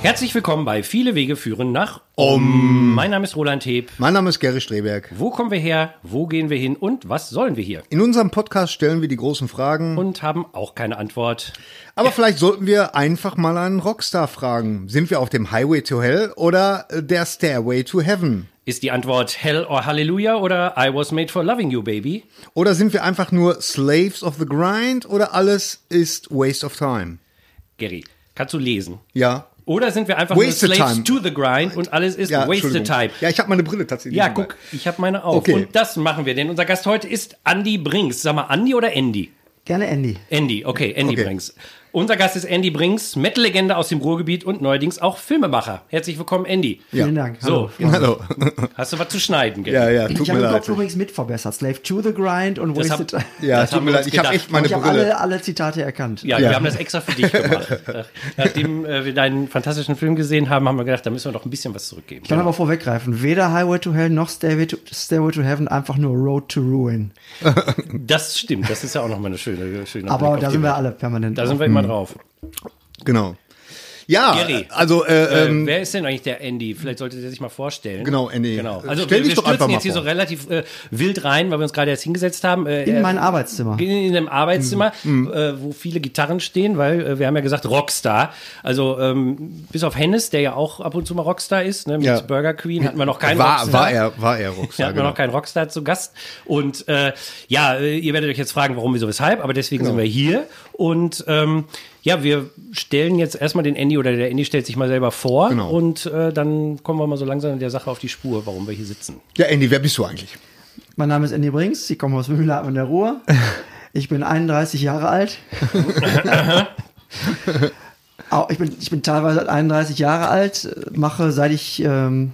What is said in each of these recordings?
Herzlich willkommen bei Viele Wege führen nach Mein Name ist Roland Heb. Mein Name ist Gary Streberg. Wo kommen wir her? Wo gehen wir hin? Und was sollen wir hier? In unserem Podcast stellen wir die großen Fragen. Und haben auch keine Antwort. Aber vielleicht sollten wir einfach mal einen Rockstar fragen. Sind wir auf dem Highway to Hell oder der Stairway to Heaven? Ist die Antwort Hell or Hallelujah oder I was made for loving you, baby? Oder sind wir einfach nur Slaves of the Grind oder alles ist Waste of Time? Gary, kannst du lesen? Ja. Oder sind wir einfach Wasted nur Slaves time. to the Grind und alles ist wasted time? Ja, ich habe meine Brille tatsächlich. Ja, dabei. guck, ich habe meine auf. Okay. Und das machen wir, denn unser Gast heute ist Andy Brinks. Sag mal, Andy oder Andy? Gerne Andy. Andy, okay, Andy Okay. Brinks. Unser Gast ist Andy Brinks, Metal-Legende aus dem Ruhrgebiet und neuerdings auch Filmemacher. Herzlich willkommen, Andy. Ja. Vielen Dank. So, Hallo. hast du was zu schneiden, Gary? Ja, ja, tut Ich mir habe den leid. Kopf übrigens mit verbessert. Slave to the Grind und Das Wasted Time. Ja, Das tut haben mir wir leid. uns Ich habe gedacht. echt meine Ich habe Brille. alle Zitate erkannt. Ja, Ja. wir haben das extra für dich gemacht. Nachdem wir deinen fantastischen Film gesehen haben, haben wir gedacht, da müssen wir doch ein bisschen was zurückgeben. Ich kann aber vorweggreifen. Weder Highway to Hell noch Stairway to Heaven, einfach nur Road to Ruin. Das stimmt, das ist ja auch nochmal eine schöne Aber Blick auf da die sind wir Welt. alle permanent. Da sind wir immer drauf. Genau. Ja, Gary, also wer ist denn eigentlich der Andy? Vielleicht sollte der sich mal vorstellen. Genau, Andy. Genau. Also Stell wir dich doch einfach stürzen mal jetzt hier vor. so relativ wild rein, weil wir uns gerade erst hingesetzt haben. in mein Arbeitszimmer. In einem Arbeitszimmer, wo viele Gitarren stehen, weil wir haben ja gesagt Rockstar. Also bis auf Hennes, der ja auch ab und zu mal Rockstar ist, ne, mit Ja. Burger Queen hatten wir noch keinen war Rockstar. er Ja, Rockstar, hatten wir genau. noch keinen Rockstar zu Gast. Und ihr werdet euch jetzt fragen, warum, wieso, weshalb, aber deswegen sind wir hier. Und wir stellen jetzt erstmal den Andy, oder der Andy stellt sich mal selber vor. Genau. Und dann kommen wir mal so langsam der Sache auf die Spur, warum wir hier sitzen. Ja, Andy, wer bist du eigentlich? Mein Name ist Andy Brinks. Ich komme aus Mühlheim an der Ruhr. Ich bin 31 Jahre alt. Ich bin teilweise 31 Jahre alt, mache seit ich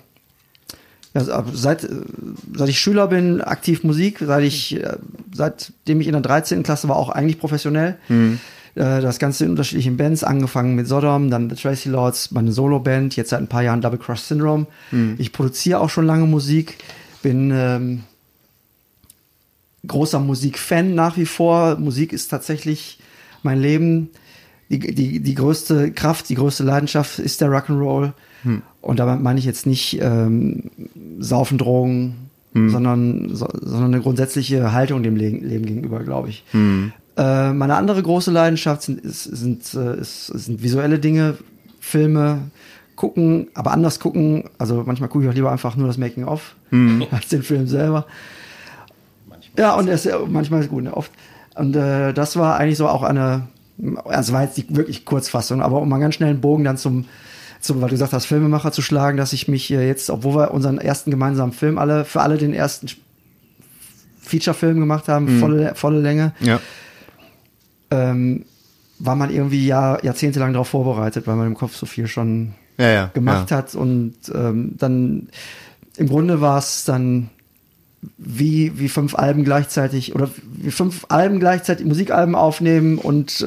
Schüler bin, aktiv Musik, seitdem ich in der 13. Klasse war, auch eigentlich professionell. Das Ganze in unterschiedlichen Bands, angefangen mit Sodom, dann The Tracy Lords, meine Solo-Band, jetzt seit ein paar Jahren Double Crush Syndrome. Ich produziere auch schon lange Musik, bin großer Musikfan nach wie vor. Musik ist tatsächlich mein Leben. Die größte Kraft, die größte Leidenschaft ist der Rock'n'Roll. Und dabei meine ich jetzt nicht Saufen, Drogen, sondern eine grundsätzliche Haltung dem Leben gegenüber, glaube ich. Meine andere große Leidenschaft sind visuelle Dinge, Filme, gucken, aber anders gucken. Also manchmal gucke ich auch lieber einfach nur das Making-of als den Film selber. Ja, und manchmal ist es gut, ne? Oft. Und das war eigentlich so auch also war jetzt die wirklich Kurzfassung, aber um mal ganz schnell einen Bogen dann zum weil du gesagt hast, Filmemacher zu schlagen, dass ich mich jetzt, obwohl wir unseren ersten gemeinsamen Film für alle den ersten Feature-Film gemacht haben, volle Länge, Ja. war man irgendwie jahrzehntelang darauf vorbereitet, weil man im Kopf so viel schon gemacht hat. Und dann im Grunde war es dann wie 5 Alben gleichzeitig oder wie 5 Alben gleichzeitig Musikalben aufnehmen und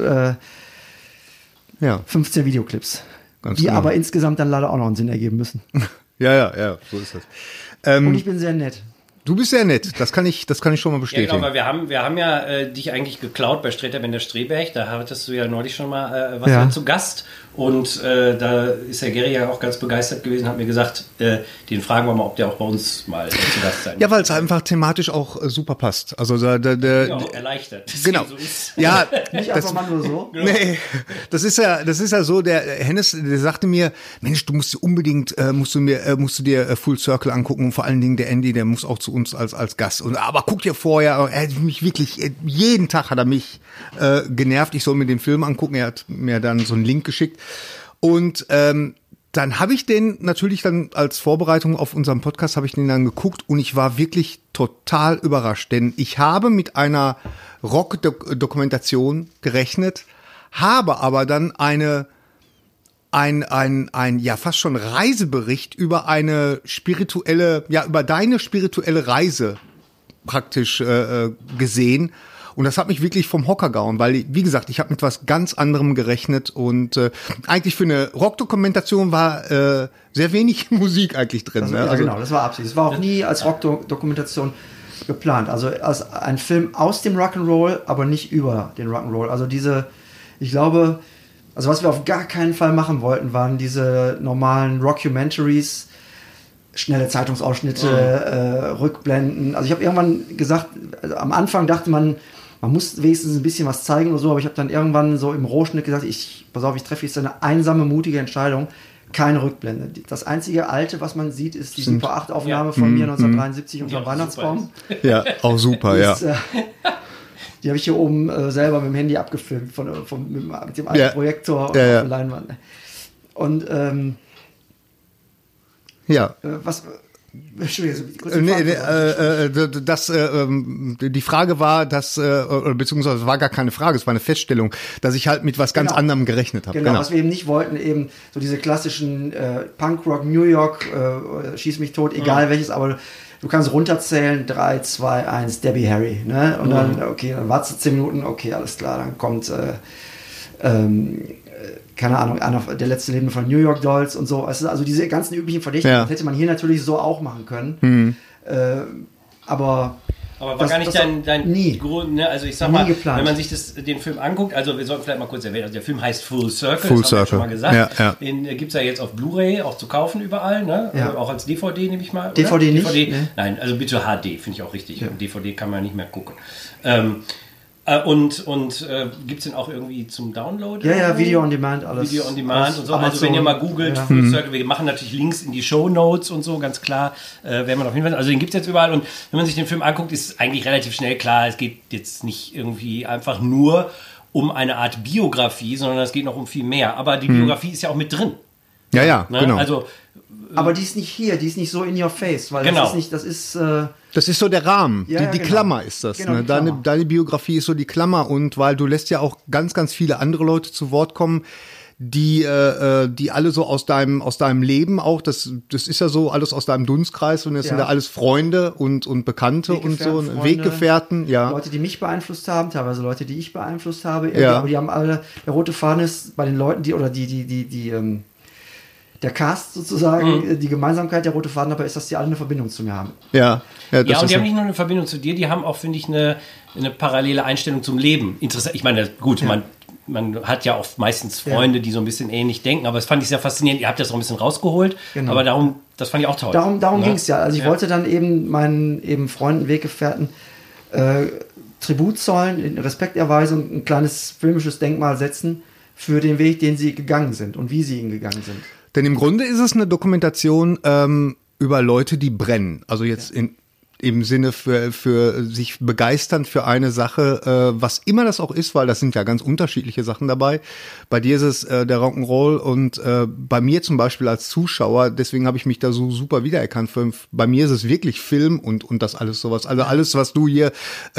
15 Videoclips. Ganz Die genau. aber insgesamt dann leider auch noch einen Sinn ergeben müssen. Ja, so ist das. Und ich bin sehr nett. Du bist sehr nett, das kann ich schon mal Ja, bestätigen. genau, weil wir haben ja dich eigentlich geklaut bei Streterbender Streberg. Da hattest du ja neulich schon mal zu Gast. Und da ist der Gary ja auch ganz begeistert gewesen, hat mir gesagt, den fragen wir mal, ob der auch bei uns mal zu Gast sein Ja, weil es einfach thematisch auch super passt. Also erleichtert. dass genau. dem So ist. Ja, Nicht einfach mal nur so. nee, das ist ja so, der Hennes, der sagte mir, Mensch, du musst dir unbedingt, musst du dir Full Circle angucken, und vor allen Dingen der Andy, der muss auch zu uns als Gast. Aber guck dir vorher, er hat mich wirklich, jeden Tag hat er mich genervt, ich soll mir den Film angucken, er hat mir dann so einen Link geschickt. Und dann habe ich den natürlich dann als Vorbereitung auf unseren Podcast habe ich den dann geguckt und ich war wirklich total überrascht, denn ich habe mit einer Rock-Dokumentation gerechnet, habe aber dann ein fast schon Reisebericht über über deine spirituelle Reise praktisch gesehen. Und das hat mich wirklich vom Hocker gehauen, weil, wie gesagt, ich habe mit was ganz anderem gerechnet und eigentlich für eine Rockdokumentation war sehr wenig Musik eigentlich drin. Also, ne? ja, genau, das war Absicht. Es war auch nie als Rockdokumentation geplant. Also als ein Film aus dem Rock'n'Roll, aber nicht über den Rock'n'Roll. Also ich glaube, Also was wir auf gar keinen Fall machen wollten, waren diese normalen Rockumentaries, schnelle Zeitungsausschnitte, Rückblenden. Also ich habe irgendwann gesagt, also am Anfang dachte man muss wenigstens ein bisschen was zeigen oder so, aber ich habe dann irgendwann so im Rohschnitt gesagt, pass auf, ich treffe jetzt eine einsame, mutige Entscheidung, keine Rückblende. Das einzige Alte, was man sieht, ist die Super 8 Aufnahme von mir 1973 unter dem Weihnachtsbaum. Ja, auch super, ja. Die habe ich hier oben selber mit dem Handy abgefilmt, mit dem alten Projektor auf der Leinwand. Und die Frage war, beziehungsweise es war gar keine Frage, es war eine Feststellung, dass ich halt mit was ganz anderem gerechnet habe. Genau, was wir eben nicht wollten, eben so diese klassischen Punkrock, New York, schieß mich tot, egal welches, aber du kannst runterzählen, 3, 2, 1, Debbie Harry, ne? Und dann, dann wartest du 10 Minuten, okay, alles klar, dann kommt keine Ahnung, der letzte Leben von New York Dolls und so. Also diese ganzen üblichen Verdächtigen, das hätte man hier natürlich so auch machen können. Aber war gar nicht dein Grund, ne? Also ich sag mal, geplant. Wenn man sich den Film anguckt, also wir sollten vielleicht mal kurz erwähnen, also der Film heißt Full Circle, das haben wir schon mal gesagt. Ja. Den gibt es ja jetzt auf Blu-ray auch zu kaufen überall, ne? Ja. Auch als DVD nehme ich mal. DVD oder? Nicht? DVD? Nein, also bitte HD, finde ich auch richtig. Ja. DVD kann man nicht mehr gucken. Und gibt es den auch irgendwie zum Download? Ja, Video on Demand, alles. Video on Demand und so. Amazon. Also wenn ihr mal googelt, Full Circle, wir machen natürlich Links in die Shownotes und so, ganz klar, werden wir noch hinweisen. Also den gibt es jetzt überall und wenn man sich den Film anguckt, ist eigentlich relativ schnell klar, es geht jetzt nicht irgendwie einfach nur um eine Art Biografie, sondern es geht noch um viel mehr. Aber die Biografie ist ja auch mit drin. Ja, ne? Genau. Also, aber die ist nicht hier, die ist nicht so in your face, weil genau. das ist so der Rahmen, die Klammer ist das. Genau, ne? Deine Biografie ist so die Klammer und weil du lässt ja auch ganz, ganz viele andere Leute zu Wort kommen, die alle so aus deinem Leben auch, das ist ja so alles aus deinem Dunstkreis und das sind ja alles Freunde und Bekannte und so, Freunde, Weggefährten, ja. Leute, die mich beeinflusst haben, teilweise Leute, die ich beeinflusst habe, aber die haben alle, der rote Faden ist bei den Leuten, der Cast sozusagen, die Gemeinsamkeit der rote Faden dabei ist, dass die alle eine Verbindung zu mir haben. Ja, und die haben nicht nur eine Verbindung zu dir, die haben auch, finde ich, eine parallele Einstellung zum Leben. Interessant. Ich meine, gut, man hat ja oft meistens Freunde, die so ein bisschen ähnlich denken, aber das fand ich sehr faszinierend. Ihr habt das auch ein bisschen rausgeholt, aber das fand ich auch toll. Darum ging es ja. Also ich wollte dann eben meinen Freunden, Weggefährten Tribut zollen, Respekterweisung, ein kleines filmisches Denkmal setzen für den Weg, den sie gegangen sind und wie sie ihn gegangen sind. Denn im Grunde ist es eine Dokumentation über Leute, die brennen. Also jetzt im Sinne für sich begeistern für eine Sache, was immer das auch ist, weil das sind ja ganz unterschiedliche Sachen dabei. Bei dir ist es der Rock'n'Roll und bei mir zum Beispiel als Zuschauer, deswegen habe ich mich da so super wiedererkannt. Bei mir ist es wirklich Film und das alles sowas. Also alles, was du hier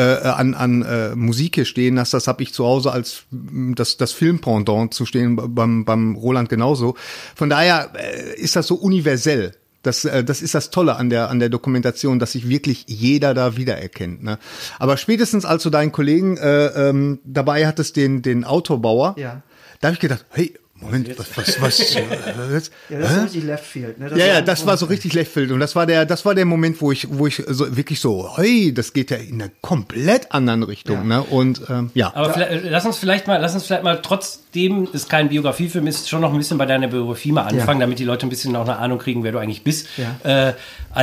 an Musik hier stehen hast, das habe ich zu Hause als das Filmpendant zu stehen, beim Roland genauso. Von daher ist das so universell. Das ist das Tolle an der Dokumentation, dass sich wirklich jeder da wiedererkennt. Ne? Aber spätestens als du deinen Kollegen dabei hattest, den Autobauer, da habe ich gedacht, hey, Moment, was ja, das ist richtig Left Field. Ne? Das war so richtig Left Field. Und das war der Moment, wo ich so wirklich so, hey, das geht ja in eine komplett anderen Richtung. Ne? Und Aber lass uns vielleicht mal, trotzdem es kein Biografiefilm ist, schon noch ein bisschen bei deiner Biografie mal anfangen, damit die Leute ein bisschen auch eine Ahnung kriegen, wer du eigentlich bist. Ja.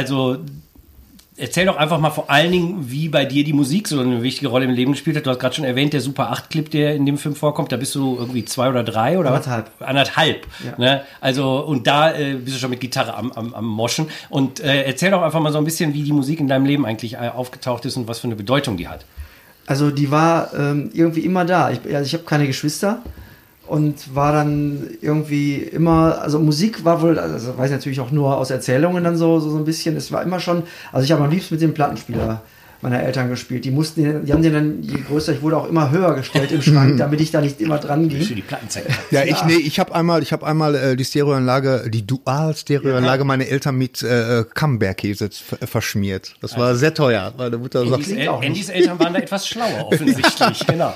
Erzähl doch einfach mal vor allen Dingen, wie bei dir die Musik so eine wichtige Rolle im Leben gespielt hat. Du hast gerade schon erwähnt, der Super 8-Clip, der in dem Film vorkommt, da bist du irgendwie 2 oder 3 oder anderthalb. Ja. Ne? Also, und da bist du schon mit Gitarre am Moschen. Und erzähl doch einfach mal so ein bisschen, wie die Musik in deinem Leben eigentlich aufgetaucht ist und was für eine Bedeutung die hat. Also, die war irgendwie immer da. Ich habe keine Geschwister. Und war dann irgendwie immer, also Musik war wohl, also weiß ich natürlich auch nur aus Erzählungen dann so ein bisschen, es war immer schon, also ich habe am liebsten mit dem Plattenspieler meiner Eltern gespielt. Die haben den dann, je größer ich wurde, auch immer höher gestellt im Schrank, damit ich da nicht immer dran ging. Für die Plattenzeit. Ich habe einmal die Stereoanlage, die Dual-Stereoanlage meiner Eltern mit Camembert-Käse verschmiert. Das war sehr teuer. Meine Mutter sagt, Andys Eltern waren da etwas schlauer, offensichtlich. Genau.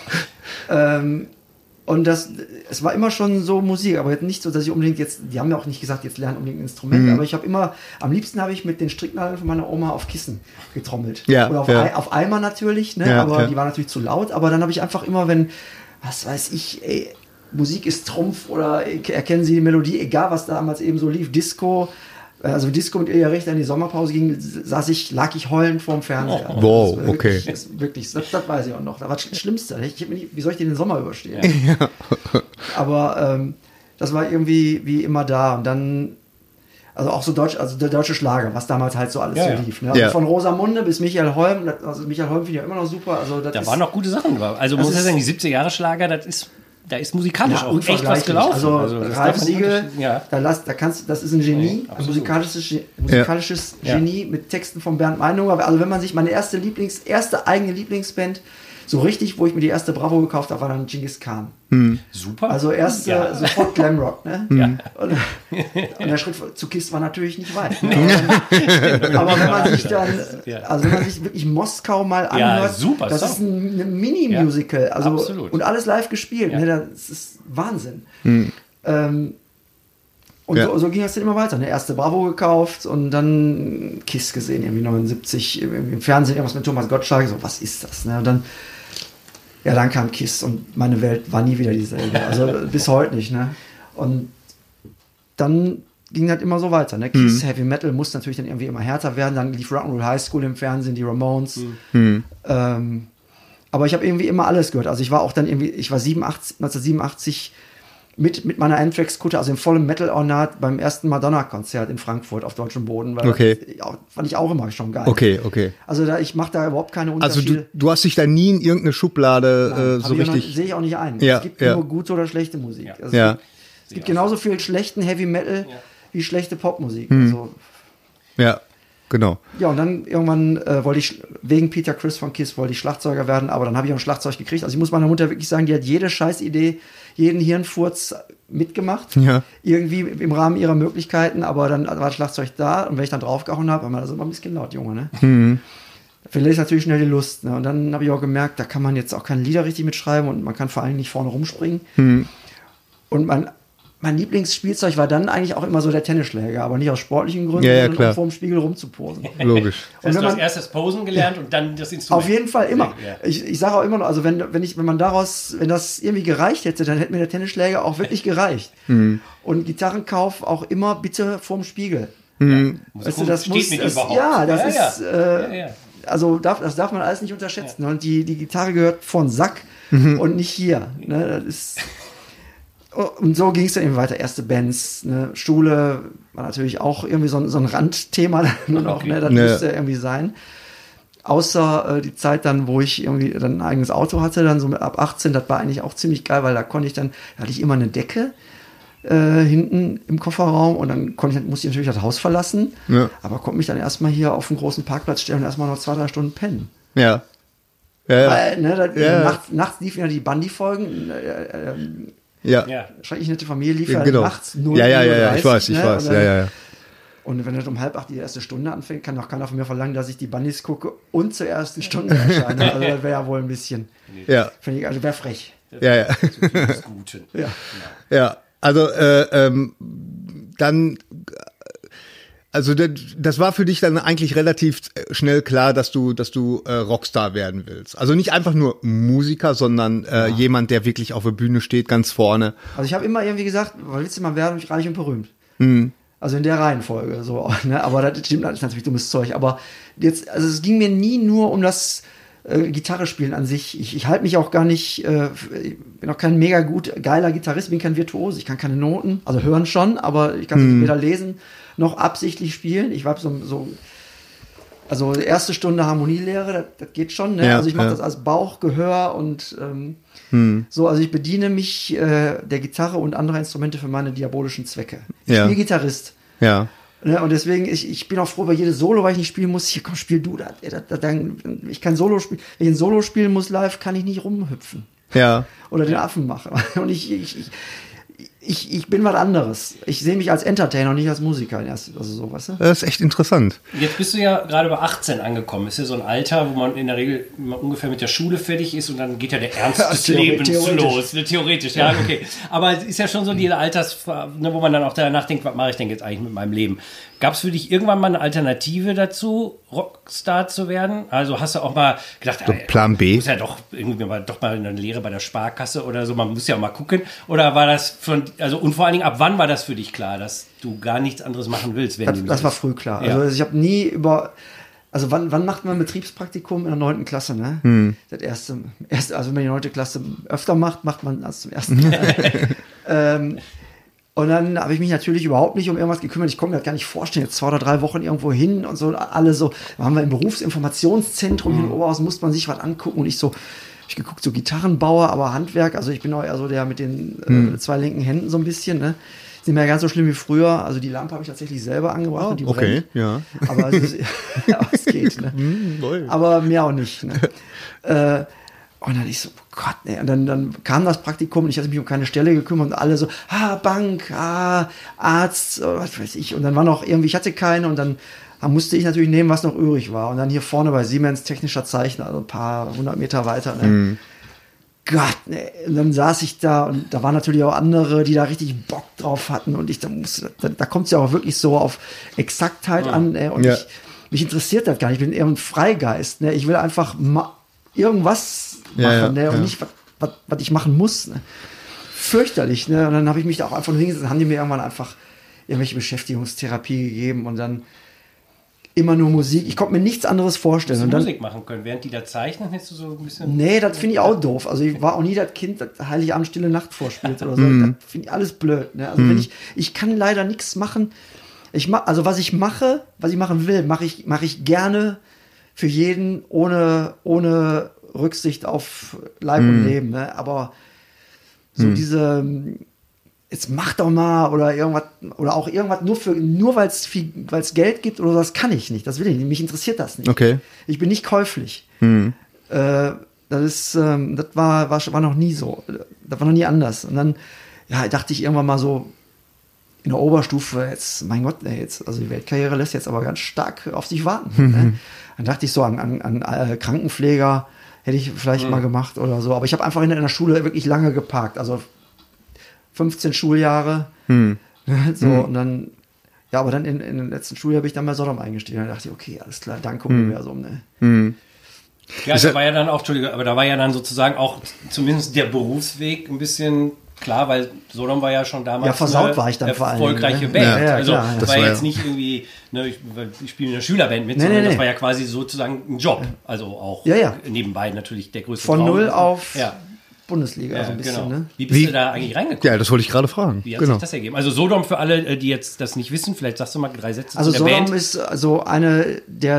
Und es war immer schon so Musik, aber nicht so, dass ich unbedingt jetzt, die haben ja auch nicht gesagt, jetzt lernen unbedingt ein Instrument, aber ich habe immer, am liebsten habe ich mit den Stricknadeln von meiner Oma auf Kissen getrommelt. Ja, oder auf Eimer natürlich, ne? Die war natürlich zu laut, aber dann habe ich einfach immer, wenn, was weiß ich, Musik ist Trumpf oder erkennen Sie die Melodie, egal was damals eben so lief, Disco. Also Disco mit Ilja Richter in die Sommerpause ging, lag ich heulend vorm Fernseher. Wow, okay. Das weiß ich auch noch. Das war das Schlimmste. Wie soll ich den Sommer überstehen? Ja. Aber das war irgendwie wie immer da. Und dann, also auch so der deutsche Schlager, was damals halt so alles so lief. Ne? Also von Rosamunde bis Michael Holm. Also Michael Holm finde ich ja immer noch super. Also da waren noch gute Sachen drauf. Also muss ich sagen, die 70er-Jahre-Schlager, da ist musikalisch auch echt was gelaufen. Also Ralf Siegel, das ist ein Genie, ein musikalisches Genie mit Texten von Bernd Meinunger. Also wenn man sich meine erste eigene Lieblingsband, so richtig, wo ich mir die erste Bravo gekauft habe, war dann Genghis Khan. Super. Also erst sofort Glamrock, ne? Und der Schritt zu Kiss war natürlich nicht weit. Ne? Aber wenn man sich dann, also wenn man sich wirklich Moskau mal anhört, super, das ist ein Mini-Musical, also absolut. Und alles live gespielt, ne? Das ist Wahnsinn. Und so ging das dann immer weiter. Ne? Erste Bravo gekauft und dann Kiss gesehen, irgendwie 79 im Fernsehen, irgendwas mit Thomas Gottschalk, so, was ist das? Ne? Und dann kam Kiss und meine Welt war nie wieder dieselbe. Also bis heute nicht. Ne? Und dann ging das immer so weiter. Ne? Kiss, Heavy Metal muss natürlich dann irgendwie immer härter werden. Dann lief Rock'n'Roll High School im Fernsehen, die Ramones. Aber ich habe irgendwie immer alles gehört. Also ich war 1987 mit meiner Anthrax-Kutte, also im vollen Metal-Ornat beim ersten Madonna-Konzert in Frankfurt auf deutschem Boden. Weil das fand ich auch immer schon geil. Okay. Also ich mache da überhaupt keine Unterschiede. Also du hast dich da nie in irgendeine Schublade so richtig... Sehe ich auch nicht ein. Ja, es gibt nur gute oder schlechte Musik. Ja. Also es gibt genauso viel schlechten Heavy Metal wie schlechte Popmusik. Also, ja, genau. Ja, und dann irgendwann wollte ich, wegen Peter Criss von Kiss, wollte ich Schlagzeuger werden, aber dann habe ich auch ein Schlagzeug gekriegt. Also ich muss meiner Mutter wirklich sagen, die hat jede Scheißidee, jeden Hirnfurz mitgemacht. Ja. Irgendwie im Rahmen ihrer Möglichkeiten, aber dann war das Schlagzeug da und wenn ich dann draufgehauen habe, war man das immer ein bisschen laut, Junge, ne? Verliert natürlich schnell die Lust. Ne? Und dann habe ich auch gemerkt, da kann man jetzt auch keine Lieder richtig mitschreiben und man kann vor allem nicht vorne rumspringen. Und mein Lieblingsspielzeug war dann eigentlich auch immer so der Tennisschläger, aber nicht aus sportlichen Gründen, sondern um vor dem Spiegel rumzuposen. Logisch. Das heißt, du hast erst das Posen gelernt und dann das Instrument. Auf jeden Fall immer. Ja. Ich sage auch immer noch, also wenn das irgendwie gereicht hätte, dann hätte mir der Tennisschläger auch wirklich gereicht. Und Gitarrenkauf auch immer bitte vorm Spiegel. Weißt du, das muss überhaupt. Ja, das ist also das darf man alles nicht unterschätzen. Und die Gitarre gehört vor den Sack und nicht hier. Ne? Das ist und so ging es dann eben weiter. Erste Bands, ne? Schule war natürlich auch irgendwie so ein Randthema nur noch, ne? Das musste irgendwie sein. Außer die Zeit dann, wo ich irgendwie dann ein eigenes Auto hatte, dann so mit ab 18, das war eigentlich auch ziemlich geil, weil da hatte ich immer eine Decke hinten im Kofferraum und dann musste ich natürlich das Haus verlassen, aber konnte mich dann erstmal hier auf einen großen Parkplatz stellen und erstmal noch 2-3 Stunden pennen. Weil, nachts liefen ja die Bundy-Folgen, schrecklich nette Familie lief nachts 0 Uhr. Ich weiß. Und wenn das um 7:30 die erste Stunde anfängt, kann doch keiner von mir verlangen, dass ich die Bundys gucke und zur ersten Stunde erscheine. Also das wäre ja wohl ein bisschen, finde ich, also wäre frech. Das Gute. Also dann... Also das war für dich dann eigentlich relativ schnell klar, dass du Rockstar werden willst. Also nicht einfach nur Musiker, sondern jemand, der wirklich auf der Bühne steht, ganz vorne. Also ich habe immer irgendwie gesagt, willst du mal werden, reich und berühmt. Also in der Reihenfolge. So, ne? Aber das stimmt, das ist natürlich dummes Zeug. Aber jetzt, also es ging mir nie nur um das Gitarre spielen an sich. Ich halte mich auch gar nicht, ich bin auch kein mega geiler Gitarrist, bin kein Virtuos, ich kann keine Noten, also hören schon, aber ich kann sie weder lesen noch absichtlich spielen. Ich war also die erste Stunde Harmonielehre, das geht schon, ne? Also ich mache das als Bauch, Gehör und so, also ich bediene mich der Gitarre und anderer Instrumente für meine diabolischen Zwecke. Ich bin Gitarrist. Ne? Und deswegen, ich bin auch froh, bei jedem Solo, weil ich nicht spielen muss, hier komm, spiel du das. Ich kann Solo spielen, wenn ich ein Solo spielen muss live, kann ich nicht rumhüpfen. Oder den Affen machen. Und ich bin was anderes. Ich sehe mich als Entertainer und nicht als Musiker. Also so, weißt du? Das ist echt interessant. Jetzt bist du ja gerade bei 18 angekommen. Ist ja so ein Alter, wo man in der Regel ungefähr mit der Schule fertig ist und dann geht ja der Ernst des Lebens los. Theoretisch, ja, okay. Aber es ist ja schon so die wo man dann auch danach denkt, was mache ich denn jetzt eigentlich mit meinem Leben? Gab es für dich irgendwann mal eine Alternative dazu, Rockstar zu werden? Also hast du auch mal gedacht, so Plan B? Muss ja doch irgendwie mal eine Lehre bei der Sparkasse oder so, man muss ja auch mal gucken. Oder war das und vor allen Dingen, ab wann war das für dich klar, dass du gar nichts anderes machen willst? Das war früh klar. Ja. Also ich habe nie also wann macht man ein Betriebspraktikum in der 9. Klasse, ne? Das erste, also wenn man die 9. Klasse öfter macht man das zum ersten Mal. Und dann habe ich mich natürlich überhaupt nicht um irgendwas gekümmert. Ich konnte mir das gar nicht vorstellen, jetzt 2 oder 3 Wochen irgendwo hin und so, alle so, da waren wir im Berufsinformationszentrum hier in Oberhausen, musste man sich was angucken und ich geguckt, so Gitarrenbauer, aber Handwerk, also ich bin auch eher so der mit den 2 linken Händen so ein bisschen, ne? Ist nicht mehr ganz so schlimm wie früher, also die Lampe habe ich tatsächlich selber angebracht und die brennt. Ja. Aber es geht, ne? Aber mehr auch nicht, ne? Und dann ich so, oh Gott, ne. Und dann kam das Praktikum und ich hatte mich um keine Stelle gekümmert und alle so, Bank, Arzt, was weiß ich. Und dann war noch irgendwie, ich hatte keine und dann musste ich natürlich nehmen, was noch übrig war. Und dann hier vorne bei Siemens technischer Zeichner, also ein paar 100 Meter weiter, ne. Gott, ne. Und dann saß ich da und da waren natürlich auch andere, die da richtig Bock drauf hatten und da kommt es ja auch wirklich so auf Exaktheit an, ne. Und mich interessiert das gar nicht, ich bin eher ein Freigeist, ne. Ich will einfach irgendwas machen, ne? Und nicht, was ich machen muss. Ne? Fürchterlich, ne? Und dann habe ich mich da auch einfach nur hingesetzt, haben die mir irgendwann einfach irgendwelche Beschäftigungstherapie gegeben und dann immer nur Musik. Ich konnte mir nichts anderes vorstellen. Hättest du Musik machen können, während die da zeichnen, hättest du so ein bisschen... Nee, das finde ich auch doof. Also ich war auch nie das Kind, das Heiligabend Stille Nacht vorspielt oder so. Das finde ich alles blöd. Ne? Also wenn ich kann leider nichts machen. Also was ich machen will, mache ich gerne für jeden, ohne Rücksicht auf Leib und Leben, ne? Aber so jetzt mach doch mal oder irgendwas, oder auch irgendwas nur weil es Geld gibt oder so, das kann ich nicht, das will ich nicht, mich interessiert das nicht. Okay. Ich bin nicht käuflich. Das war noch nie so, das war noch nie anders. Und dann, dachte ich irgendwann mal so, in der Oberstufe, jetzt, mein Gott, also die Weltkarriere lässt jetzt aber ganz stark auf sich warten. Ne? Dann dachte ich so an Krankenpfleger, hätte ich vielleicht mal gemacht oder so. Aber ich habe einfach in der Schule wirklich lange geparkt. Also 15 Schuljahre. So, und dann, aber dann in den letzten Schuljahr bin ich dann bei Sodom eingestiegen. Dann dachte ich, okay, alles klar, danke Universum. Ne? Ja, da war ja dann auch, Entschuldigung, aber da war ja dann sozusagen auch zumindest der Berufsweg ein bisschen klar, weil Sodom war ja schon damals versaut war ich dann vor allem, erfolgreiche ne? Band. Ja, also klar, das war jetzt nicht irgendwie, ich spiele in einer Schülerband mit, sondern das war ja quasi sozusagen ein Job. Also auch nebenbei natürlich der größte Von Traum. Null auf Bundesliga, so ein bisschen. Genau. Ne? Wie bist du da eigentlich reingekommen? Ja, das wollte ich gerade fragen. Wie hat sich das ergeben? Also Sodom, für alle, die jetzt das nicht wissen, vielleicht sagst du mal 3 Sätze also zu der Sodom Band. ist also eine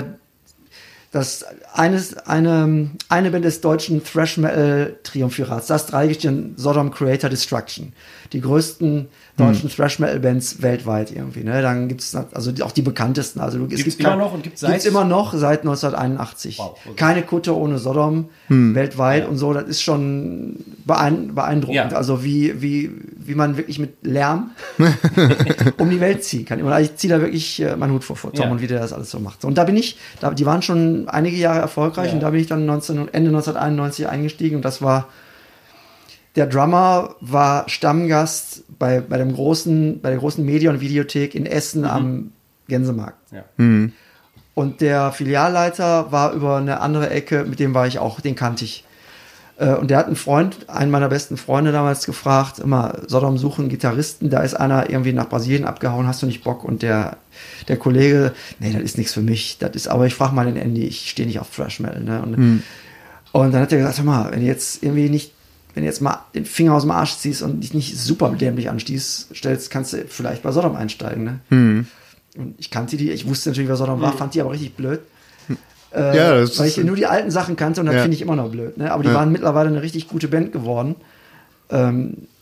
Band des deutschen Thrash-Metal-Triumvirats. Das Dreigestirn Sodom, Creator, Destruction. Die größten deutschen Thrash-Metal-Bands weltweit irgendwie. Ne? Dann gibt es also auch die bekanntesten. Also Gibt's immer noch und gibt's immer noch seit 1981. Wow, okay. Keine Kutte ohne Sodom weltweit und so. Das ist schon beeindruckend. Ja. Also wie man wirklich mit Lärm um die Welt ziehen kann. Und ich ziehe da wirklich meinen Hut vor Tom und wie der das alles so macht. Und da bin ich, die waren schon einige Jahre erfolgreich und da bin ich dann Ende 1991 eingestiegen und das war, der Drummer war Stammgast bei der großen Media- und Videothek in Essen am Gänsemarkt. Ja. Und der Filialleiter war über eine andere Ecke, mit dem war ich auch, den kannte ich. Und der hat einen meiner besten Freunde damals gefragt, immer, Sodom suchen Gitarristen, da ist einer irgendwie nach Brasilien abgehauen, hast du nicht Bock? Und der Kollege, nee, das ist nichts für mich, aber ich frage mal den Andy, ich stehe nicht auf Thrash Metal. Ne? Und dann hat er gesagt, hör mal, wenn du jetzt mal den Finger aus dem Arsch ziehst und dich nicht super dämlich anstellst, kannst du vielleicht bei Sodom einsteigen. Ne? Und ich kannte die, ich wusste natürlich, wer Sodom war, fand die aber richtig blöd. Weil ich nur die alten Sachen kannte und das finde ich immer noch blöd. Ne? Aber die waren mittlerweile eine richtig gute Band geworden.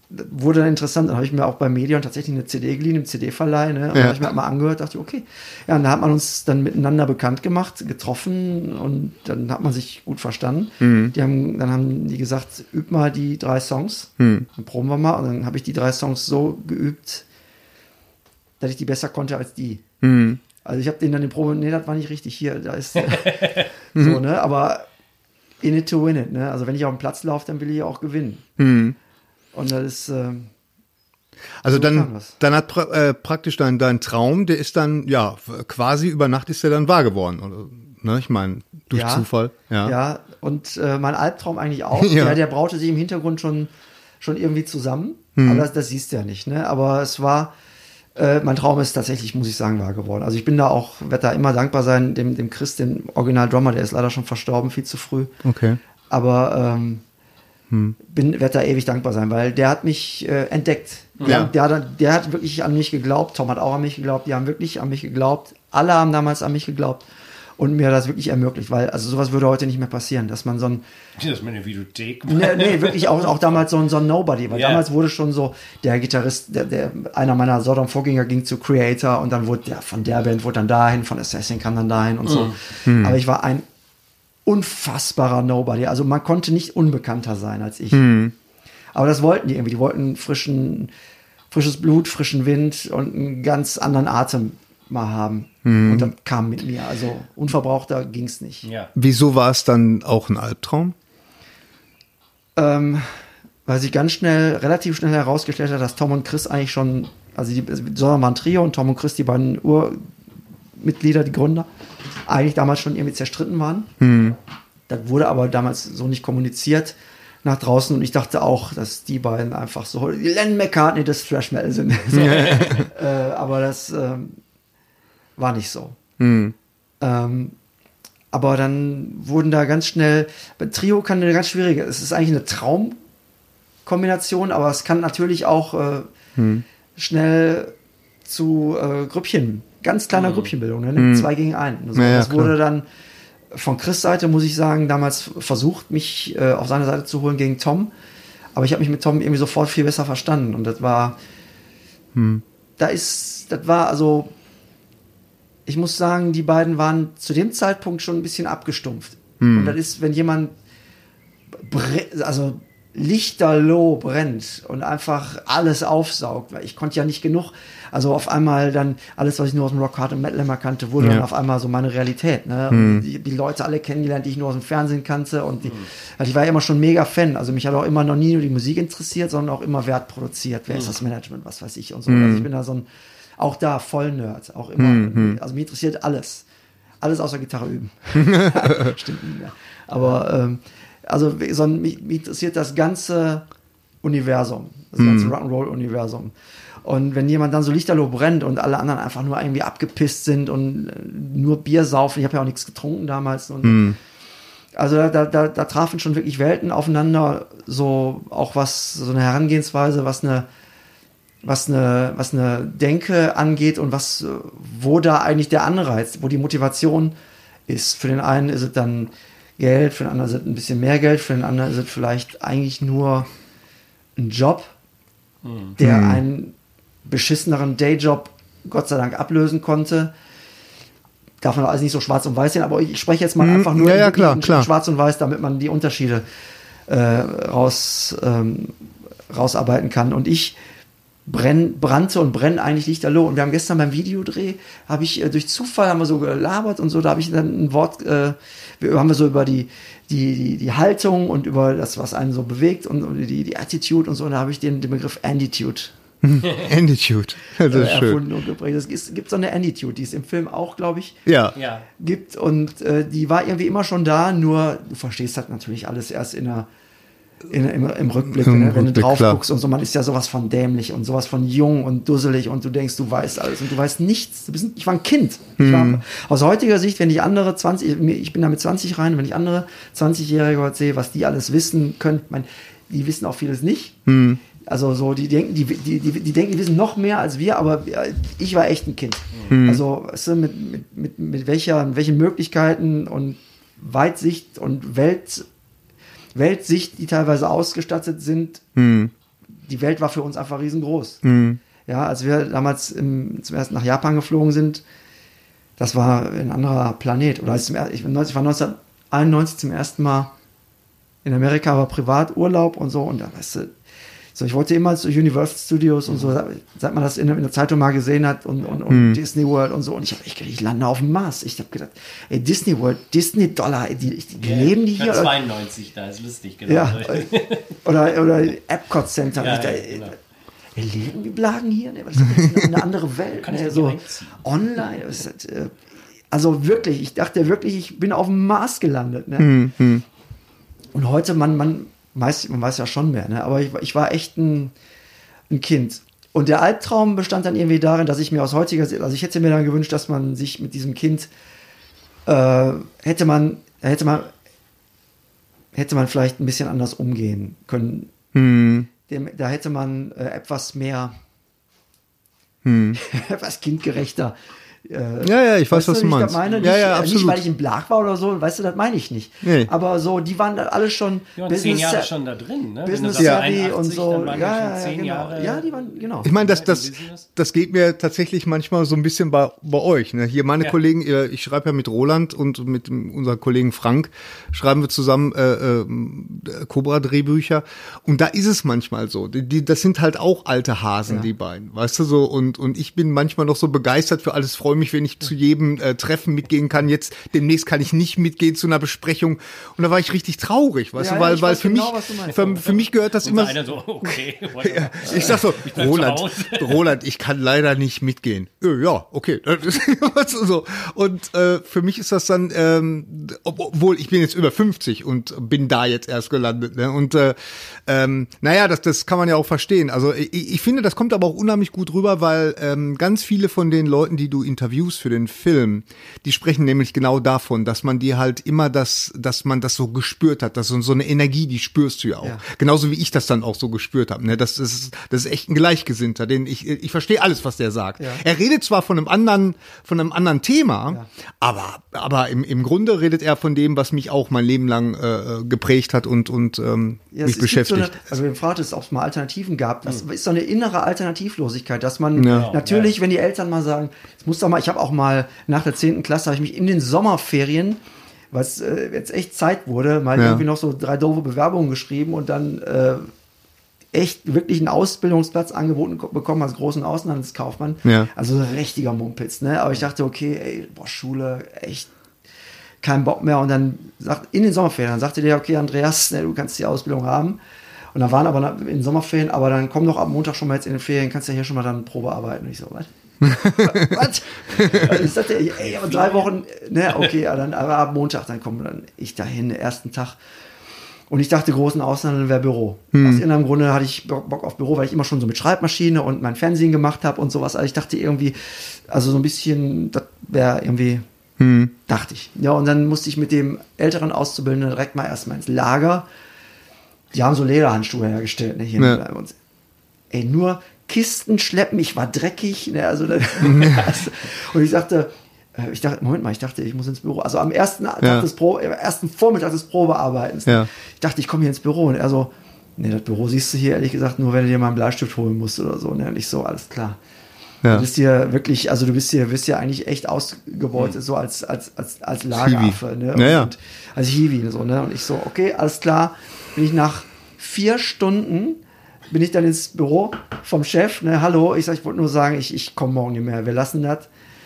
wurde dann interessant. Dann habe ich mir auch bei Medion tatsächlich eine CD geliehen, im CD-Verleih. Ne? Und habe ich mir mal angehört, dachte ich, okay. Ja, und da hat man uns dann miteinander bekannt gemacht, getroffen und dann hat man sich gut verstanden. Dann haben die gesagt, üb mal die 3 Songs. Dann proben wir mal. Und dann habe ich die 3 Songs so geübt, dass ich die besser konnte als die. Also ich habe denen dann in Probe, nee, das war nicht richtig hier. Da ist so, ne? Aber in it to win it, ne? Also wenn ich auf den Platz laufe, dann will ich auch gewinnen. Und das ist also so dann hat praktisch dein Traum, der ist dann, ja, quasi über Nacht ist der dann wahr geworden, oder? Ne? Ich meine, durch Zufall. Ja, und mein Albtraum eigentlich auch. Ja, der braute sich im Hintergrund schon irgendwie zusammen. Aber das siehst du ja nicht, ne? Aber es war, mein Traum ist tatsächlich, muss ich sagen, wahr geworden. Also ich bin werde da immer dankbar sein, dem Chris, dem Original-Drummer, der ist leider schon verstorben, viel zu früh. Okay. Aber werde da ewig dankbar sein, weil der hat mich entdeckt. Der hat wirklich an mich geglaubt. Tom hat auch an mich geglaubt. Die haben wirklich an mich geglaubt. Alle haben damals an mich geglaubt und mir das wirklich ermöglicht, weil also sowas würde heute nicht mehr passieren, dass man so ein das meine Videothek. Nee, wirklich auch damals so ein Nobody, weil damals wurde schon so der Gitarrist, der einer meiner Sodom-Vorgänger ging zu Creator und dann wurde der von der Band wurde dann dahin, von Assassin kam dann dahin und so. Aber ich war ein unfassbarer Nobody. Also man konnte nicht unbekannter sein als ich. Aber das wollten die irgendwie. Die wollten frisches Blut, frischen Wind und einen ganz anderen Atem mal haben. Und dann kam mit mir. Also unverbrauchter ging es nicht. Ja. Wieso war es dann auch ein Albtraum? Weil sich relativ schnell herausgestellt hat, dass Tom und Chris eigentlich schon, also die Sodom waren ein Trio und Tom und Chris, die beiden Urmitglieder, die Gründer, eigentlich damals schon irgendwie zerstritten waren. Das wurde aber damals so nicht kommuniziert nach draußen und ich dachte auch, dass die beiden einfach so Lennon McCartney des Thrash Metal sind. So. Aber das war nicht so. Aber dann wurden da ganz schnell, Trio kann eine ganz schwierige, es ist eigentlich eine Traumkombination, aber es kann natürlich auch schnell zu Grüppchen, ganz kleiner Grüppchenbildung, ne? 2 gegen 1. So. Das wurde dann von Chris' Seite, muss ich sagen, damals versucht, mich auf seine Seite zu holen gegen Tom. Aber ich habe mich mit Tom irgendwie sofort viel besser verstanden. Und das war, also, ich muss sagen, die beiden waren zu dem Zeitpunkt schon ein bisschen abgestumpft. Und das ist, wenn jemand lichterloh brennt und einfach alles aufsaugt, weil ich konnte ja nicht genug, also auf einmal dann alles, was ich nur aus dem Rock, Hard und Metal immer kannte, wurde dann auf einmal so meine Realität, ne? Und die Leute alle kennengelernt, die ich nur aus dem Fernsehen kannte und also ich war ja immer schon mega Fan, also mich hat auch immer noch nie nur die Musik interessiert, sondern auch immer, wer hat produziert, wer ist das Management, was weiß ich und so, also ich bin da so ein, auch da voll Nerd, auch immer, also mich interessiert alles außer Gitarre üben. Stimmt nicht mehr. Aber also mich interessiert das ganze Universum, das ganze Rock'n'Roll-Universum. Und wenn jemand dann so lichterloh brennt und alle anderen einfach nur irgendwie abgepisst sind und nur Bier saufen, ich habe ja auch nichts getrunken damals. Und also da trafen schon wirklich Welten aufeinander, so auch so eine Herangehensweise, was eine Denke angeht und wo da eigentlich der Anreiz, wo die Motivation ist. Für den einen ist es dann Geld, für den anderen ist es ein bisschen mehr Geld, für den anderen ist es vielleicht eigentlich nur ein Job, der einen beschisseneren Dayjob Gott sei Dank ablösen konnte. Darf man alles nicht so schwarz und weiß sehen, aber ich spreche jetzt mal einfach nur in schwarz und weiß, damit man die Unterschiede rausarbeiten kann. Und ich brannte und brenne eigentlich lichterloh. Und wir haben gestern beim Videodreh, durch Zufall haben wir so gelabert und so, da habe ich dann ein Wort, haben wir so über die Haltung und über das, was einen so bewegt und die Attitude und so, und da habe ich den Begriff Anditude Anditude, das ist erfunden schön. und geprägt. Es gibt so eine Anditude, die es im Film auch, glaube ich, Ja. gibt, und die war irgendwie immer schon da, nur du verstehst halt natürlich alles erst im Rückblick, wenn du drauf guckst und so, man ist ja sowas von dämlich und sowas von jung und dusselig und du denkst, du weißt alles und du weißt nichts. Ich war ein Kind. Aus heutiger Sicht, wenn ich andere ich bin da mit 20 rein, wenn ich andere 20-Jährige sehe, was die alles wissen können, die wissen auch vieles nicht. Also so, die denken, die wissen noch mehr als wir, aber ich war echt ein Kind. Also weißt du, mit welchen Möglichkeiten und Weitsicht und Weltsicht, die teilweise ausgestattet sind, die Welt war für uns einfach riesengroß. Ja, als wir damals zum ersten nach Japan geflogen sind, das war ein anderer Planet. Oder ich war 1991 zum ersten Mal in Amerika, aber Privaturlaub und so. Und da, weißt du, so, ich wollte immer zu Universal Studios und so, seit man das in der Zeitung mal gesehen hat und Disney World und so. Und ich lande auf dem Mars. Ich habe gedacht, ey, Disney World, Disney Dollar, leben die hier? 92, da ist lustig, genau. Ja, oder Epcot Center. Ja, genau. Leben die Blagen hier? Ne, was ist das eine andere Welt? Kann ich Ne, so online. Also wirklich, ich dachte wirklich, ich bin auf dem Mars gelandet. Ne? Und heute, man weiß ja schon mehr, ne? Aber ich war echt ein Kind. Und der Albtraum bestand dann irgendwie darin, dass ich mir aus heutiger Sicht, also ich hätte mir dann gewünscht, dass man sich mit diesem Kind hätte man vielleicht ein bisschen anders umgehen können. Da hätte man etwas mehr etwas kindgerechter. Ja, ich weiß, was du meinst. Meine? Absolut. Nicht, weil ich in Blag war oder so, weißt du, das meine ich nicht. Nee. Aber so, die waren da alle schon Business 10 Jahre schon da drin, ne? Business Savvy und so. Dann waren ja, schon 10 Jahre. Ja, die waren, genau. Ich meine, das geht mir tatsächlich manchmal so ein bisschen bei euch. Ne? Hier meine Kollegen, ich schreibe ja mit Roland und mit unserem Kollegen Frank, schreiben wir zusammen Cobra-Drehbücher. Und da ist es manchmal so. Das sind halt auch alte Hasen, die beiden. Weißt du so? Und ich bin manchmal noch so begeistert für alles, freue mich, wenn ich zu jedem Treffen mitgehen kann. Jetzt demnächst kann ich nicht mitgehen zu einer Besprechung. Und da war ich richtig traurig, weißt du, weil für genau, mich für mich gehört das immer. So, okay, ich sag so, Roland, ich kann leider nicht mitgehen. Ja, okay. So. Und für mich ist das dann, obwohl ich bin jetzt über 50 und bin da jetzt erst gelandet. Ne? Und naja, das kann man ja auch verstehen. Also ich finde, das kommt aber auch unheimlich gut rüber, weil ganz viele von den Leuten, die du interviewst für den Film, die sprechen nämlich genau davon, dass man die halt immer dass man das so gespürt hat, dass so eine Energie, die spürst du ja auch. Ja. Genauso wie ich das dann auch so gespürt habe. Ne? Das ist echt ein Gleichgesinnter, ich verstehe alles, was der sagt. Ja. Er redet zwar von einem anderen Thema, aber im Grunde redet er von dem, was mich auch mein Leben lang geprägt hat und mich beschäftigt. Also wir fragten es, ob es mal Alternativen gab. Das ist so eine innere Alternativlosigkeit, dass man natürlich, wenn die Eltern mal sagen, ich habe auch mal nach der 10. Klasse, habe ich mich in den Sommerferien, was jetzt echt Zeit wurde, mal irgendwie noch so 3 doofe Bewerbungen geschrieben und dann echt wirklich einen Ausbildungsplatz angeboten bekommen als großen Außenhandelskaufmann. Ja. Also ein richtiger Mumpitz, ne? Aber ich dachte, okay, Schule, echt kein Bock mehr. Und dann in den Sommerferien, dann sagte der, okay, Andreas, ne, du kannst die Ausbildung haben. Und dann waren aber in den Sommerferien, aber dann komm doch ab Montag schon mal jetzt in den Ferien, kannst ja hier schon mal dann Probe arbeiten. Und ich so, was? Was? Ich sagte, ey, aber 3 Wochen, ne, okay, dann, aber ab Montag, dann komme dann ich dahin, den ersten Tag. Und ich dachte, großen Außenhandel wäre Büro. Aus irgendeinem Grunde hatte ich Bock auf Büro, weil ich immer schon so mit Schreibmaschine und mein Fernsehen gemacht habe und sowas. Also ich dachte irgendwie, also so ein bisschen, das wäre irgendwie, dachte ich. Ja, und dann musste ich mit dem älteren Auszubildenden direkt mal erstmal ins Lager. Die haben so Lederhandschuhe hergestellt, ne, hier bei uns. Ey, nur Kisten schleppen, ich war dreckig, ne, also und ich dachte, Moment mal, ich muss ins Büro. Also am ersten Tag ersten Vormittag des Probearbeitens. Ja. Ich dachte, ich komme hier ins Büro. Und er so, nee, das Büro siehst du hier ehrlich gesagt nur, wenn du dir mal einen Bleistift holen musst oder so. Und ich so, alles klar. Ja. Du bist hier wirklich, also wirst hier eigentlich echt ausgebeutet, so als Lageraffe. Ne? Und als Hiwi. So, ne? Und ich so, okay, alles klar. Bin ich nach 4 Stunden bin ich dann ins Büro vom Chef. Ne? Hallo, ich wollte nur sagen, ich komme morgen nicht mehr. Wir lassen das.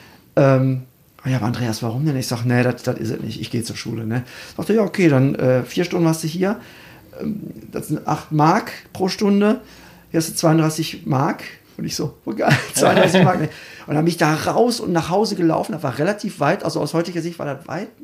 Ja, aber Andreas, warum denn? Ich sage, nee, das ist es nicht. Ich gehe zur Schule. Ne? Ich dachte, ja, okay, dann 4 Stunden warst du hier. Das sind 8 Mark pro Stunde. Hier hast du 32 Mark. Und ich so, oh geil, 32 Mark. Ne? Und dann bin ich da raus und nach Hause gelaufen. Das war relativ weit. Also aus heutiger Sicht war das weit.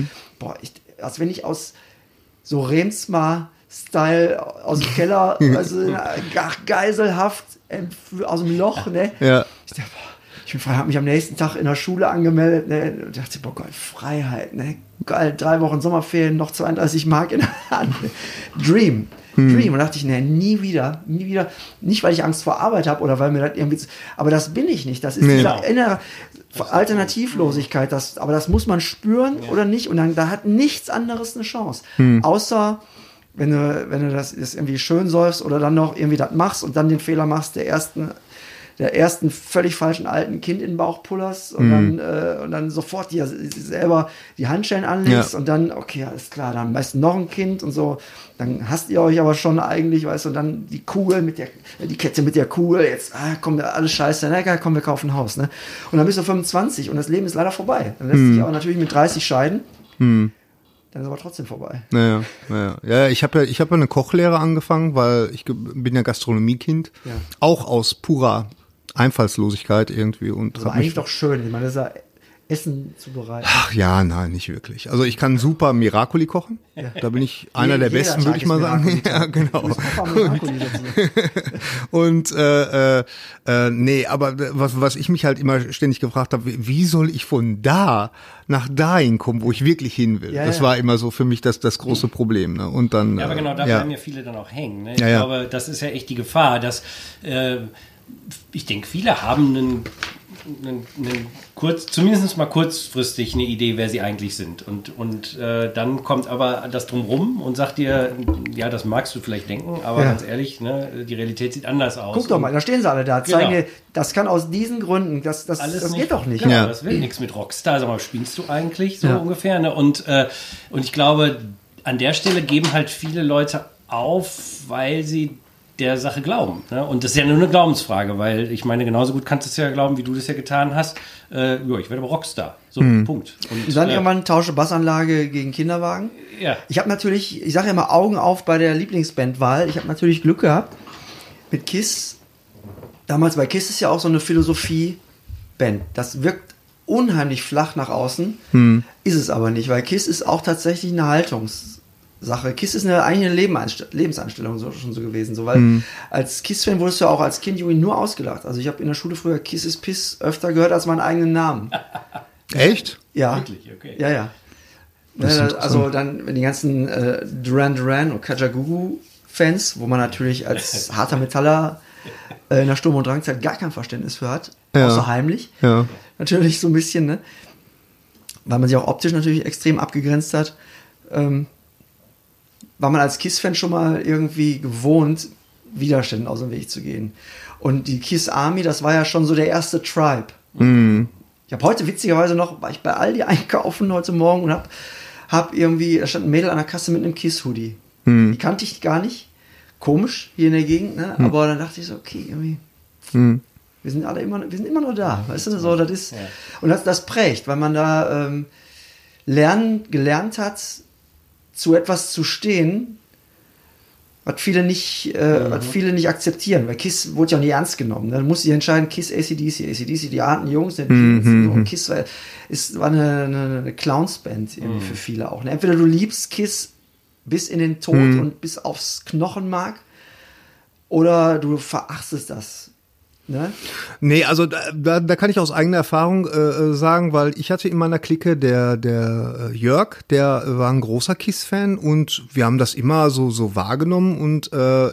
Als wenn ich aus so Remsmar-Style aus dem Keller, also geiselhaft aus dem Loch. Ne? Ja. Ich habe mich am nächsten Tag in der Schule angemeldet, ne, und dachte, boah, geil, Freiheit, ne, geil, 3 Wochen Sommerferien, noch 32 Mark in der Hand. Dream. Und dachte ich, ne, nie wieder, nicht weil ich Angst vor Arbeit habe oder weil mir das irgendwie, aber das bin ich nicht, das ist diese innere Alternativlosigkeit, aber das muss man spüren oder nicht und dann, da hat nichts anderes eine Chance, außer wenn du das irgendwie schön säufst oder dann noch irgendwie das machst und dann den Fehler machst, der ersten völlig falschen alten Kind in den Bauch pullerst und dann sofort dir selber die Handschellen anlegst und dann, okay, alles klar, dann meist noch ein Kind und so, dann hasst ihr euch aber schon eigentlich, weißt du, und dann die Kette mit der Kugel, jetzt, komm, alles scheiße, na egal, komm, wir kaufen ein Haus, ne? Und dann bist du 25 und das Leben ist leider vorbei. Dann lässt sich auch natürlich mit 30 scheiden. Dann ist aber trotzdem vorbei. Ja, ich habe ja eine Kochlehre angefangen, weil ich bin ja Gastronomiekind, auch aus purer Einfallslosigkeit irgendwie. Und das war eigentlich doch schön, ich meine, das ist ja Essen zubereiten. Ach ja, nein, nicht wirklich. Also ich kann super Miracoli kochen. Ja. Da bin ich einer der Besten, würde ich mal sagen. Ja, genau. Und nee, aber was ich mich halt immer ständig gefragt habe, wie soll ich von da nach dahin kommen, wo ich wirklich hin will? Das war immer so für mich das große Problem. Ne? Und dann. Ja, aber genau, da bleiben ja viele dann auch hängen. Ne? Ich glaube, das ist ja echt die Gefahr, dass ich denke, viele haben zumindest mal kurzfristig eine Idee, wer sie eigentlich sind. Und dann kommt aber das drumrum und sagt dir, ja, das magst du vielleicht denken, aber ganz ehrlich, ne, die Realität sieht anders aus. Guck doch mal, da stehen sie alle da. Zeigen dir, das kann aus diesen Gründen, das geht doch nicht. Genau, das will nichts mit Rockstar. Sag mal, spielst du eigentlich so ungefähr? Ne? Und ich glaube, an der Stelle geben halt viele Leute auf, weil sie der Sache glauben. Ne? Und das ist ja nur eine Glaubensfrage, weil ich meine, genauso gut kannst du es ja glauben, wie du das ja getan hast. Ich werde aber Rockstar. So, Punkt. Und dann irgendwann tausche Bassanlage gegen Kinderwagen. Ja. Ich habe natürlich, ich sage ja immer Augen auf bei der Lieblingsbandwahl. Ich habe natürlich Glück gehabt mit KISS. Damals bei KISS ist ja auch so eine Philosophie-Band. Das wirkt unheimlich flach nach außen, ist es aber nicht, weil KISS ist auch tatsächlich eine Haltungssache. KISS ist eigentlich eine Lebenseinstellung schon so gewesen, so, weil als KISS-Fan wurdest du ja auch als Kind Junge nur ausgelacht. Also ich habe in der Schule früher KISS ist Piss öfter gehört als meinen eigenen Namen. Echt? Ja. Wirklich? Okay. Ja. Also dann die ganzen Duran und Kajagoogoo-Fans, wo man natürlich als harter Metaller in der Sturm- und Drangzeit gar kein Verständnis für hat, außer heimlich. Ja. Natürlich so ein bisschen, ne? Weil man sich auch optisch natürlich extrem abgegrenzt hat. War man als KISS-Fan schon mal irgendwie gewohnt, Widerständen aus dem Weg zu gehen. Und die KISS Army, das war ja schon so der erste Tribe. Ich habe heute witzigerweise war ich bei Aldi einkaufen heute Morgen und hab irgendwie, da stand ein Mädel an der Kasse mit einem KISS-Hoodie. Die kannte ich gar nicht. Komisch, hier in der Gegend, ne? Aber dann dachte ich so, okay, irgendwie, wir sind immer noch da. Weißt du, so, das ist, und das prägt, weil man da gelernt hat, zu etwas zu stehen, was viele nicht akzeptieren, weil KISS wurde ja nie ernst genommen. Dann musste ich entscheiden, KISS, AC/DC, die harten Jungs, und KISS war eine Clownsband irgendwie für viele auch. Entweder du liebst KISS bis in den Tod und bis aufs Knochenmark, oder du verachtest das. Ne? Nee, also da kann ich aus eigener Erfahrung sagen, weil ich hatte in meiner Clique der Jörg, der war ein großer KISS-Fan und wir haben das immer so wahrgenommen und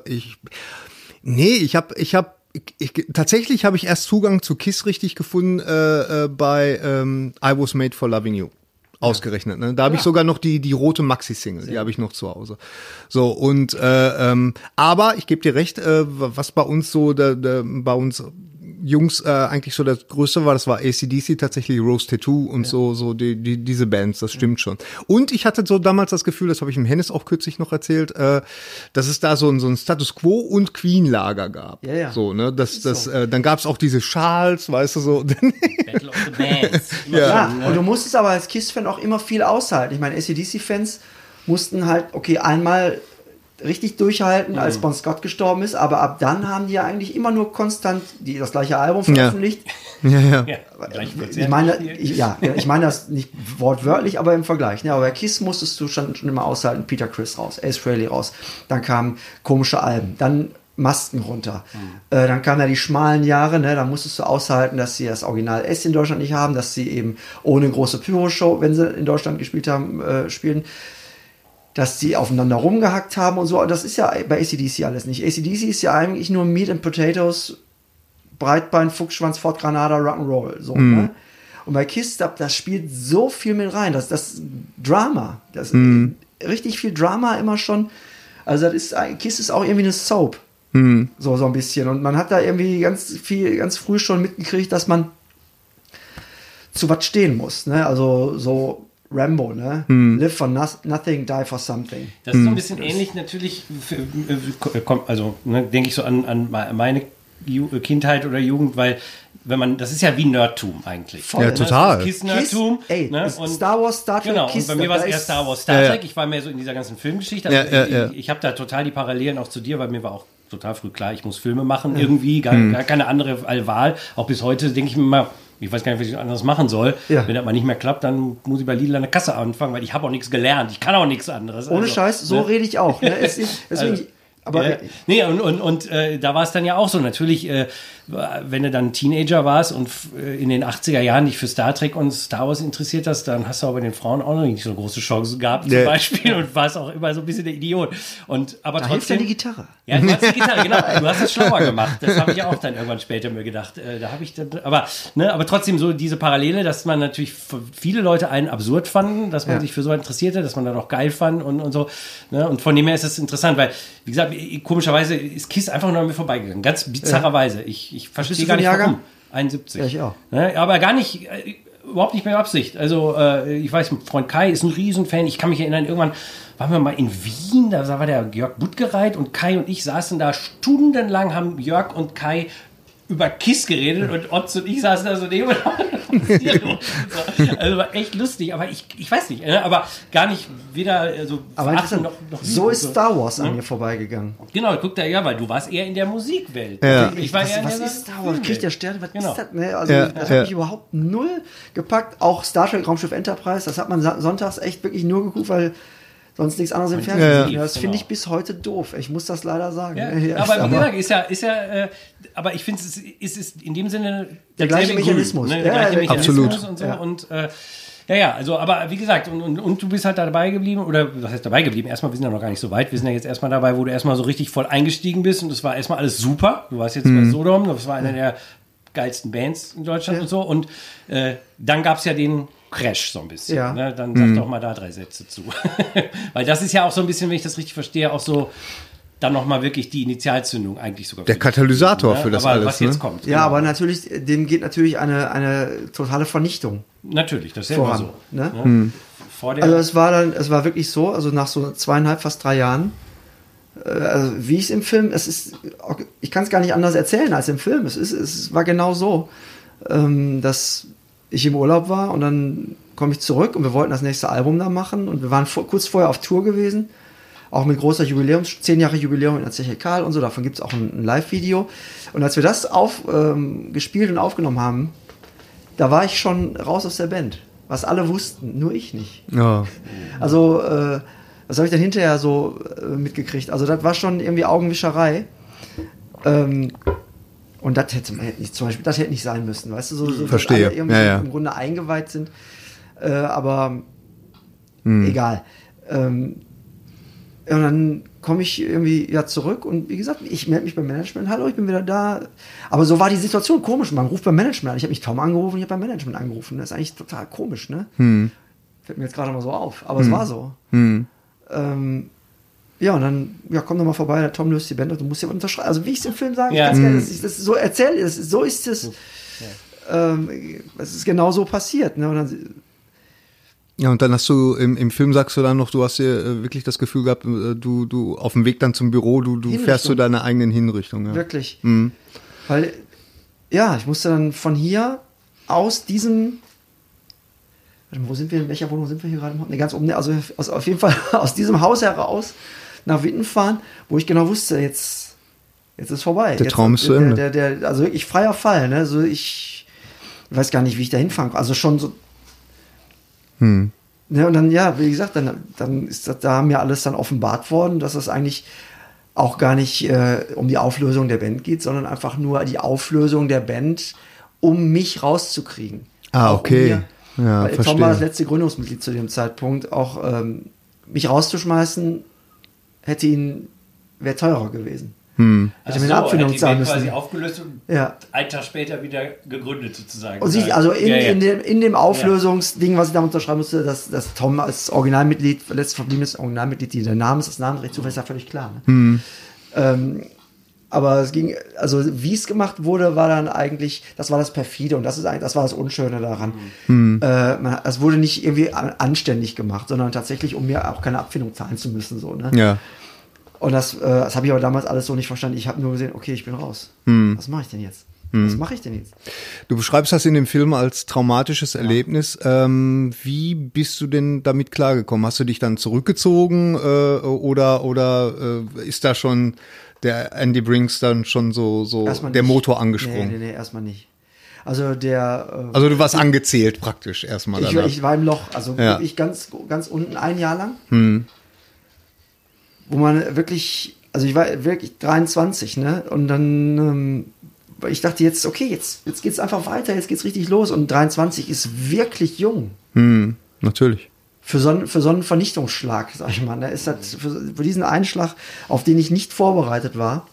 tatsächlich habe ich erst Zugang zu KISS richtig gefunden bei I Was Made for Loving You. Ausgerechnet, ne? Da habe ich sogar noch die rote Maxi-Single, die habe ich noch zu Hause. So, und aber ich gebe dir recht, was bei uns so bei uns Jungs eigentlich so das Größte war, das war AC/DC, tatsächlich Rose Tattoo und so diese Bands, das stimmt schon. Und ich hatte so damals das Gefühl, das habe ich im Hennes auch kürzlich noch erzählt, dass es da so ein Status Quo und Queen-Lager gab. Ja. So, ne, dann gab es auch diese Schals, weißt du, so. Battle of the Bands. Und du musstest aber als KISS-Fan auch immer viel aushalten. Ich meine, AC/DC-Fans mussten halt, okay, einmal richtig durchhalten, als Bon Scott gestorben ist, aber ab dann haben die ja eigentlich immer nur konstant das gleiche Album veröffentlicht. Ja. Ich meine das nicht wortwörtlich, aber im Vergleich. Aber bei KISS musstest du schon immer aushalten, Peter Criss raus, Ace Frehley raus, dann kamen komische Alben, dann Masken runter. Dann kamen ja die schmalen Jahre, ne? Da musstest du aushalten, dass sie das Original S in Deutschland nicht haben, dass sie eben ohne große Pyro-Show, wenn sie in Deutschland gespielt haben, spielen, dass sie aufeinander rumgehackt haben und so. Das ist ja bei AC/DC alles nicht. AC/DC ist ja eigentlich nur Meat and Potatoes, Breitbein, Fuchsschwanz, Fort Granada, Rock'n'Roll. So, ne? Und bei KISS, das spielt so viel mit rein. Das Drama, richtig viel Drama immer schon. Also Kiss ist auch irgendwie eine Soap. So ein bisschen. Und man hat da irgendwie ganz früh schon mitgekriegt, dass man zu was stehen muss. Ne? Also so Rambo, ne? Live for nothing, die for something. Das ist so ein bisschen ähnlich natürlich, also denke ich so an meine Kindheit oder Jugend, weil das ist ja wie Nerdtum eigentlich. Voll, ja, total. Kiss-Nerdtum. Ne? Star Wars, Star Trek, genau, Kiss. Und bei mir war es eher Star Wars, Star Trek. Ich war mehr so in dieser ganzen Filmgeschichte. Also ich habe da total die Parallelen auch zu dir, weil mir war auch total früh klar, ich muss Filme machen irgendwie, gar keine andere Wahl. Auch bis heute denke ich mir mal, ich weiß gar nicht, was ich anderes machen soll. Ja. Wenn das mal nicht mehr klappt, dann muss ich bei Lidl an der Kasse anfangen, weil ich habe auch nichts gelernt. Ich kann auch nichts anderes. Ohne Scheiß, so rede ich auch. Ne? Deswegen, aber da war es dann ja auch so. Natürlich, wenn du dann Teenager warst und in den 80er Jahren dich für Star Trek und Star Wars interessiert hast, dann hast du aber den Frauen auch noch nicht so große Chancen gehabt zum Beispiel und warst auch immer so ein bisschen der Idiot. Aber da hilft ja die Gitarre. Ja, du hast die Gitarre, genau. Du hast es schlauer gemacht. Das habe ich auch dann irgendwann später mir gedacht. Aber trotzdem so diese Parallele, dass man natürlich viele Leute einen absurd fanden, dass man sich für so interessierte, dass man dann auch geil fand und so. Ne? Und von dem her ist es interessant, weil, wie gesagt, komischerweise ist Kiss einfach nur an mir vorbeigegangen. Ganz bizarrerweise. Ich verstehe gar nicht, warum. 71. Ja, ich auch. Ne? Aber gar nicht, überhaupt nicht mehr Absicht. Also, ich weiß, mein Freund Kai ist ein Riesenfan. Ich kann mich erinnern, irgendwann waren wir mal in Wien, da war der Jörg Buttgereit und Kai und ich saßen da stundenlang, haben Jörg und Kai über Kiss geredet und Otz und ich saßen da so neben. Also war echt lustig, aber ich weiß nicht, aber gar nicht weder so noch so ist Star Wars an mir vorbeigegangen. Genau, guck da, ja, weil du warst eher in der Musikwelt. Ja. Was ist Star Wars? Kriegt der Stern, was ist das? Ne? Also das hat mich überhaupt null gepackt. Auch Star Trek Raumschiff Enterprise, das hat man sonntags echt wirklich nur geguckt, weil sonst nichts anderes im Fernsehen. Ja. Das finde ich bis heute doof. Ich muss das leider sagen. Ja. Aber wie gesagt, ist ja aber ich finde, es ist in dem Sinne der gleiche Mechanismus. Der gleiche Mechanismus absolut. Und so. Und also, aber wie gesagt, und du bist halt dabei geblieben, oder was heißt dabei geblieben? Erstmal, wir sind ja noch gar nicht so weit. Wir sind ja jetzt erstmal dabei, wo du erstmal so richtig voll eingestiegen bist und das war erstmal alles super. Du warst jetzt bei Sodom, das war einer der geilsten Bands in Deutschland und so. Und dann gab es ja den Crash so ein bisschen. Ja. Ne? Dann sag doch mal da 3 Sätze zu. Weil das ist ja auch so ein bisschen, wenn ich das richtig verstehe, auch so dann nochmal wirklich die Initialzündung eigentlich sogar. Der Katalysator für das aber alles. Was jetzt kommt. Ja, aber natürlich, dem geht natürlich eine totale Vernichtung. Natürlich, das ist ja voran, immer so. Ne? Also es war wirklich so, also nach so 2,5, fast 3 Jahren, also wie ich es im Film, ich kann es gar nicht anders erzählen als im Film. Es war genau so, dass ich im Urlaub war und dann komme ich zurück und wir wollten das nächste Album da machen und wir waren kurz vorher auf Tour gewesen, auch mit großer 10 Jahre Jubiläum in der Zeche Karl und so, davon gibt es auch ein Live-Video. Und als wir das gespielt und aufgenommen haben, da war ich schon raus aus der Band, was alle wussten, nur ich nicht. Ja. Also das habe ich dann hinterher so mitgekriegt, also das war schon irgendwie Augenwischerei. Und das hätte nicht sein müssen, weißt du, so verstehe. Dass alle im Grunde eingeweiht sind, aber egal. Und dann komme ich irgendwie zurück und wie gesagt, ich melde mich beim Management, hallo, ich bin wieder da. Aber so war die Situation komisch, man ruft beim Management an. Ich habe nicht Tom angerufen, ich habe beim Management angerufen. Das ist eigentlich total komisch, ne? Fällt mir jetzt gerade mal so auf, aber es war so. Und dann, komm doch mal vorbei, der Tom löst die Band, du musst ja unterschreiben. Also wie ich es im Film sage, ich kann es das so erzähle, so ist es. Es ist genau so passiert. Ne? Und dann hast du im Film, sagst du dann noch, du hast dir wirklich das Gefühl gehabt, du auf dem Weg dann zum Büro, du fährst zu deiner eigenen Hinrichtung. Ja. Wirklich. Weil, ich musste dann von hier aus diesem, wo sind wir, in welcher Wohnung sind wir hier gerade? Ne, ganz oben, also auf jeden Fall aus diesem Haus heraus nach Witten fahren, wo ich genau wusste, jetzt ist vorbei. Der Traum ist zu Ende. Also wirklich freier Fall. Ne? Also ich weiß gar nicht, wie ich da hinfahren kann. Also schon so. Ne, und dann, wie gesagt, dann ist das da mir alles dann offenbart worden, dass das eigentlich auch gar nicht um die Auflösung der Band geht, sondern einfach nur die Auflösung der Band, um mich rauszukriegen. Ah, okay. Weil Tom war das letzte Gründungsmitglied zu dem Zeitpunkt. Auch mich rauszuschmeißen, wäre teurer gewesen. Also mir eine Abfindung hat die zahlen Band müssen. quasi aufgelöst und einen Tag später wieder gegründet sozusagen. Und also in dem Auflösungsding, was ich da unterschreiben musste, dass Tom als Originalmitglied, letztverbliebenes Originalmitglied, das Namensrecht zufällig, ist ja völlig klar. Ne? Aber es ging, also wie es gemacht wurde, war dann eigentlich, das war das perfide und das war das Unschöne daran. Es wurde nicht irgendwie anständig gemacht, sondern tatsächlich, um mir auch keine Abfindung zahlen zu müssen, so, ne? Ja. Und das habe ich aber damals alles so nicht verstanden. Ich habe nur gesehen, okay, ich bin raus. Was mache ich denn jetzt? Was mache ich denn jetzt? Du beschreibst das in dem Film als traumatisches Erlebnis. Wie bist du denn damit klargekommen? Hast du dich dann zurückgezogen oder ist da schon der Andy Brinks dann schon so der Motor angesprungen? Nee, erstmal nicht. Also du warst angezählt praktisch erstmal. Ich war im Loch, also wirklich ganz, ganz unten ein Jahr lang. Wo man wirklich, also ich war wirklich 23, ne? Und dann, ich dachte jetzt, okay, jetzt geht's einfach weiter, jetzt geht's richtig los. Und 23 ist wirklich jung. Natürlich. Für so einen Vernichtungsschlag, sag ich mal. Da ist das für diesen Einschlag, auf den ich nicht vorbereitet war,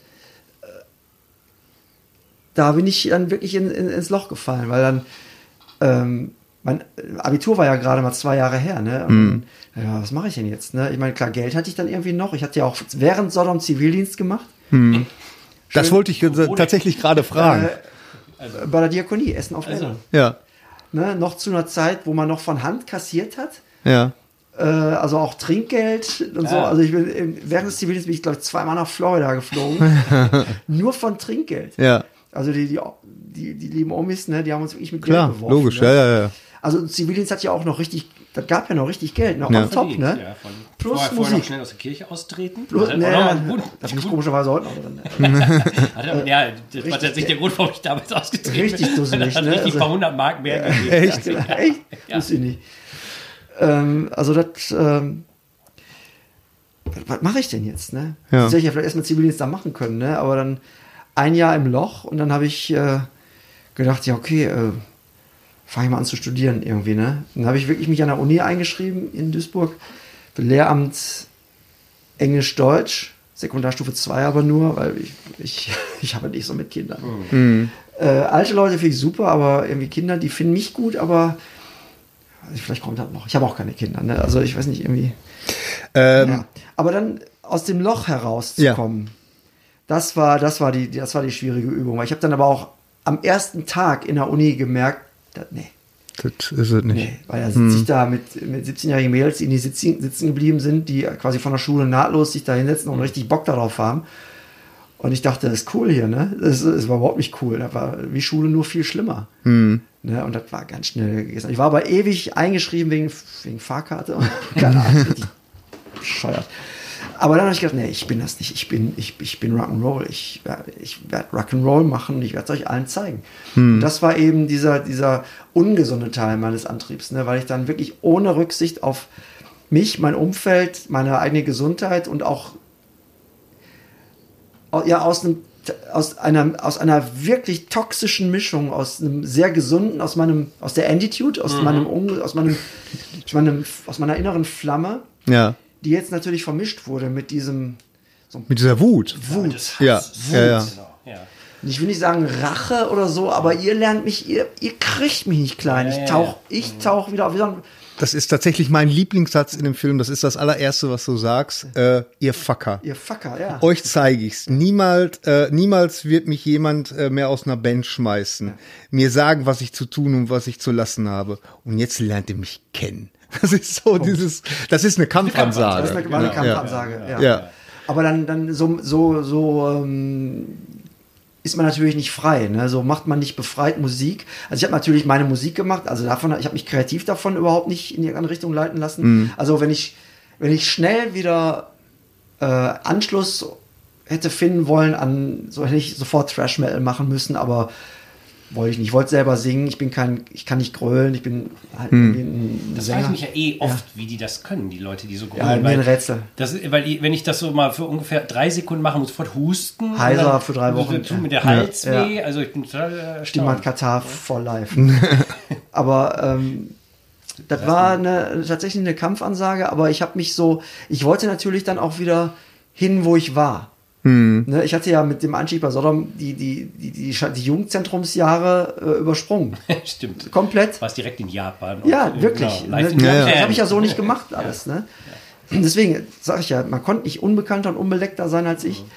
da bin ich dann wirklich ins Loch gefallen, weil dann mein Abitur war ja gerade mal 2 Jahre her, ne? Und ja, was mache ich denn jetzt? Ne? Ich meine, klar, Geld hatte ich dann irgendwie noch. Ich hatte ja auch während Sodom Zivildienst gemacht. Das wollte ich tatsächlich gerade fragen. Bei der Diakonie, Essen auf Rädern. Ja. Ne? Noch zu einer Zeit, wo man noch von Hand kassiert hat. Ja. Also auch Trinkgeld und so. Also während des Zivildienstes bin ich, glaube ich, 2-mal nach Florida geflogen. Nur von Trinkgeld. Ja. Also die lieben Omis, ne, die haben uns wirklich mit Klar, Geld beworfen. logisch, ne? ja. Also Zivildienst hat ja auch noch richtig, das gab ja noch richtig Geld, noch on top, ne? Ja, Plus vorher Musik. noch schnell aus der Kirche austreten. Plus, Das das bin ich komischerweise heute noch drin. Ja, das war tatsächlich der Grund, warum ich damals ausgetreten bin. Richtig dusselig, Das hat ne? richtig ein paar 100 Mark mehr gegeben. Echt? Echt? Ja. Wusste ich nicht. Also das, was mache ich denn jetzt, ne? Ja. Das hätte ich ja vielleicht erstmal Zivildienst da machen können, ne? Aber dann ein Jahr im Loch und dann habe ich gedacht, ja okay, fange ich mal an zu studieren irgendwie, ne? Dann habe ich wirklich mich an der Uni eingeschrieben in Duisburg für Lehramt Englisch-Deutsch, Sekundarstufe 2 aber nur, weil ich habe nicht so mit Kindern. Alte Leute finde ich super, aber irgendwie Kinder, die finden mich gut, aber vielleicht kommt das noch. Ich habe auch keine Kinder, ne? Also ich weiß nicht, irgendwie. Ja. Aber dann aus dem Loch herauszukommen, das war die schwierige Übung. Weil ich habe dann aber auch am ersten Tag in der Uni gemerkt, nee. Das ist es nicht. Nee, weil da sitze ich da mit 17-jährigen Mädels, die sitzen geblieben sind, die quasi von der Schule nahtlos sich da hinsetzen und richtig Bock darauf haben. Und ich dachte, das ist cool hier, ne? Das war überhaupt nicht cool. Das war wie Schule nur viel schlimmer. Ne? Und das war ganz schnell gegessen. Ich war aber ewig eingeschrieben wegen Fahrkarte. Keine Ahnung, richtig bescheuert. Aber dann habe ich gedacht, nee, ich bin das nicht. Ich bin Rock'n'Roll. Ich werde Rock'n'Roll machen und ich werde es euch allen zeigen. Und das war eben dieser ungesunde Teil meines Antriebs, ne? Weil ich dann wirklich ohne Rücksicht auf mich, mein Umfeld, meine eigene Gesundheit und auch aus einer wirklich toxischen Mischung, aus einem sehr gesunden, aus der Attitude, aus meiner inneren Flamme, die jetzt natürlich vermischt wurde mit mit dieser Wut. Ja. Ja. Und ich will nicht sagen Rache oder so, aber ihr lernt mich, ihr kriegt mich nicht klein. Ich tauch wieder auf. Das ist tatsächlich mein Lieblingssatz in dem Film. Das ist das allererste, was du sagst. Ihr Fucker. Ihr Fucker, ja. Euch zeige ich's. Niemals wird mich jemand mehr aus einer Band schmeißen. Mir sagen, was ich zu tun und was ich zu lassen habe. Und jetzt lernt ihr mich kennen. Das ist so das ist eine Kampfansage. Das war eine Kampfansage, ja. Aber dann ist man natürlich nicht frei, ne? So macht man nicht befreit Musik. Also ich habe natürlich meine Musik gemacht, also ich habe mich kreativ davon überhaupt nicht in die andere Richtung leiten lassen. Also wenn ich schnell wieder Anschluss hätte finden wollen so hätte ich sofort Thrash Metal machen müssen, aber wollte ich nicht. Ich wollte selber singen, ich kann nicht grölen, ich bin halt irgendwie ein Das Sänger. weiß ich mich ja oft, wie die das können, die Leute, die so grölen. Ja, mir ein Rätsel. Wenn ich das so mal für ungefähr 3 Sekunden mache, muss ich sofort husten. Heiser für 3 Wochen. Tut mir der Hals weh, also ich bin total Stimmand Katar for life. Aber das war tatsächlich eine Kampfansage, aber ich wollte natürlich dann auch wieder hin, wo ich war. Ne, ich hatte ja mit dem Einstieg bei Sodom die Jugendzentrumsjahre übersprungen. Stimmt. Komplett. Warst direkt in Japan. Ja, wirklich. Genau, Ne, das habe ich ja so nicht gemacht alles. Ne? Deswegen sage ich ja, man konnte nicht unbekannter und unbeleckter sein als ich.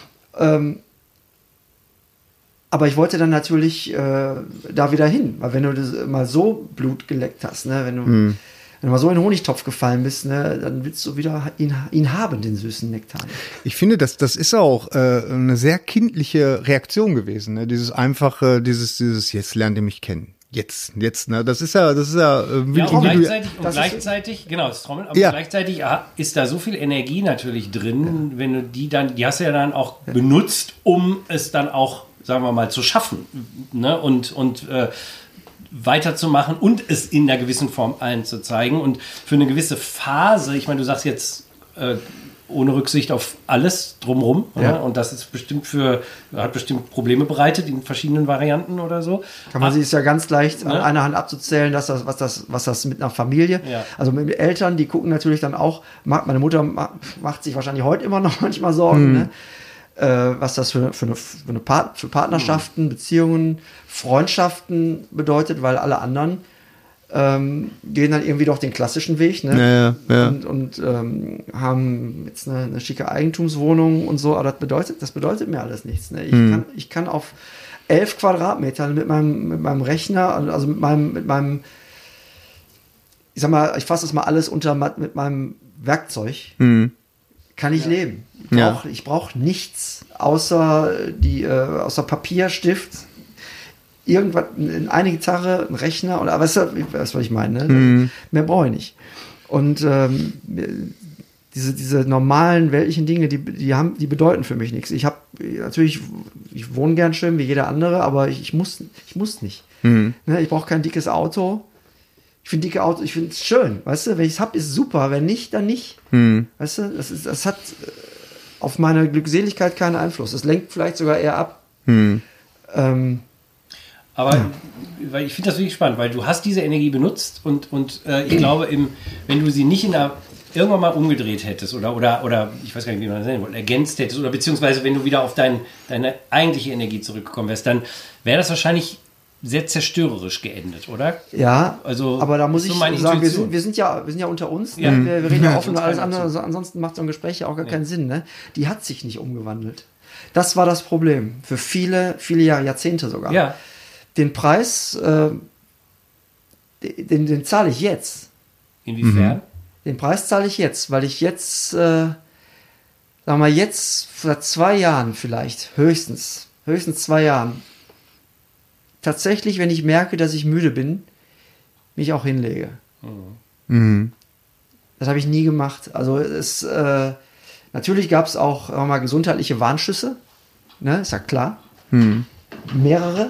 Aber ich wollte dann natürlich da wieder hin, weil wenn du das mal so Blut geleckt hast, ne, wenn du mal so in den Honigtopf gefallen bist, ne, dann willst du wieder ihn haben, den süßen Nektar. Ich finde, das ist auch eine sehr kindliche Reaktion gewesen, ne? Dieses einfache, dieses jetzt lernt ihr mich kennen. Jetzt, ne? Das ist ja, gleichzeitig, genau, das Trommeln, aber gleichzeitig ist da so viel Energie natürlich drin, wenn du die hast du ja dann auch benutzt, um es dann auch, sagen wir mal, zu schaffen, ne? Und weiterzumachen und es in einer gewissen Form allen zu zeigen. Und für eine gewisse Phase, ich meine, du sagst jetzt ohne Rücksicht auf alles drumherum, und das ist hat bestimmt Probleme bereitet in verschiedenen Varianten oder so. Kann man sich ist ja ganz leicht an einer Hand abzuzählen, was das mit einer Familie, also mit Eltern, die gucken natürlich dann auch, meine Mutter macht sich wahrscheinlich heute immer noch manchmal Sorgen, ne? Was das für Partnerschaften, Beziehungen, Freundschaften bedeutet, weil alle anderen gehen dann irgendwie doch den klassischen Weg, ne? Und haben jetzt eine schicke Eigentumswohnung und so, aber das bedeutet mir alles nichts. Ne? Ich kann auf 11 Quadratmetern mit meinem Rechner, also mit meinem ich sag mal, ich fasse das mal alles mit meinem Werkzeug, kann ich leben. Ich brauch nichts außer Papier, Stift, irgendwas, eine Gitarre, ein Rechner oder weißt du, was ich meine? Ne? Mehr brauche ich nicht. Und diese normalen weltlichen Dinge, die bedeuten für mich nichts. Ich wohne gern schön wie jeder andere, aber ich muss nicht. Ne? Ich brauche kein dickes Auto. Ich finde dicke Autos, ich finde es schön, weißt du, wenn ich es habe, ist super, wenn nicht, dann nicht. Weißt du, das hat auf meine Glückseligkeit keinen Einfluss. Das lenkt vielleicht sogar eher ab. Aber weil ich finde das wirklich spannend, weil du hast diese Energie benutzt und ich glaube, wenn du sie nicht irgendwann mal umgedreht hättest oder ich weiß gar nicht, wie man das nennen wollte, ergänzt hättest oder beziehungsweise wenn du wieder auf deine eigentliche Energie zurückgekommen wärst, dann wäre das wahrscheinlich sehr zerstörerisch geendet, oder? Ja, also, aber da muss ich sagen, wir sind ja unter uns, ne? Wir reden ja offen über alles andere, also ansonsten macht so ein Gespräch ja auch gar keinen Sinn. Ne? Die hat sich nicht umgewandelt. Das war das Problem, für viele, viele Jahre, Jahrzehnte sogar. Ja. Den Preis, den zahle ich jetzt. Inwiefern? Den Preis zahle ich jetzt, weil ich jetzt, sagen wir mal jetzt, vor 2 Jahren vielleicht, höchstens 2 Jahren, tatsächlich, wenn ich merke, dass ich müde bin, mich auch hinlege. Das habe ich nie gemacht. Also natürlich gab es auch mal gesundheitliche Warnschüsse, ne? Ist ja klar. Mehrere.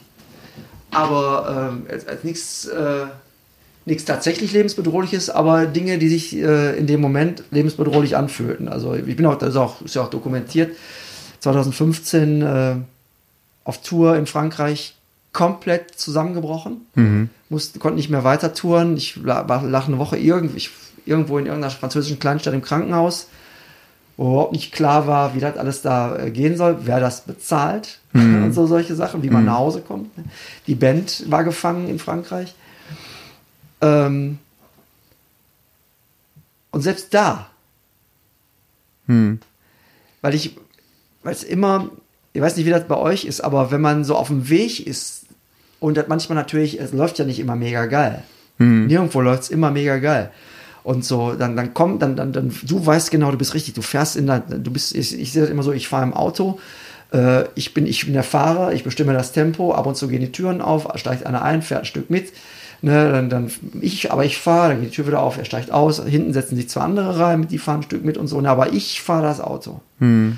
Aber nichts tatsächlich lebensbedrohliches, aber Dinge, die sich in dem Moment lebensbedrohlich anfühlten. Also ich bin ist ja auch dokumentiert. 2015 auf Tour in Frankreich komplett zusammengebrochen. Konnte nicht mehr weiter touren. Ich lag eine Woche irgendwo in irgendeiner französischen Kleinstadt im Krankenhaus, wo überhaupt nicht klar war, wie das alles da gehen soll, wer das bezahlt und solche Sachen, wie man nach Hause kommt. Die Band war gefangen in Frankreich. Und selbst da, weil es immer, ich weiß nicht, wie das bei euch ist, aber wenn man so auf dem Weg ist, und das manchmal natürlich, es läuft ja nicht immer mega geil. Nirgendwo läuft es immer mega geil. Und so, dann du weißt genau, du bist richtig, du fährst ich sehe das immer so, ich fahre im Auto, ich bin der Fahrer, ich bestimme das Tempo, ab und zu gehen die Türen auf, steigt einer ein, fährt ein Stück mit, ne, ich fahre, dann geht die Tür wieder auf, er steigt aus, hinten setzen sich 2 andere rein, die fahren ein Stück mit und so, ne, aber ich fahre das Auto. Und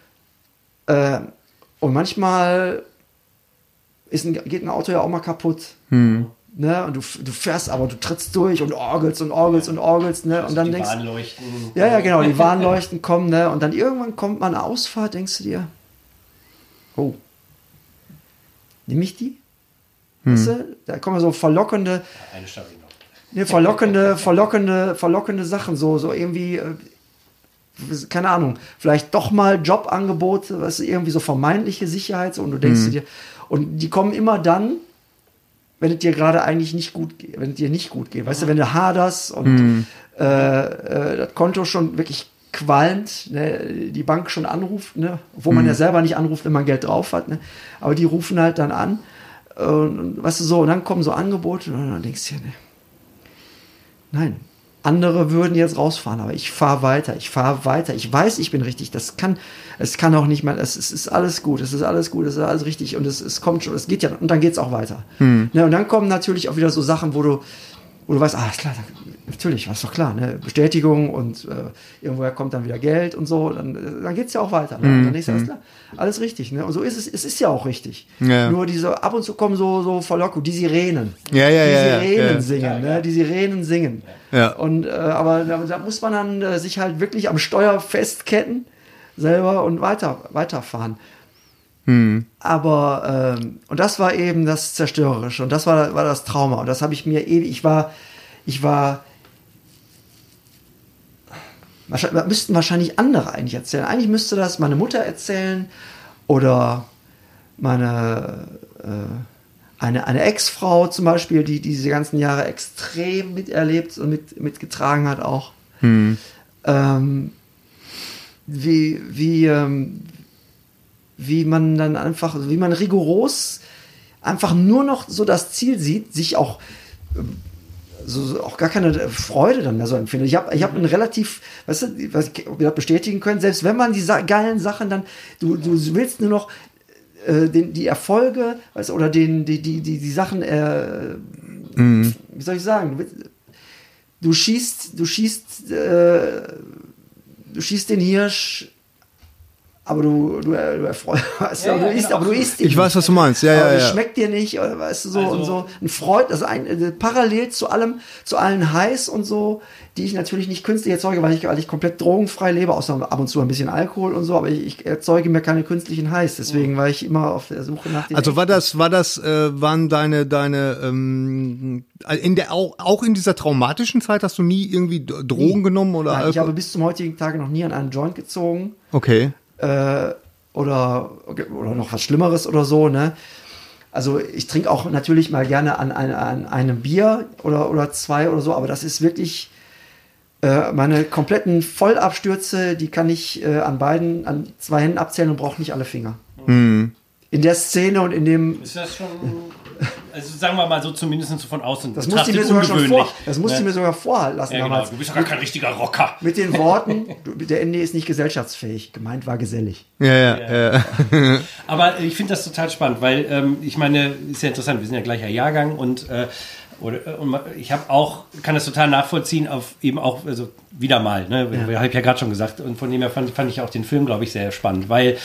manchmal geht ein Auto ja auch mal kaputt. Ne? Und du fährst, aber du trittst durch und orgelst, ne? Und dann denkst du. Warnleuchten. Ja, genau, die Warnleuchten kommen, ne? Und dann irgendwann kommt mal eine Ausfahrt, denkst du dir, oh, nehme ich die? Weißt du? Da kommen so verlockende. Eine schaffe ich noch. Ne, verlockende Sachen, so irgendwie. keine Ahnung, vielleicht doch mal Jobangebote, was irgendwie so vermeintliche Sicherheit, und du denkst dir, und die kommen immer dann, wenn es dir gerade eigentlich nicht gut geht, wenn es dir nicht gut geht. Weißt du, wenn du haderst und das Konto schon wirklich qualmt, ne, die Bank schon anruft, ne, obwohl man ja selber nicht anruft, wenn man Geld drauf hat, ne, aber die rufen halt dann an, und weißt du so, und dann kommen so Angebote und dann denkst du dir, ne, nein, andere würden jetzt rausfahren, aber ich fahre weiter, ich weiß, ich bin richtig, es kann auch nicht mal, es ist alles gut, es ist alles richtig und es kommt schon, es geht ja, und dann geht's auch weiter. Ne, und dann kommen natürlich auch wieder so Sachen, wo du weißt, ist klar, natürlich, war es doch klar, ne? Bestätigung und irgendwoher kommt dann wieder Geld und so, dann geht's ja auch weiter. Ne? Und dann denkst du, alles klar, alles richtig. Ne? Und so ist es ist ja auch richtig. Ja. Nur diese, ab und zu kommen so Verlockungen, die Sirenen. Die Sirenen singen, ne? Die Sirenen singen. Ja. Und, aber da muss man dann sich halt wirklich am Steuer festketten, selber und weiterfahren. Aber und das war eben das Zerstörerische und das war das Trauma und das habe ich mir ewig, ich war müssten wahrscheinlich andere eigentlich erzählen. Eigentlich müsste das meine Mutter erzählen oder meine eine Ex-Frau zum Beispiel, die diese ganzen Jahre extrem miterlebt und mitgetragen hat auch. Wie man dann einfach, wie man rigoros einfach nur noch so das Ziel sieht, sich auch so auch gar keine Freude dann mehr so empfindet. Ich hab einen relativ, weißt du, was wir bestätigen können, selbst wenn man die geilen Sachen dann, du willst nur noch die Erfolge, weißt du, oder die Sachen, wie soll ich sagen, du schießt den Hirsch, aber du erfreust, aber du isst ihn. Ich weiß, was du meinst. Ja. Das schmeckt dir nicht, oder weißt du so, also, und so. Ein Freud, das parallel zu allen Highs und so, die ich natürlich nicht künstlich erzeuge, weil ich komplett drogenfrei lebe, außer ab und zu ein bisschen Alkohol und so, aber ich erzeuge mir keine künstlichen Highs, deswegen war ich immer auf der Suche nach den. Also waren deine auch in dieser traumatischen Zeit hast du nie irgendwie Drogen genommen oder Nein, Alkohol? Ich habe bis zum heutigen Tage noch nie an einen Joint gezogen. Okay. Oder noch was Schlimmeres oder so, ne? Also ich trinke auch natürlich mal gerne an einem Bier oder zwei oder so, aber das ist wirklich meine kompletten Vollabstürze, die kann ich an 2 Händen abzählen und brauche nicht alle Finger. In der Szene und in dem... Ist das schon... Also sagen wir mal so, zumindest so von außen. Das musste ich mir sogar vorhalten lassen genau. damals. Du bist doch gar kein richtiger Rocker. Mit den Worten, der ND ist nicht gesellschaftsfähig. Gemeint war gesellig. Ja. Aber ich finde das total spannend, weil ich meine, ist ja interessant, wir sind ja gleicher Jahrgang und ich kann das total nachvollziehen auf eben auch, also wieder mal, ne? Habe ich ja gerade schon gesagt, und von dem her fand ich auch den Film, glaube ich, sehr spannend, weil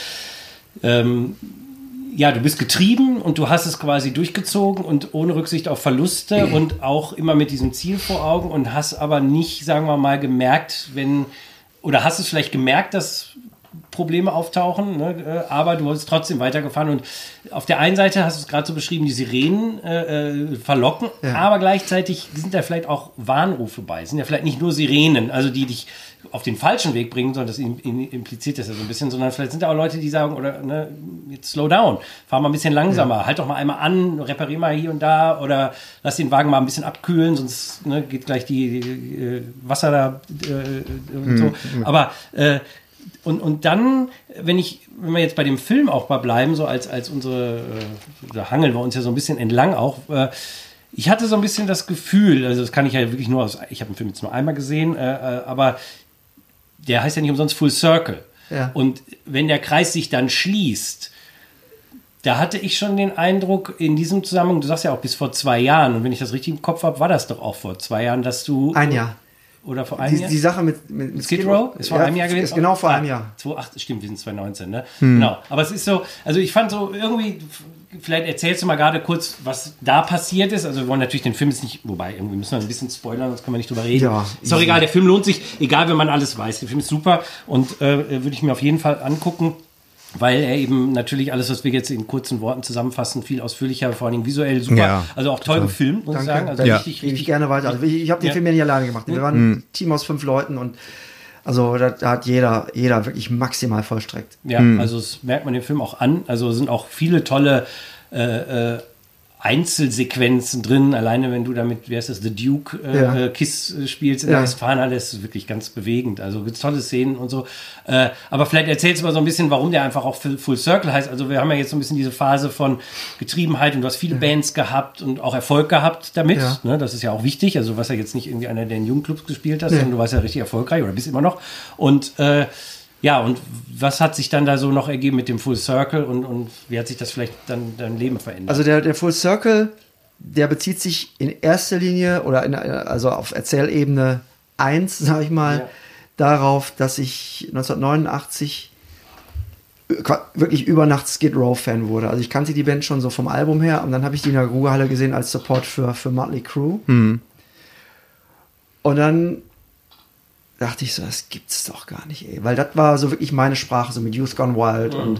du bist getrieben und du hast es quasi durchgezogen und ohne Rücksicht auf Verluste und auch immer mit diesem Ziel vor Augen und hast aber nicht, sagen wir mal, gemerkt, oder hast es vielleicht gemerkt, dass Probleme auftauchen, ne? Aber du hast trotzdem weitergefahren und auf der einen Seite hast du es gerade so beschrieben, die Sirenen verlocken, aber gleichzeitig sind da vielleicht auch Warnrufe bei, sind ja vielleicht nicht nur Sirenen, also die dich auf den falschen Weg bringen, sondern das impliziert das ja so ein bisschen, sondern vielleicht sind da auch Leute, die sagen, oder ne, jetzt slow down, fahr mal ein bisschen langsamer, halt doch mal einmal an, reparier mal hier und da oder lass den Wein mal ein bisschen abkühlen, sonst geht gleich die Wasser da und so. Aber und dann, wenn wir jetzt bei dem Film auch mal bleiben, so als unsere, da hangeln wir uns ja so ein bisschen entlang auch, ich hatte so ein bisschen das Gefühl, also das kann ich ja wirklich nur ich habe den Film jetzt nur einmal gesehen, aber der heißt ja nicht umsonst Full Circle. Ja. Und wenn der Kreis sich dann schließt, da hatte ich schon den Eindruck, in diesem Zusammenhang, du sagst ja auch bis vor 2 Jahren, und wenn ich das richtig im Kopf habe, war das doch auch vor 2 Jahren, dass du... Ein Jahr. Oder vor einem Jahr? Die Sache mit Skid Row ist vor einem Jahr gewesen? Ist genau vor einem Jahr. 2008, stimmt, wir sind 2019, ne? Genau. Aber es ist so, also ich fand so irgendwie, vielleicht erzählst du mal gerade kurz, was da passiert ist. Also wir wollen natürlich den Film jetzt nicht, wobei, irgendwie müssen wir ein bisschen spoilern, sonst können wir nicht drüber reden. Ja, ist doch egal, der Film lohnt sich, egal wenn man alles weiß. Der Film ist super und würde ich mir auf jeden Fall angucken. Weil er eben natürlich alles, was wir jetzt in kurzen Worten zusammenfassen, viel ausführlicher, vor allem visuell super. Ja, also auch toll gefilmt, muss ich sagen. Also richtig gerne weiter. Also ich habe den Film ja nicht alleine gemacht. Wir waren ein Team aus 5 Leuten und Also da hat jeder wirklich maximal vollstreckt. Ja, also das merkt man dem Film auch an. Also sind auch viele tolle Einzelsequenzen drin. Alleine wenn du damit, wie heißt das, The Duke Kiss spielst in der Westfalen, das ist wirklich ganz bewegend. Also gibt's tolle Szenen und so. Aber vielleicht erzählst du mal so ein bisschen, warum der einfach auch Full Circle heißt. Also wir haben ja jetzt so ein bisschen diese Phase von Getriebenheit und du hast viele Bands gehabt und auch Erfolg gehabt damit. Ja. Ne, das ist ja auch wichtig. Also du warst ja jetzt nicht irgendwie einer, der in Jugendclubs gespielt hast, sondern du warst ja richtig erfolgreich oder bist immer noch. Und ja, und was hat sich dann da so noch ergeben mit dem Full Circle und wie hat sich das vielleicht dann dein Leben verändert? Also der Full Circle, der bezieht sich in erster Linie oder also auf Erzählebene 1, sag ich mal, darauf, dass ich 1989 wirklich über Nacht Skid Row Fan wurde. Also ich kannte die Band schon so vom Album her und dann habe ich die in der Ruhrhalle gesehen als Support für Motley Crue. Und dann dachte ich so, das gibt's doch gar nicht, ey. Weil das war so wirklich meine Sprache, so mit Youth Gone Wild und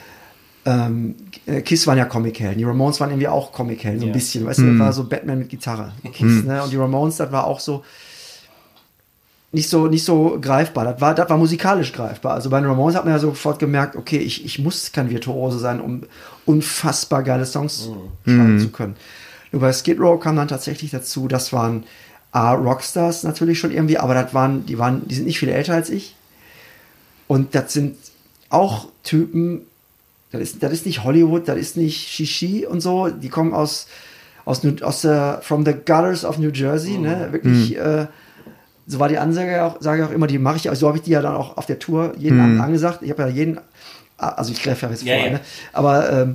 Kiss waren ja Comichelden. Die Ramones waren irgendwie auch Comichelden, so ein bisschen. Weißt du, das war so Batman mit Gitarre. Kiss, ne? Und die Ramones, das war auch so nicht so greifbar. Das war musikalisch greifbar. Also bei den Ramones hat man ja sofort gemerkt, okay, ich muss kein Virtuose sein, um unfassbar geile Songs schreiben zu können. Nur bei Skid Row kam dann tatsächlich dazu, das waren Rockstars natürlich schon irgendwie, aber die sind nicht viel älter als ich. Und das sind auch Typen, das ist nicht Hollywood, das ist nicht Shishi und so, die kommen from the gutters of New Jersey, ne, wirklich, so war die Ansage auch, sage ich auch immer, die mache ich, also so habe ich die ja dann auch auf der Tour jeden Abend angesagt, ich habe ja also ich greife ja jetzt vor, ne, aber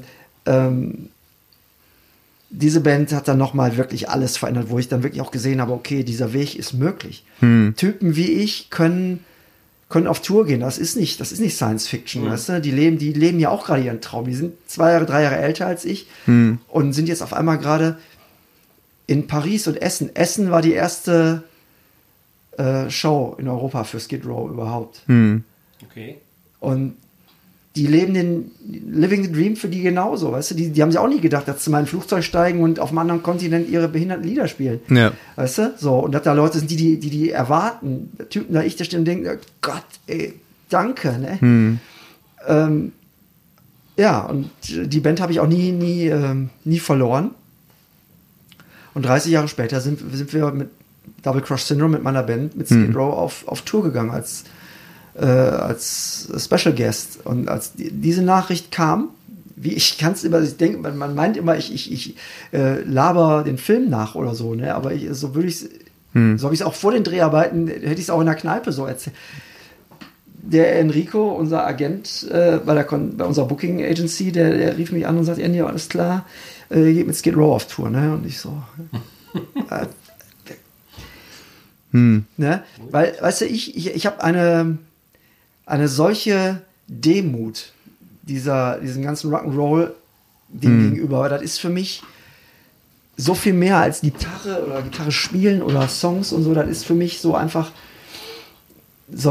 diese Band hat dann nochmal wirklich alles verändert, wo ich dann wirklich auch gesehen habe, okay, dieser Weg ist möglich. Typen wie ich können auf Tour gehen. Das ist nicht Science Fiction, weißt du? Die leben ja auch gerade ihren Traum. Die sind 2 Jahre, 3 Jahre älter als ich und sind jetzt auf einmal gerade in Paris und Essen. Essen war die erste Show in Europa für Skid Row überhaupt. Okay. Und die leben Living the Dream für die genauso, weißt du? Die haben sich auch nie gedacht, dass sie mal in ein Flugzeug steigen und auf einem anderen Kontinent ihre behinderten Lieder spielen. Ja. Weißt du? So, und dass da Leute sind, die erwarten. Der Typen da da stehen und denken, Gott, ey, danke, ne? Ja, und die Band habe ich auch nie verloren. Und 30 Jahre später sind wir mit Double Crush Syndrome, mit meiner Band, mit Skid Row auf Tour gegangen als Special Guest. Und als diese Nachricht kam, ich denke, man meint immer, ich laber den Film nach oder so, ne? Aber so habe ich es auch vor den Dreharbeiten, hätte ich es auch in der Kneipe so erzählt. Der Enrico, unser Agent bei unserer Booking Agency, der rief mich an und sagt, Andy, alles klar, geht mit Skid Row auf Tour, ne? Und ich so, ne? Weil, weißt du, ich habe eine solche Demut diesen ganzen Rock'n'Roll-Ding gegenüber, aber das ist für mich so viel mehr als Gitarre oder Gitarre spielen oder Songs und so, das ist für mich so einfach so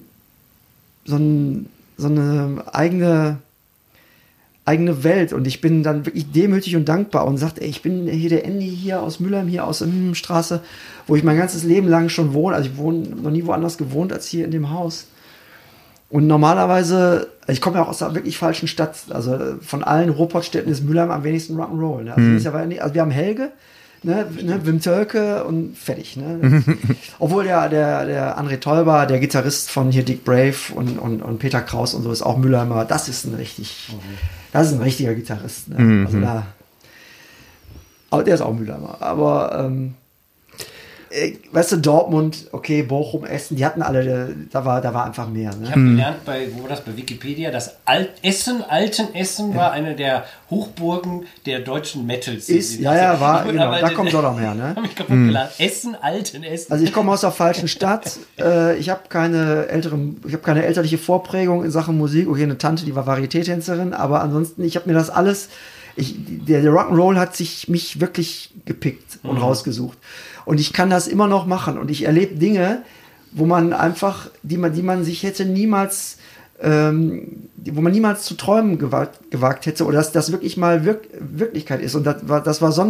eine eigene Welt und ich bin dann wirklich demütig und dankbar und sagt, ey, ich bin hier der Andy hier aus Mülheim, hier aus der Straße, wo ich mein ganzes Leben lang schon wohne, also ich noch nie woanders gewohnt als hier in dem Haus. Und normalerweise, ich komme ja auch aus einer wirklich falschen Stadt, also von allen Ruhrpottstädten ist Mülheim am wenigsten Rock'n'Roll. Ne? Also wir haben Helge, ne, Wim Tölke und fertig. Ne? Obwohl der André Tolber, der Gitarrist von hier Dick Brave und Peter Kraus und so, ist auch Mülheimer. Das ist ein richtiger Gitarrist. Ne? Also aber der ist auch Mülheimer. Aber weißt du, Dortmund, okay, Bochum, Essen, die hatten alle, da war einfach mehr. Ne? Ich habe gelernt bei Wikipedia, dass Altessen war eine der Hochburgen der deutschen Metals. War, genau, da kommt Sodom her. Ne? Hab ich kaputt gelernt. Essen. Also ich komme aus der falschen Stadt, ich habe keine elterliche Vorprägung in Sachen Musik. Okay, eine Tante, die war Varieté-Tänzerin, aber ansonsten, ich habe mir das alles, der Rock'n'Roll hat mich wirklich gepickt und rausgesucht. Und ich kann das immer noch machen. Und ich erlebe Dinge, wo man einfach, die man sich hätte niemals, wo man niemals zu träumen gewagt hätte, oder dass das wirklich mal Wirklichkeit ist. Und das war so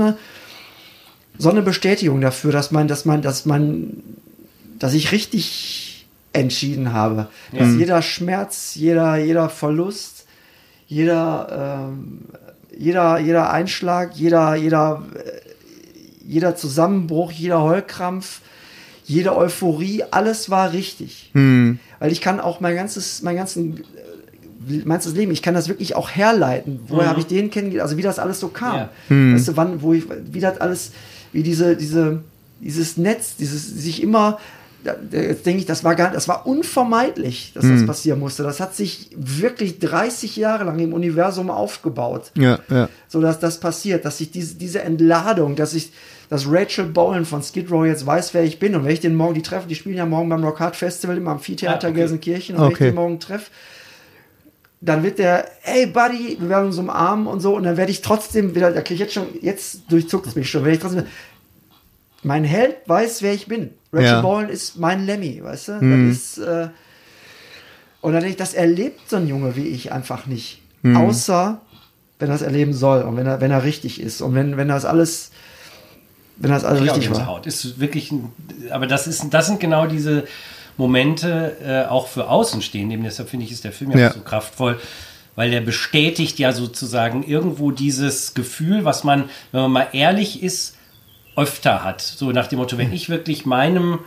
eine Bestätigung dafür, dass ich richtig entschieden habe. Dass jeder Schmerz, jeder Verlust, jeder Einschlag, jeder Zusammenbruch, jeder Heulkrampf, jede Euphorie, alles war richtig. Weil ich kann auch mein ganzes Leben, ich kann das wirklich auch herleiten. Woher habe ich den kennengelernt? Also wie das alles so kam. Ja. Weißt du, wie das alles, wie dieses Netz, sich immer, jetzt denke ich, das war unvermeidlich, dass das passieren musste. Das hat sich wirklich 30 Jahre lang im Universum aufgebaut. Ja. So dass das passiert, dass sich diese Entladung, dass Rachel Bolan von Skid Row jetzt weiß, wer ich bin. Und wenn ich den morgen, die spielen ja morgen beim Rock Hard Festival im Amphitheater Gelsenkirchen, und wenn ich den morgen treffe, dann wird der, hey Buddy, wir werden uns umarmen und so, und dann werde ich trotzdem wieder, da kriege ich jetzt durchzuckt es mich schon, werde ich trotzdem, mein Held weiß, wer ich bin. Rachel Bolan ist mein Lemmy, weißt du? Das ist, und dann denke ich, das erlebt so ein Junge wie ich einfach nicht. Außer, wenn er es erleben soll und wenn er richtig ist und wenn das alles richtig war. Ist wirklich, aber das sind genau diese Momente, auch für Außenstehende. Eben deshalb finde ich, ist der Film ja auch so kraftvoll, weil der bestätigt ja sozusagen irgendwo dieses Gefühl, was man, wenn man mal ehrlich ist, öfter hat. So nach dem Motto, wenn ich wirklich meinem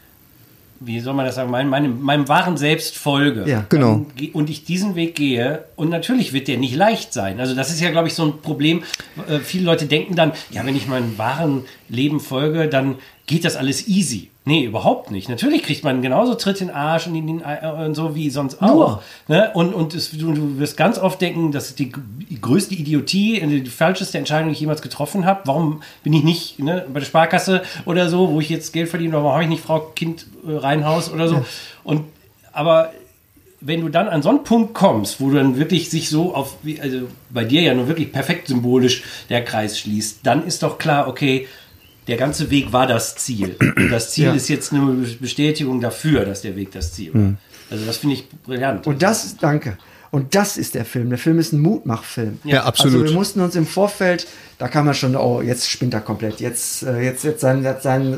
wahren Selbst folge. Ja, genau. Und ich diesen Weg gehe, und natürlich wird der nicht leicht sein. Also das ist ja, glaube ich, so ein Problem. Viele Leute denken dann, ja, wenn ich meinem wahren Leben folge, dann geht das alles easy. Nee, überhaupt nicht. Natürlich kriegt man genauso Tritt in den Arsch und so wie sonst auch. Ne? Und du wirst ganz oft denken, das ist die größte Idiotie, die falscheste Entscheidung, die ich jemals getroffen habe. Warum bin ich nicht bei der Sparkasse oder so, wo ich jetzt Geld verdiene, warum habe ich nicht Frau, Kind, Reihenhaus oder so. Ja. Aber wenn du dann an so einen Punkt kommst, wo du dann wirklich sich so also bei dir ja nur wirklich perfekt symbolisch der Kreis schließt, dann ist doch klar, okay, der ganze Weg war das Ziel. Und das Ziel ist jetzt eine Bestätigung dafür, dass der Weg das Ziel war. Also das finde ich brillant. Und danke. Und das ist der Film. Der Film ist ein Mutmachfilm. Ja, absolut. Also wir mussten uns im Vorfeld, da kam man schon, jetzt spinnt er komplett. Jetzt seinen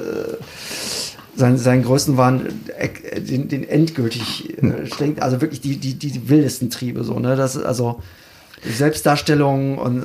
Größenwahn den endgültig strengt. Also wirklich die wildesten Triebe so. Ne? Das ist also Selbstdarstellung und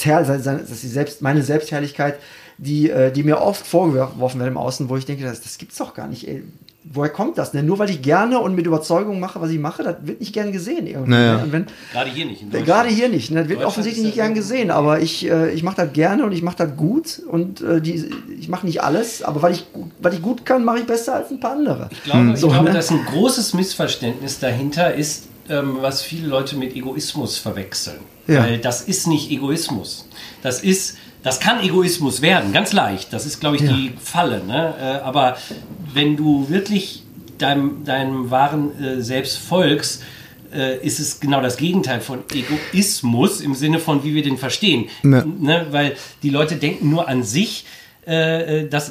meine Selbstherrlichkeit, die mir oft vorgeworfen werden im Außen, wo ich denke, das gibt's doch gar nicht. Ey. Woher kommt das denn? Nur weil ich gerne und mit Überzeugung mache, was ich mache, das wird nicht gern gesehen irgendwie. Naja. Gerade hier nicht. Gerade hier nicht. Das wird offensichtlich nicht gern gesehen. Aber ich mache das gerne und ich mache das gut. Und ich mache nicht alles. Aber weil ich gut kann, mache ich besser als ein paar andere. Ich glaube, dass ein großes Missverständnis dahinter ist, was viele Leute mit Egoismus verwechseln. Ja. Weil das ist nicht Egoismus. Das kann Egoismus werden, ganz leicht. Das ist, glaube ich, die Falle. Ne? Aber wenn du wirklich deinem wahren Selbst folgst, ist es genau das Gegenteil von Egoismus im Sinne von, wie wir den verstehen. Ne? Weil die Leute denken nur an sich, es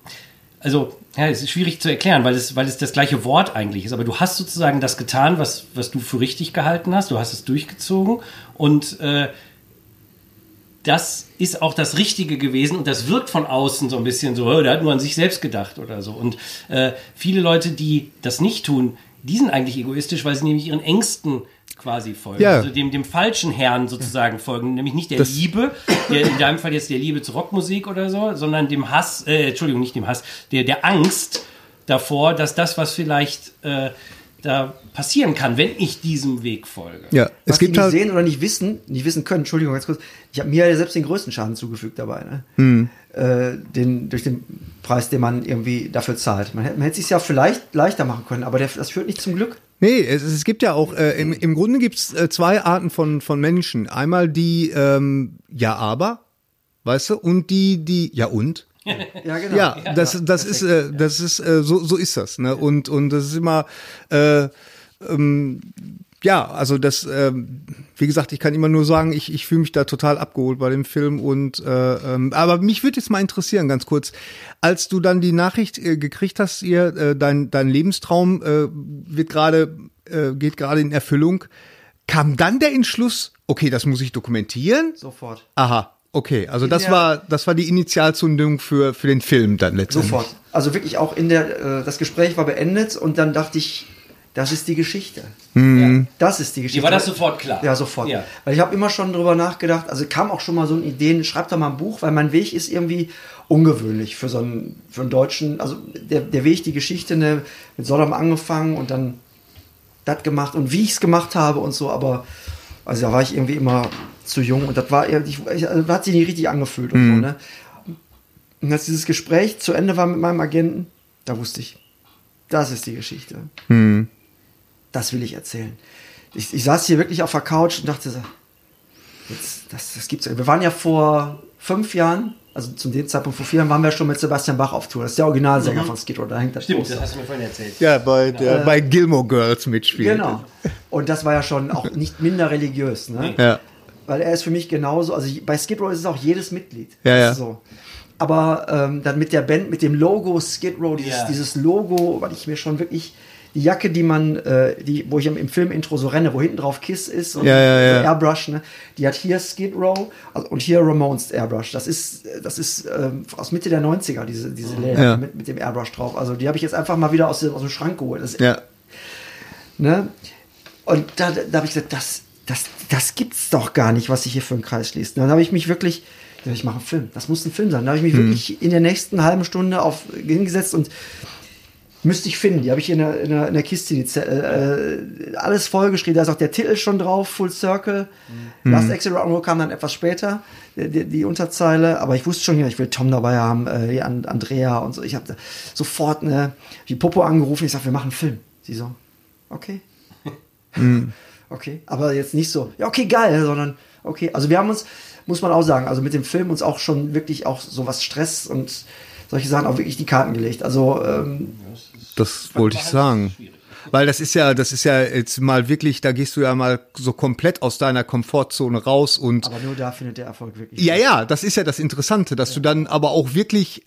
ist schwierig zu erklären, weil es das gleiche Wort eigentlich ist. Aber du hast sozusagen das getan, was du für richtig gehalten hast. Du hast es durchgezogen und das ist auch das Richtige gewesen und das wirkt von außen so ein bisschen so, der hat nur an sich selbst gedacht oder so. Und viele Leute, die das nicht tun, die sind eigentlich egoistisch, weil sie nämlich ihren Ängsten quasi folgen. Ja. Also dem falschen Herrn sozusagen folgen, nämlich nicht der Liebe, in deinem Fall jetzt der Liebe zur Rockmusik oder so, sondern dem Hass, nicht dem Hass, der Angst davor, dass das, was vielleicht da passieren kann, wenn ich diesem Weg folge. Ja, was die nicht sehen oder nicht wissen können, Entschuldigung, ganz kurz, ich habe mir ja selbst den größten Schaden zugefügt dabei, ne? Durch den Preis, den man irgendwie dafür zahlt. Man hätte es sich ja vielleicht leichter machen können, aber das führt nicht zum Glück. Nee, es gibt ja auch, im Grunde gibt's zwei Arten von Menschen. Einmal die, ja, aber, weißt du, und die, ja, und? Ja, genau. Ja, das ist so ist das, ne? Und das ist immer also das wie gesagt, ich kann immer nur sagen, ich fühle mich da total abgeholt bei dem Film und aber mich würde jetzt mal interessieren, ganz kurz, als du dann die Nachricht gekriegt hast, dein Lebenstraum geht gerade in Erfüllung, kam dann der Entschluss, okay, das muss ich dokumentieren? Sofort. Aha. Okay, also das war die Initialzündung für den Film dann letztendlich. Sofort. Also wirklich auch das Gespräch war beendet und dann dachte ich, das ist die Geschichte. Mhm. Das ist die Geschichte. Dir war das sofort klar? Ja, sofort. Ja. Weil ich habe immer schon drüber nachgedacht, also kam auch schon mal so eine Idee, schreib doch mal ein Buch, weil mein Weg ist irgendwie ungewöhnlich für einen Deutschen. Also der Weg, die Geschichte, ne, mit Sodom angefangen und dann das gemacht und wie ich es gemacht habe und so, aber also da war ich irgendwie immer zu jung und das war hat sich nicht richtig angefühlt und so, ne? Und als dieses Gespräch zu Ende war mit meinem Agenten, da wusste ich, das ist die Geschichte. Das will ich erzählen. Ich saß hier wirklich auf der Couch und dachte so, das gibt's ja. Wir waren ja vor 5 Jahren, also zu dem Zeitpunkt vor 4 Jahren, waren wir schon mit Sebastian Bach auf Tour. Das ist der Originalsänger von Skid Row, da hängt das Stimmt, Poster. das hast du mir vorhin erzählt. Ja, bei Gilmore Girls mitspielt. Genau. Und das war ja schon auch nicht minder religiös, ne? Ja. Weil er ist für mich genauso, also bei Skid Row ist es auch jedes Mitglied. Ja, ja. So. Aber dann mit der Band, mit dem Logo Skid Row, dieses Logo, weil ich mir schon wirklich die Jacke, die man, wo ich im Filmintro so renne, wo hinten drauf Kiss ist und so Airbrush, ne, die hat hier Skid Row und hier Ramones Airbrush. Das ist aus Mitte der 90er, diese Leder mit dem Airbrush drauf. Also die habe ich jetzt einfach mal wieder aus dem Schrank geholt. Ne? Und da habe ich gesagt, das gibt's doch gar nicht, was sich hier für einen Kreis schließt. Dann habe ich mich wirklich, ich mache einen Film, das muss ein Film sein. Da habe ich mich wirklich in der nächsten halben Stunde hingesetzt und müsste ich finden. Die habe ich in der Kiste, alles vollgeschrieben. Da ist auch der Titel schon drauf, Full Circle. Last Exit Rock'n'Roll kam dann etwas später, die Unterzeile. Aber ich wusste schon, ich will Tom dabei haben, Andrea und so. Ich habe sofort die Popo angerufen. Ich sage, wir machen einen Film. Sie so, okay. Okay, aber jetzt nicht so, ja, okay, geil, sondern, okay. Also wir haben uns, muss man auch sagen, also mit dem Film uns auch schon wirklich auch so was Stress und solche Sachen auch wirklich die Karten gelegt. Also, das wollte ich sagen. Weil das ist ja jetzt mal wirklich, da gehst du ja mal so komplett aus deiner Komfortzone raus und. Aber nur da findet der Erfolg wirklich. Ja, das ist ja das Interessante, dass du dann aber auch wirklich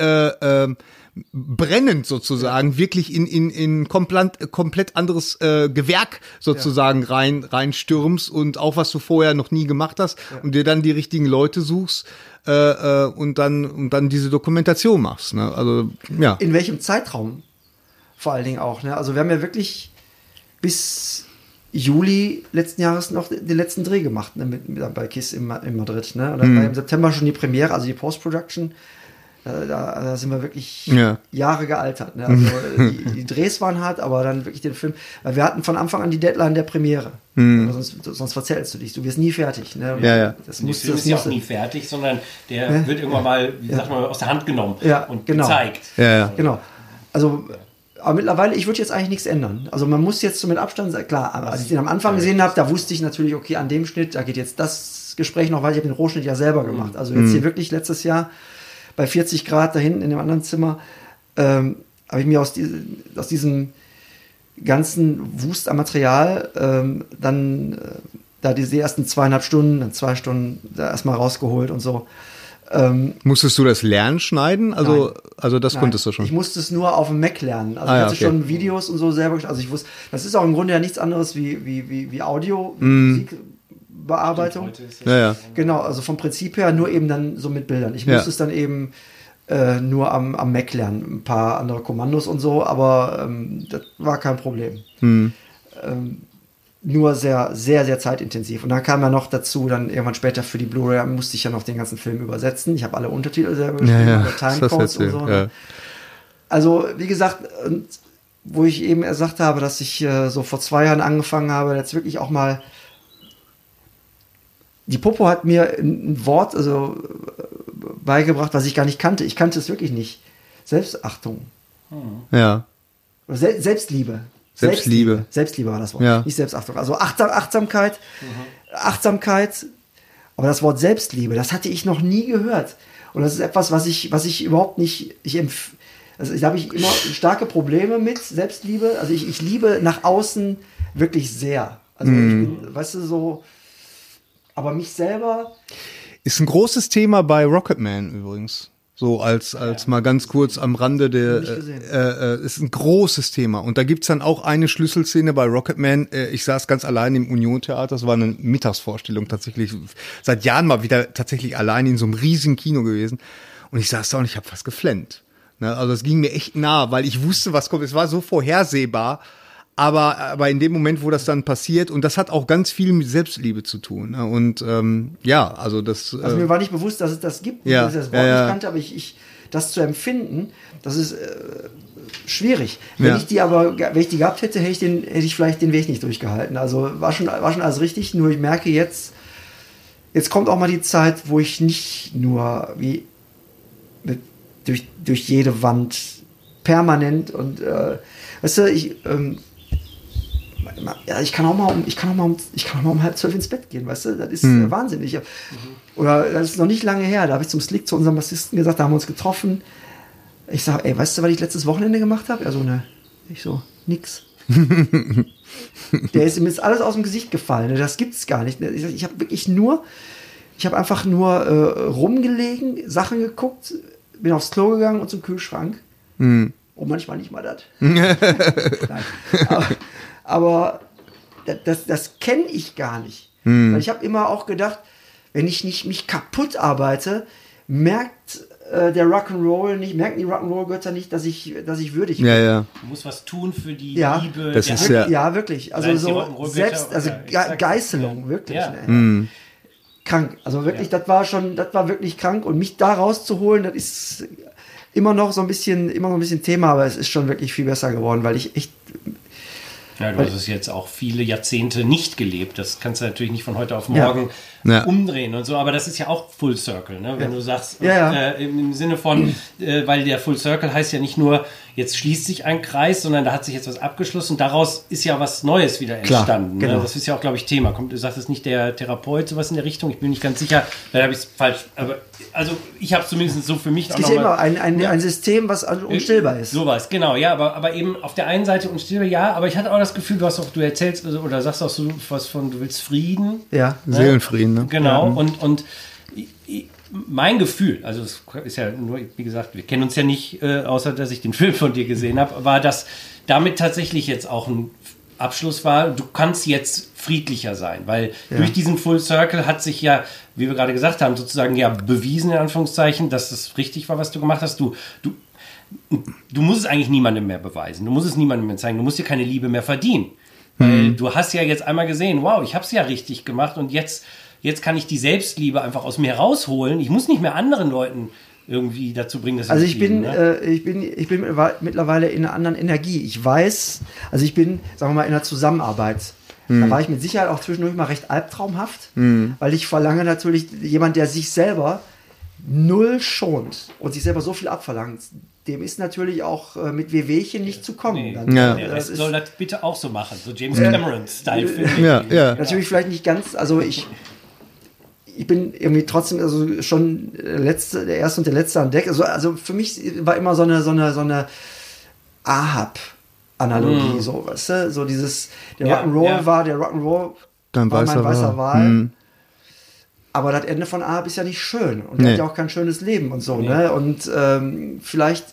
brennend sozusagen wirklich in komplett anderes Gewerk sozusagen reinstürmst und auch was du vorher noch nie gemacht hast und dir dann die richtigen Leute suchst und dann diese Dokumentation machst. Ne? Also ja. In welchem Zeitraum? Vor allen Dingen auch. Ne? Also wir haben ja wirklich bis Juli letzten Jahres noch den letzten Dreh gemacht, ne? Bei KISS in Madrid. Ne? Und dann war im September schon die Premiere, also die Post-Production. Da sind wir wirklich Jahre gealtert. Ne? Also die Drehs waren hart, aber dann wirklich den Film. Weil wir hatten von Anfang an die Deadline der Premiere. Sonst verzählst du dich. Du wirst nie fertig. Ne? Ja. Der Film ist ja auch nie fertig, sondern der wird irgendwann mal, wie sagt man, aus der Hand genommen und gezeigt. Ja. Genau. Also aber mittlerweile, ich würde jetzt eigentlich nichts ändern. Also man muss jetzt so mit Abstand sagen, klar, als ich den am Anfang gesehen habe, da wusste ich natürlich, okay, an dem Schnitt, da geht jetzt das Gespräch noch, weil ich habe den Rohschnitt ja selber gemacht. Also jetzt hier wirklich letztes Jahr bei 40 Grad da hinten in dem anderen Zimmer, habe ich mir aus diesem ganzen Wust am Material dann da diese ersten 2,5 Stunden, dann 2 Stunden da erstmal rausgeholt und so. Musstest du das lernen, schneiden? Also das konntest du schon. Ich musste es nur auf dem Mac lernen. Also ich hatte schon Videos und so selber. Also ich wusste, das ist auch im Grunde ja nichts anderes wie Audio, Musikbearbeitung. Ja. Genau, also vom Prinzip her nur eben dann so mit Bildern. Ich musste es dann eben nur am Mac lernen. Ein paar andere Kommandos und so, aber das war kein Problem. Nur sehr, sehr, sehr zeitintensiv. Und dann kam ja noch dazu, dann irgendwann später für die Blu-ray musste ich ja noch den ganzen Film übersetzen. Ich habe alle Untertitel selber geschrieben, Timecodes und so. Ne? Also, wie gesagt, wo ich eben gesagt habe, dass ich so vor 2 Jahren angefangen habe, jetzt wirklich auch mal die Popo hat mir ein Wort beigebracht, was ich gar nicht kannte. Ich kannte es wirklich nicht. Selbstachtung. Ja. Oder Selbstliebe. Selbstliebe war das Wort, nicht Selbstachtung. Also Achtsamkeit, aber das Wort Selbstliebe, das hatte ich noch nie gehört. Und das ist etwas, was ich überhaupt nicht, also da habe ich immer starke Probleme mit Selbstliebe. Also ich liebe nach außen wirklich sehr. Also ich bin, weißt du, so, aber mich selber. Ist ein großes Thema bei Rocketman übrigens. So als mal ganz kurz am Rande ist ein großes Thema. Und da gibt's dann auch eine Schlüsselszene bei Rocketman. Ich saß ganz allein im Union-Theater. Das war eine Mittagsvorstellung tatsächlich. Seit Jahren mal wieder tatsächlich allein in so einem riesigen Kino gewesen. Und ich saß da und ich habe fast geflennt. Ne? Also es ging mir echt nah, weil ich wusste, was kommt. Es war so vorhersehbar. Aber in dem Moment, wo das dann passiert, und das hat auch ganz viel mit Selbstliebe zu tun. Ne? Und also das. Also mir war nicht bewusst, dass es das gibt, dass ich das Wort nicht kannte, aber ich das zu empfinden, das ist schwierig. Wenn ich die gehabt hätte, hätte ich vielleicht den Weg nicht durchgehalten. Also war schon alles richtig, nur ich merke jetzt kommt auch mal die Zeit, wo ich nicht nur durch jede Wand permanent und weißt du, ich kann auch mal um 11:30 ins Bett gehen, weißt du, das ist wahnsinnig. Oder das ist noch nicht lange her, da habe ich zum Slick zu unserem Bassisten gesagt, da haben wir uns getroffen. Ich sage, ey, weißt du, was ich letztes Wochenende gemacht habe? Er so, ne. Ich so, nix. Ihm ist alles aus dem Gesicht gefallen, das gibt's gar nicht. Ich habe einfach nur rumgelegen, Sachen geguckt, bin aufs Klo gegangen und zum Kühlschrank. Und manchmal nicht mal das. Nein. Aber das kenne ich gar nicht. Weil ich habe immer auch gedacht, wenn ich nicht mich kaputt arbeite, merken die Rock'n'Roll-Götter nicht, dass ich würdig bin. Ja. Du musst was tun für die Liebe. Das ist wirklich. Also so Geißelung, wirklich. Ne? Krank. Also wirklich, das war wirklich krank. Und mich da rauszuholen, das ist immer noch so ein bisschen Thema, aber es ist schon wirklich viel besser geworden, weil ich echt. Ja, du hast es jetzt auch viele Jahrzehnte nicht gelebt. Das kannst du natürlich nicht von heute auf morgen umdrehen und so. Aber das ist ja auch Full Circle, ne? Wenn du sagst, im Sinne von, weil der Full Circle heißt ja nicht nur, jetzt schließt sich ein Kreis, sondern da hat sich jetzt was abgeschlossen. Daraus ist ja was Neues wieder entstanden. Klar, genau. Ne? Das ist ja auch, glaube ich, Thema. Du sagst es nicht der Therapeut, sowas in der Richtung. Ich bin nicht ganz sicher. Da habe ich es falsch. Aber also ich habe zumindest so für mich es gibt ja immer ein System, was unstillbar ist. Sowas, genau. Ja, aber eben auf der einen Seite unstillbar, ja. Aber ich hatte auch das Gefühl, du erzählst oder sagst auch so was von, du willst Frieden. Ja, Seelenfrieden. Ne? Genau. Und mein Gefühl, also es ist ja nur, wie gesagt, wir kennen uns ja nicht, außer dass ich den Film von dir gesehen habe, war, dass damit tatsächlich jetzt auch ein Abschluss war, du kannst jetzt friedlicher sein, weil durch diesen Full Circle hat sich ja, wie wir gerade gesagt haben, sozusagen bewiesen, in Anführungszeichen, dass das richtig war, was du gemacht hast. Du musst es eigentlich niemandem mehr beweisen, du musst es niemandem mehr zeigen, du musst dir keine Liebe mehr verdienen. Weil du hast ja jetzt einmal gesehen, wow, ich habe es ja richtig gemacht und jetzt kann ich die Selbstliebe einfach aus mir rausholen. Ich muss nicht mehr anderen Leuten irgendwie dazu bringen, dass ich bin mittlerweile in einer anderen Energie. Ich weiß, also ich bin, sagen wir mal, in einer Zusammenarbeit. Da war ich mit Sicherheit auch zwischendurch mal recht albtraumhaft, weil ich verlange natürlich jemand, der sich selber null schont und sich selber so viel abverlangt, dem ist natürlich auch mit Wehwehchen nicht zu kommen. Der Rest soll das bitte auch so machen, so James Cameron-Style. Natürlich vielleicht nicht ganz, also ich bin irgendwie trotzdem also schon der erste und der letzte an Deck. Also für mich war immer so eine Ahab-Analogie, so, weißt du? So dieses, der Rock'n'Roll war mein weißer Wal. Aber das Ende von Ahab ist ja nicht schön. Und der hat ja auch kein schönes Leben und so, ne? Und vielleicht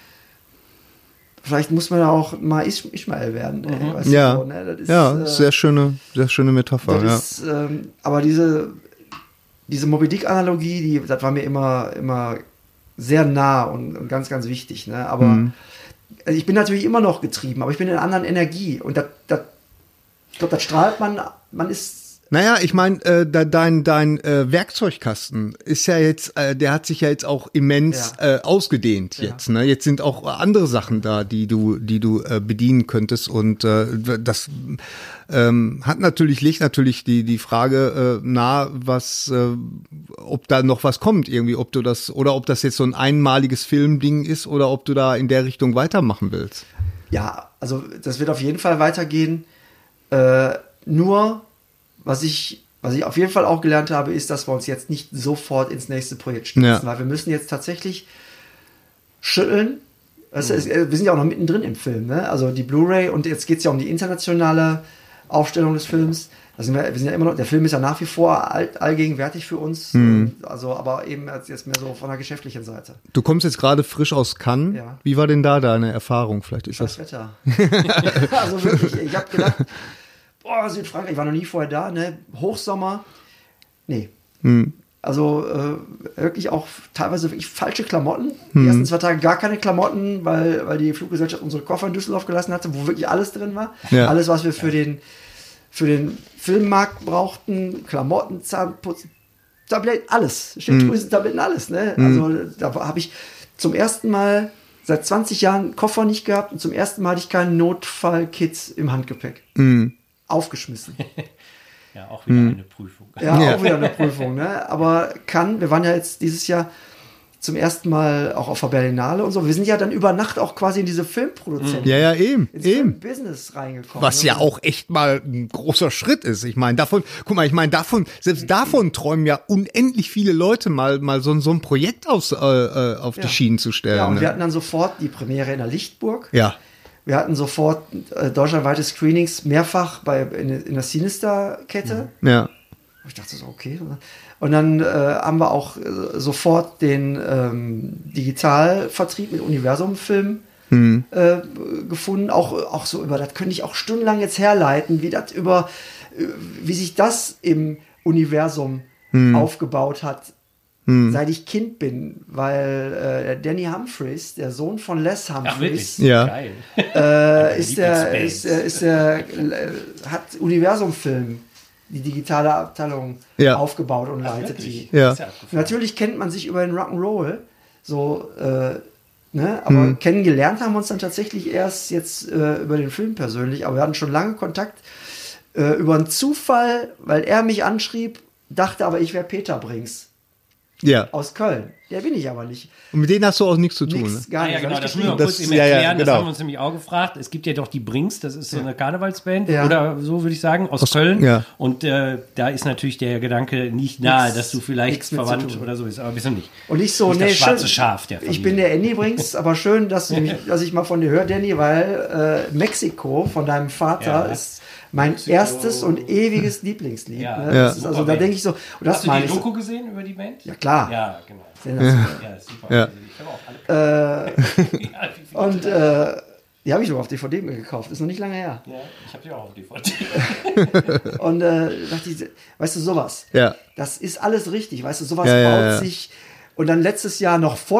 muss man auch mal Ismael werden. Weißt du, so, ne? Das ist, sehr schöne Metapher. Aber diese Moby Dick-Analogie, das war mir immer sehr nah und ganz, ganz wichtig. Ne? Aber also ich bin natürlich immer noch getrieben, aber ich bin in einer anderen Energie. Und ich glaube, das strahlt man ist. Naja, ich meine, dein Werkzeugkasten ist ja jetzt, der hat sich ja jetzt auch immens ausgedehnt jetzt. Ne? Jetzt sind auch andere Sachen da, die du bedienen könntest. Und das legt natürlich die Frage nahe, ob da noch was kommt irgendwie, ob das jetzt so ein einmaliges Filmding ist oder ob du da in der Richtung weitermachen willst. Ja, also das wird auf jeden Fall weitergehen. Nur was ich auf jeden Fall auch gelernt habe, ist, dass wir uns jetzt nicht sofort ins nächste Projekt stürzen, weil wir müssen jetzt tatsächlich schütteln. Wir sind ja auch noch mittendrin im Film, ne? Also die Blu-ray und jetzt geht es ja um die internationale Aufstellung des Films. Also wir sind ja immer noch, der Film ist ja nach wie vor allgegenwärtig für uns, also aber eben jetzt mehr so von der geschäftlichen Seite. Du kommst jetzt gerade frisch aus Cannes. Ja. Wie war denn da deine Erfahrung? Vielleicht ist das Wetter. Also wirklich, ich habe gedacht, Südfrankreich, ich war noch nie vorher da, ne? Hochsommer, nee. Also wirklich auch teilweise wirklich falsche Klamotten. Die ersten 2 Tage gar keine Klamotten, weil die Fluggesellschaft unsere Koffer in Düsseldorf gelassen hatte, wo wirklich alles drin war. Ja. Alles, was wir für den Filmmarkt brauchten, Klamotten, Zahnputz, Tabletten, alles. Schilddrüsentabletten, alles. Ne? Also da habe ich zum ersten Mal seit 20 Jahren Koffer nicht gehabt und zum ersten Mal hatte ich keinen Notfallkit im Handgepäck. Aufgeschmissen. Ja, auch wieder eine Prüfung. Ja, auch wieder eine Prüfung. Ne? Aber wir waren ja jetzt dieses Jahr zum ersten Mal auch auf der Berlinale und so. Wir sind ja dann über Nacht auch quasi in diese Filmproduzenten. Ja, eben. ins Filmbusiness reingekommen. Was ja auch echt mal ein großer Schritt ist. Ich meine, selbst davon träumen ja unendlich viele Leute mal so ein Projekt auf die Schienen zu stellen. Ja, und ne? wir hatten dann sofort die Premiere in der Lichtburg. Ja. Wir hatten sofort deutschlandweite Screenings mehrfach in der Sinister-Kette. Ja. Ich dachte so, okay. Und dann haben wir auch sofort den Digitalvertrieb mit Universum-Film gefunden. Auch so das könnte ich auch stundenlang jetzt herleiten, wie sich das im Universum aufgebaut hat, seit ich Kind bin, weil Danny Humphreys, der Sohn von Les Humphreys, Geil. hat Universum-Film, die digitale Abteilung, aufgebaut und leitet die. Ja. Natürlich kennt man sich über den Rock'n'Roll, so, ne? Aber kennengelernt haben wir uns dann tatsächlich erst jetzt über den Film persönlich, aber wir hatten schon lange Kontakt über einen Zufall, weil er mich anschrieb, dachte aber, ich wäre Peter Brings. Ja. Aus Köln. Der bin ich aber nicht. Und mit denen hast du auch nichts zu tun. Nix, Ne? gar Ja, nichts. genau, Hab ich das müssen wir geschrieben. kurz eben erklären. genau. Das haben wir uns nämlich auch gefragt. Es gibt ja doch die Brings, das ist so eine Karnevalsband Ja. oder so würde ich sagen, aus Köln. Ja. Und da ist natürlich der Gedanke nicht nahe, dass du vielleicht nichts mit zu verwandt tun. oder so bist, aber bist du nicht. Und ich so, Nicht das schwarze schön, Schaf der Familie. ich bin der Andy Brings, aber schön, dass ich mal von dir höre, Danny, weil Mexiko von deinem Vater ist mein erstes und ewiges Lieblingslied. Ja. Ne? Ja. Das ist, also da denke ich so, und das Hast du meine die ich. Doku gesehen über die Band? Ja, klar. Ja, genau. Sensationell. Ja, super. Ja. Ich habe auch alle. Und die habe ich noch auf DVD mir gekauft, ist noch nicht lange her. Ja, ich habe die auch auf DVD. Und dachte ich, weißt du, sowas. Ja. Das ist alles richtig, weißt du, sowas Ja. baut sich. Und dann letztes Jahr noch vor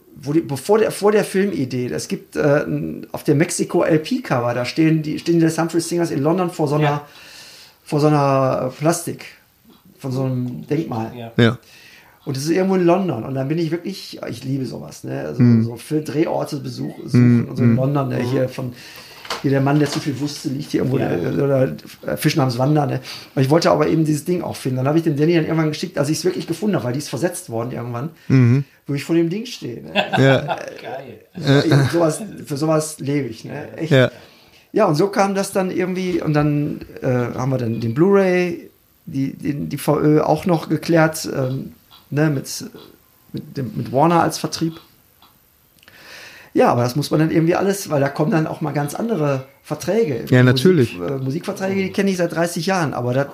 der Filmidee, es gibt auf der Mexiko LP-Cover, da stehen die Les Humphreys Singers in London vor so einer Plastik, von so einem Denkmal. Ja. Und das ist irgendwo in London. Und dann bin ich wirklich, ich liebe sowas, ne? Also so für Drehorte suchen und so in London, ne? Hier der Mann, der zu viel wusste, liegt hier irgendwo, oder Fisch namens Wanda, ne? Und ich wollte aber eben dieses Ding auch finden. Dann habe ich dem Danny dann irgendwann geschickt, als ich es wirklich gefunden habe, weil die ist versetzt worden irgendwann, wo ich vor dem Ding stehe. Ne? Ja. Geil. Für sowas lebe ich, ne? Echt. Ja. Ja, und so kam das dann irgendwie, und dann haben wir dann den Blu-ray, die VÖ auch noch geklärt, ne, mit Warner als Vertrieb. Ja, aber das muss man dann irgendwie alles, weil da kommen dann auch mal ganz andere Verträge. Ja, natürlich. Musikverträge, die kenne ich seit 30 Jahren, aber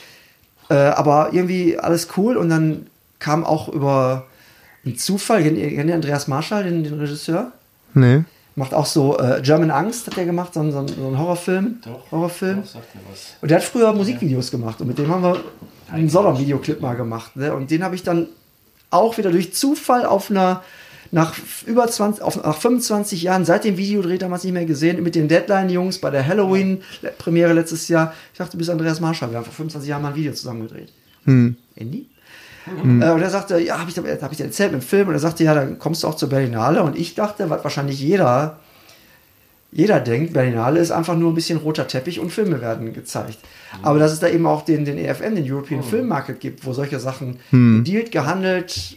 irgendwie alles cool. Und dann kam auch über einen Zufall, kennt ihr Andreas Marschall, den Regisseur? Nee. Macht auch so German Angst, hat er gemacht, so einen Horrorfilm. Horrorfilm. Doch, sagt mir was. Und der hat früher Musikvideos gemacht und mit dem haben wir einen Sodom-Videoclip mal gemacht. Ne? Und den habe ich dann auch wieder durch Zufall nach 25 Jahren, seit dem Videodreh damals nicht mehr gesehen, mit den Deadline-Jungs bei der Halloween-Premiere letztes Jahr. Ich dachte, du bist Andreas Marschall, wir haben vor 25 Jahren mal ein Video zusammen gedreht. Andy? Und er sagte, ja, hab ich dir erzählt mit dem Film, und er sagte, ja, dann kommst du auch zur Berlinale. Und ich dachte, was wahrscheinlich jeder denkt, Berlinale ist einfach nur ein bisschen roter Teppich und Filme werden gezeigt. Aber dass es da eben auch den EFM, den European Film Market gibt, wo solche Sachen gedealt, gehandelt,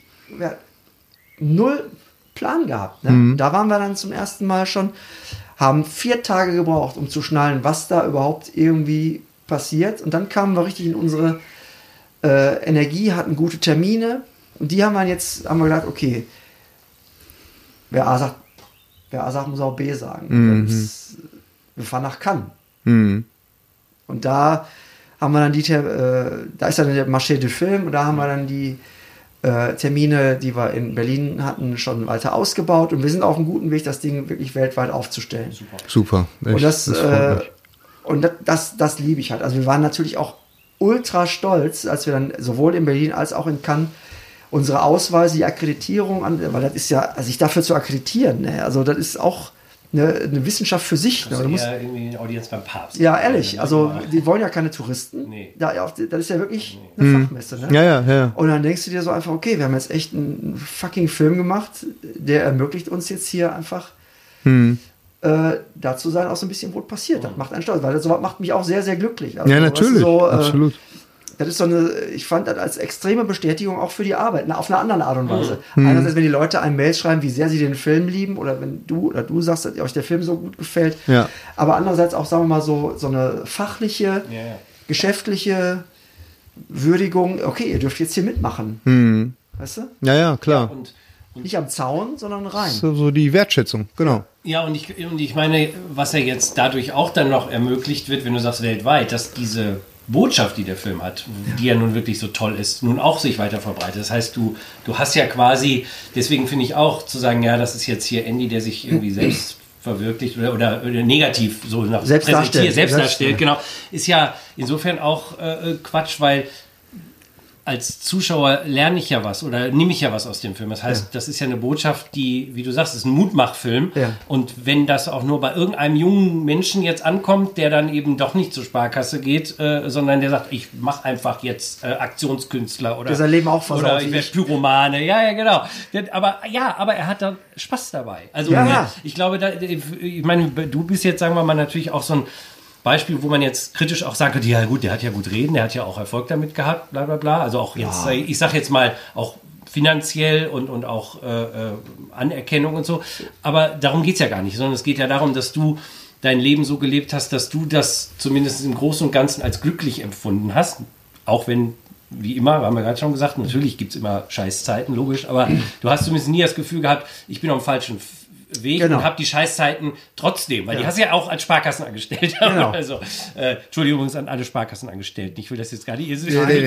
null Plan gehabt. Ne? Da waren wir dann zum ersten Mal schon, haben 4 Tage gebraucht, um zu schnallen, was da überhaupt irgendwie passiert. Und dann kamen wir richtig in unsere Energie, hatten gute Termine. Und die haben wir gedacht, okay, wer A sagt, muss auch B sagen. Wir fahren nach Cannes. Und da haben wir dann da ist dann der Marché du Film und da haben wir dann die Termine, die wir in Berlin hatten, schon weiter ausgebaut und wir sind auf einem guten Weg, das Ding wirklich weltweit aufzustellen. Super. Echt, Und das liebe ich halt. Also wir waren natürlich auch ultra stolz, als wir dann sowohl in Berlin als auch in Cannes unsere Ausweise, die Akkreditierung weil das ist ja, sich dafür zu akkreditieren, ne? Also das ist auch eine Wissenschaft für sich. Das ist ja irgendwie eine Audienz beim Papst. Ja, ehrlich. Also die wollen ja keine Touristen. Nee. Das ist ja wirklich eine Fachmesse. Ne? Ja. Und dann denkst du dir so einfach, okay, wir haben jetzt echt einen fucking Film gemacht, der ermöglicht uns jetzt hier einfach da zu sein, auch so ein bisschen, wo es passiert. Das macht einen stolz, weil sowas macht mich auch sehr, sehr glücklich. Also, ja, natürlich. Absolut. Das ist ich fand das als extreme Bestätigung auch für die Arbeit, auf eine andere Art und Weise. Einerseits, wenn die Leute einem Mail schreiben, wie sehr sie den Film lieben, oder wenn du sagst, dass euch der Film so gut gefällt. Ja. Aber andererseits auch, sagen wir mal, so eine fachliche, geschäftliche Würdigung. Okay, ihr dürft jetzt hier mitmachen. Weißt du? Ja, klar. Und nicht am Zaun, sondern rein. So die Wertschätzung, genau. Ja, und ich meine, was ja jetzt dadurch auch dann noch ermöglicht wird, wenn du sagst weltweit, dass diese Botschaft, die der Film hat, die ja nun wirklich so toll ist, nun auch sich weiter verbreitet. Das heißt, du hast ja quasi, deswegen finde ich auch zu sagen, ja, das ist jetzt hier Andy, der sich irgendwie selbst verwirklicht oder negativ so nach selbst darstellt, genau, ist ja insofern auch Quatsch, weil als Zuschauer lerne ich ja was oder nehme ich ja was aus dem Film. Das heißt, das ist ja eine Botschaft, die, wie du sagst, ist ein Mutmachfilm. Ja. Und wenn das auch nur bei irgendeinem jungen Menschen jetzt ankommt, der dann eben doch nicht zur Sparkasse geht, sondern der sagt, ich mache einfach jetzt Aktionskünstler oder sein Leben auch versaut, oder ich werde Pyromane. Ja, genau. Aber er hat da Spaß dabei. Also ich glaube, ich meine, du bist jetzt, sagen wir mal, natürlich auch so ein Beispiel, wo man jetzt kritisch auch sagen könnte, ja gut, der hat ja gut reden, der hat ja auch Erfolg damit gehabt, bla bla bla. Also auch jetzt, ich sag jetzt mal, auch finanziell und auch Anerkennung und so. Aber darum geht es ja gar nicht, sondern es geht ja darum, dass du dein Leben so gelebt hast, dass du das zumindest im Großen und Ganzen als glücklich empfunden hast. Auch wenn, wie immer, haben wir gerade schon gesagt, natürlich gibt es immer Scheißzeiten, logisch, aber du hast zumindest nie das Gefühl gehabt, ich bin auf dem falschen Weg und habe die Scheißzeiten trotzdem, weil die hast du ja auch als Sparkassenangestellter. Genau. Also, Entschuldigung übrigens an alle Sparkassenangestellten. Ich will das jetzt gar nicht.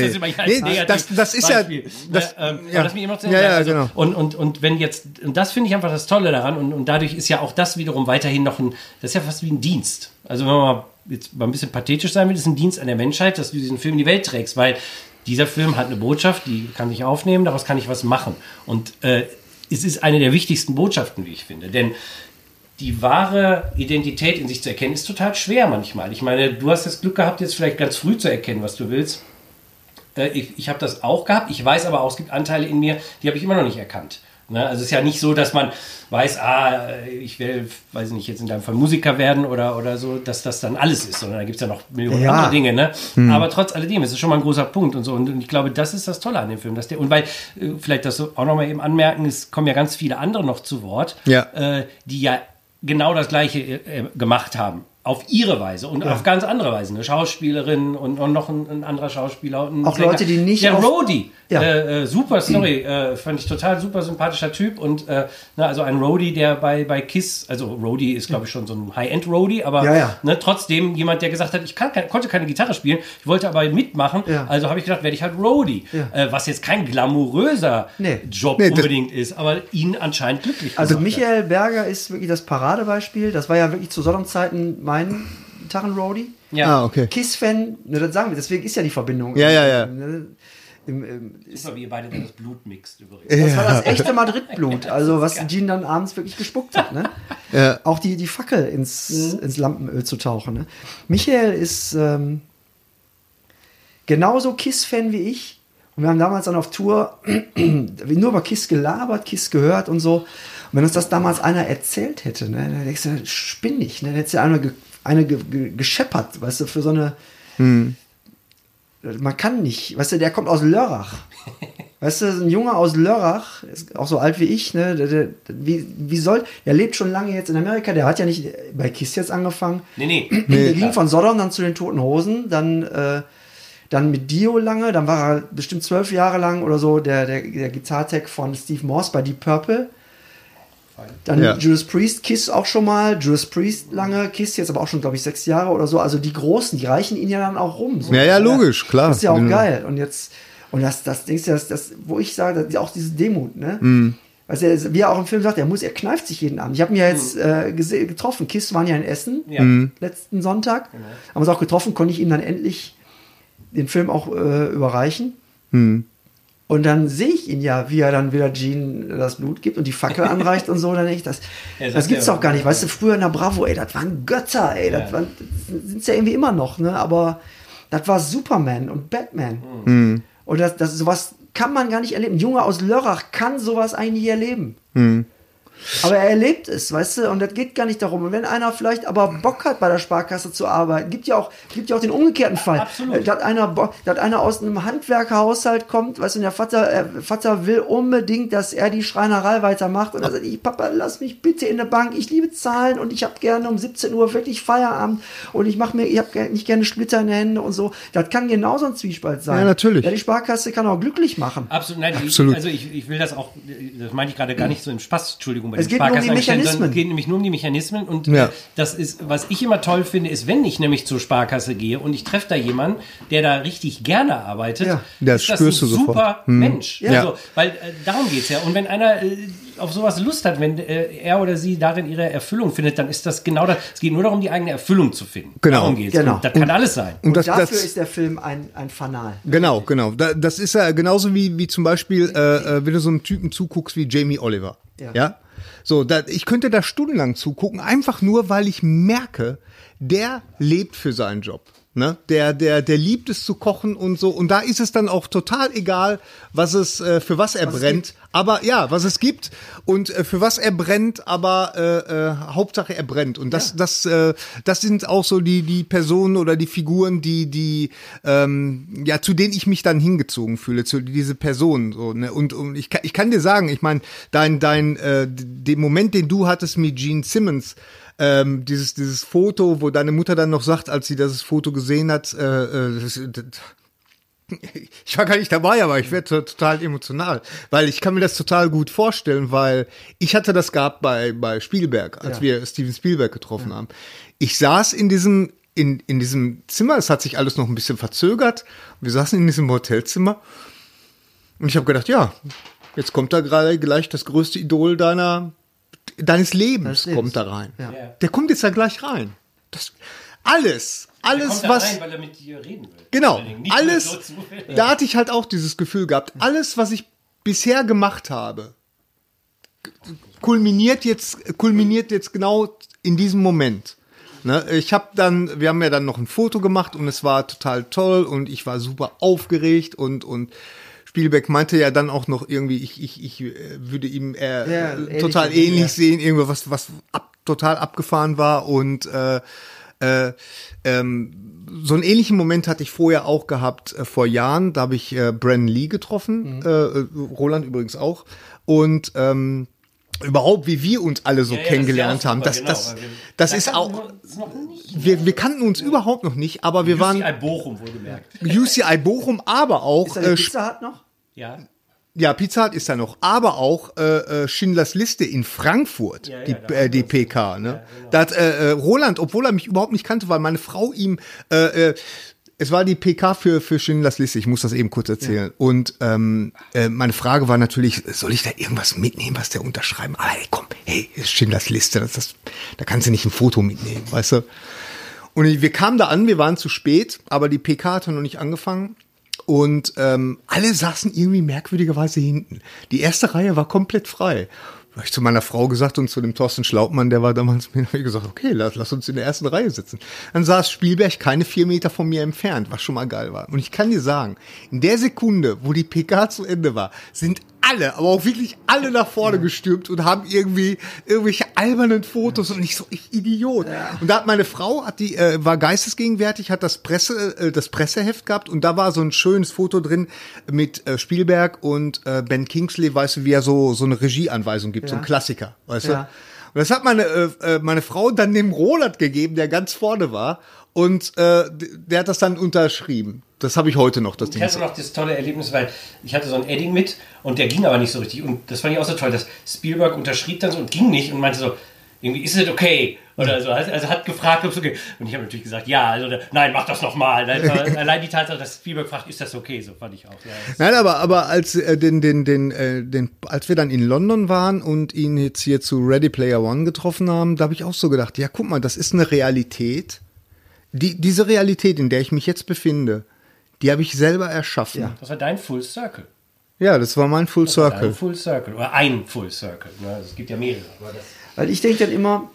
Das ist ja. Das mich immer noch genau. Und wenn jetzt, und das finde ich einfach das Tolle daran, und dadurch ist ja auch das wiederum weiterhin noch das ist ja fast wie ein Dienst. Also wenn man mal jetzt mal ein bisschen pathetisch sein will, ist ein Dienst an der Menschheit, dass du diesen Film in die Welt trägst, weil dieser Film hat eine Botschaft, die kann ich aufnehmen, daraus kann ich was machen. Und es ist eine der wichtigsten Botschaften, wie ich finde. Denn die wahre Identität in sich zu erkennen, ist total schwer manchmal. Ich meine, du hast das Glück gehabt, jetzt vielleicht ganz früh zu erkennen, was du willst. Ich habe das auch gehabt. Ich weiß aber auch, es gibt Anteile in mir, die habe ich immer noch nicht erkannt. Ne? Also es ist ja nicht so, dass man weiß, ich will, weiß ich nicht, jetzt in deinem Fall Musiker werden oder so, dass das dann alles ist, sondern da gibt es ja noch Millionen andere Dinge. Ne? Aber trotz alledem, es ist schon mal ein großer Punkt und so. Und ich glaube, das ist das Tolle an dem Film. Und weil, vielleicht das auch nochmal eben anmerken, es kommen ja ganz viele andere noch zu Wort, die ja genau das Gleiche gemacht haben. Auf ihre Weise und auf ganz andere Weise. Eine Schauspielerin und noch ein anderer Schauspieler. Und auch Sänger. Leute, die nicht... Der Roadie. Super Story. Fand ich total super sympathischer Typ. Und also ein Roadie, der bei KISS, also Roadie ist, glaube ich, schon so ein High-End-Roadie, aber trotzdem jemand, der gesagt hat, ich konnte keine Gitarre spielen, ich wollte aber mitmachen. Ja. Also habe ich gedacht, werde ich halt Roadie. Ja. Was jetzt kein glamouröser Job unbedingt ist, aber ihn anscheinend glücklich gemacht. Also Michael Berger ist wirklich das Paradebeispiel. Das war ja wirklich zu Sodom-Zeiten mein Gitarren-Roadie. Ja. Okay. KISS-Fan, das sagen wir, deswegen ist ja die Verbindung. Ja. Ist wie ihr beide das Blut mixt übrigens. Das war das echte Madrid-Blut, also was Gene dann abends wirklich gespuckt hat. Ne? Ja. Auch die Fackel ins Lampenöl zu tauchen. Ne? Michael ist genauso KISS-Fan wie ich. Und wir haben damals dann auf Tour nur über KISS gelabert, KISS gehört und so. Und wenn uns das damals einer erzählt hätte, ne, dann denkst du, spinnig, ne? Dann hättest du eine gescheppert, weißt du, für so eine... Man kann nicht, weißt du, der kommt aus Lörrach. Weißt du, ein Junge aus Lörrach, ist auch so alt wie ich, ne? Der lebt schon lange jetzt in Amerika, der hat ja nicht bei KISS jetzt angefangen. Nee. Der ging von Sodom dann zu den Toten Hosen, dann mit Dio lange, dann war er bestimmt 12 Jahre lang oder so der Gitartech von Steve Morse bei Deep Purple. Dann Judas Priest, Kiss auch schon mal, Judas Priest lange, Kiss jetzt aber auch schon, glaube ich, 6 Jahre oder so. Also die Großen, die reichen ihn ja dann auch rum. So. Ja, logisch, klar. Das ist ja auch geil. Und jetzt, das Ding ist ja, wo ich sage, das ist auch diese Demut, ne? Weißt du, wie er auch im Film sagt, er kneift sich jeden Abend. Ich habe ihn ja jetzt getroffen. Kiss waren ja in Essen letzten Sonntag. Genau. Haben uns auch getroffen, konnte ich ihm dann endlich den Film auch überreichen. Und dann sehe ich ihn ja, wie er dann wieder Gene das Blut gibt und die Fackel anreicht und so. Dann denke ich, das gibt's doch gar nicht. Weißt du, früher in der Bravo, ey, das waren Götter, ey. Das sind's ja irgendwie immer noch, ne? Aber das war Superman und Batman. Und sowas kann man gar nicht erleben. Ein Junge aus Lörrach kann sowas eigentlich nicht erleben. Aber er erlebt es, weißt du, und das geht gar nicht darum. Und wenn einer vielleicht aber Bock hat, bei der Sparkasse zu arbeiten, gibt ja auch den umgekehrten Fall. Absolut. Dass einer aus einem Handwerkerhaushalt kommt, weißt du, und der Vater will unbedingt, dass er die Schreinerei weitermacht. Und er sagt, Papa, lass mich bitte in der Bank, ich liebe Zahlen und ich habe gerne um 17 Uhr wirklich Feierabend und ich habe nicht gerne Splitter in den Händen und so. Das kann genauso ein Zwiespalt sein. Ja, natürlich. Ja, die Sparkasse kann auch glücklich machen. Absolut, nein, Absolut. Ich will das auch, das meine ich gerade gar nicht so im Spaß, Entschuldigung, bei Es den geht nur um die Sparkassenangestellten, Mechanismen. sondern es geht nämlich nur um die Mechanismen und Ja. das ist, was ich immer toll finde, ist, wenn ich nämlich zur Sparkasse gehe und ich treffe da jemanden, der da richtig gerne arbeitet, Ja. Das ist das spürst ein du sofort. super Mensch. Ja. Also, weil darum geht's ja. Und wenn einer auf sowas Lust hat, wenn er oder sie darin ihre Erfüllung findet, dann ist das genau das. Es geht nur darum, die eigene Erfüllung zu finden. Genau. Darum geht's. Genau. Und das kann alles sein. Und Dafür ist der Film ein Fanal. Genau. Das ist ja genauso wie zum Beispiel, wenn du so einem Typen zuguckst wie Jamie Oliver. Ja? So, ich könnte da stundenlang zugucken, einfach nur, weil ich merke, der lebt für seinen Job. Ne? Der liebt es zu kochen und so. Und da ist es dann auch total egal, für was er brennt. Aber ja, was es gibt und für was er brennt, aber Hauptsache er brennt. Und das sind auch so die Personen oder die Figuren, die zu denen ich mich dann hingezogen fühle, zu diese Personen. So, ne? Und ich kann dir sagen, ich meine, den Moment, den du hattest mit Gene Simmons, dieses Foto, wo deine Mutter dann noch sagt, als sie das Foto gesehen hat, ich war gar nicht dabei, aber ich werde total emotional, weil ich kann mir das total gut vorstellen, weil ich hatte das gehabt bei Spielberg, als wir Steven Spielberg getroffen haben. Ich saß in diesem Zimmer, es hat sich alles noch ein bisschen verzögert, wir saßen in diesem Hotelzimmer und ich habe gedacht, ja, jetzt kommt da gerade gleich das größte Idol deines Lebens kommt da rein. Ja. Der kommt jetzt da gleich rein. Alles, was... rein, weil er mit dir reden will. Genau, alles, da hatte ich halt auch dieses Gefühl gehabt, alles, was ich bisher gemacht habe, kulminiert jetzt genau in diesem Moment. Ne? Wir haben ja dann noch ein Foto gemacht und es war total toll und ich war super aufgeregt und Spielberg meinte ja dann auch noch irgendwie, ich würde ihm total ähnlich sehen, irgendwas, was total abgefahren war und so einen ähnlichen Moment hatte ich vorher auch gehabt, vor Jahren, da habe ich Brandon Lee getroffen, Roland übrigens auch und überhaupt, wie wir uns alle so kennengelernt haben, das ist auch, wir kannten uns überhaupt noch nicht, aber wir waren UCI Bochum wohlgemerkt. UCI Bochum, aber auch Ist da der Pizza Hut noch? Ja, Pizza Hut ist da noch, aber auch Schindlers Liste in Frankfurt, die PK. Ne? Ja, genau. Da hat Roland, obwohl er mich überhaupt nicht kannte, weil meine Frau ihm, es war die PK für Schindlers Liste, ich muss das eben kurz erzählen. Ja. Und meine Frage war natürlich, soll ich da irgendwas mitnehmen, was der unterschreiben? Ah, hey, ist Schindlers Liste, da kannst du nicht ein Foto mitnehmen, weißt du? Und wir kamen da an, wir waren zu spät, aber die PK hatte noch nicht angefangen. Und alle saßen irgendwie merkwürdigerweise hinten. Die erste Reihe war komplett frei. Da habe ich zu meiner Frau gesagt und zu dem Thorsten Schlaupmann, der war damals mir gesagt, okay, lass uns in der ersten Reihe sitzen. Dann saß Spielberg keine 4 Meter von mir entfernt, was schon mal geil war. Und ich kann dir sagen, in der Sekunde, wo die PK zu Ende war, sind alle, aber auch wirklich alle nach vorne gestürmt und haben irgendwelche albernen Fotos und ich Idiot. Ja. Und da hat meine Frau, war geistesgegenwärtig, hat das Presseheft gehabt und da war so ein schönes Foto drin mit Spielberg und Ben Kingsley, weißt du, wie er so eine Regieanweisung gibt, so ein Klassiker, weißt du. Und das hat meine Frau dann dem Roland gegeben, der ganz vorne war und der hat das dann unterschrieben. Das habe ich heute noch, das Ding. Ich hatte noch das tolle Erlebnis, weil ich hatte so ein Edding mit und der ging aber nicht so richtig. Und das fand ich auch so toll, dass Spielberg unterschrieb dann so und ging nicht und meinte so, irgendwie, ist es okay? Oder so. Also hat gefragt, ob es okay ist. Und ich habe natürlich gesagt, ja, also nein, mach das nochmal. Allein die Tatsache, dass Spielberg fragt, ist das okay? So fand ich auch. Ja, nein, aber als als wir dann in London waren und ihn jetzt hier zu Ready Player One getroffen haben, da habe ich auch so gedacht, ja, guck mal, das ist eine Realität. Diese Realität, in der ich mich jetzt befinde, die habe ich selber erschaffen. Ja. Das war dein Full Circle. Ja, das war mein Full Circle. Ein Full Circle. Oder ein Full Circle. Ne? Es gibt ja mehrere. Weil ich denke dann immer,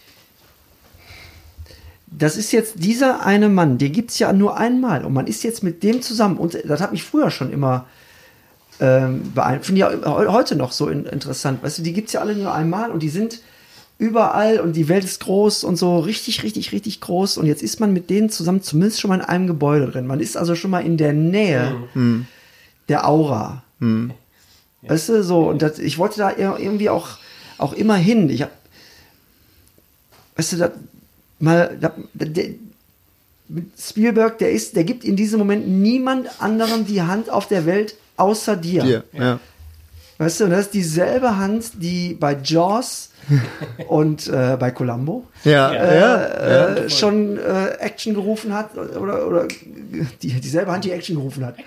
das ist jetzt dieser eine Mann, den gibt es ja nur einmal. Und man ist jetzt mit dem zusammen. Und das hat mich früher schon immer beeindruckt. Finde ich ja heute noch so interessant. Weißt du, die gibt es ja alle nur einmal und die sind überall und die Welt ist groß und so richtig, richtig, richtig groß. Und jetzt ist man mit denen zusammen zumindest schon mal in einem Gebäude drin. Man ist also schon mal in der Nähe der Aura. Weißt du, so. Und ich wollte da irgendwie auch immer hin. Ich habe, weißt du, Spielberg, der gibt in diesem Moment niemand anderem die Hand auf der Welt außer dir. Ja. Weißt du, und das ist dieselbe Hand, die bei Jaws und bei Columbo schon Action gerufen hat oder dieselbe Hand, die Action gerufen hat.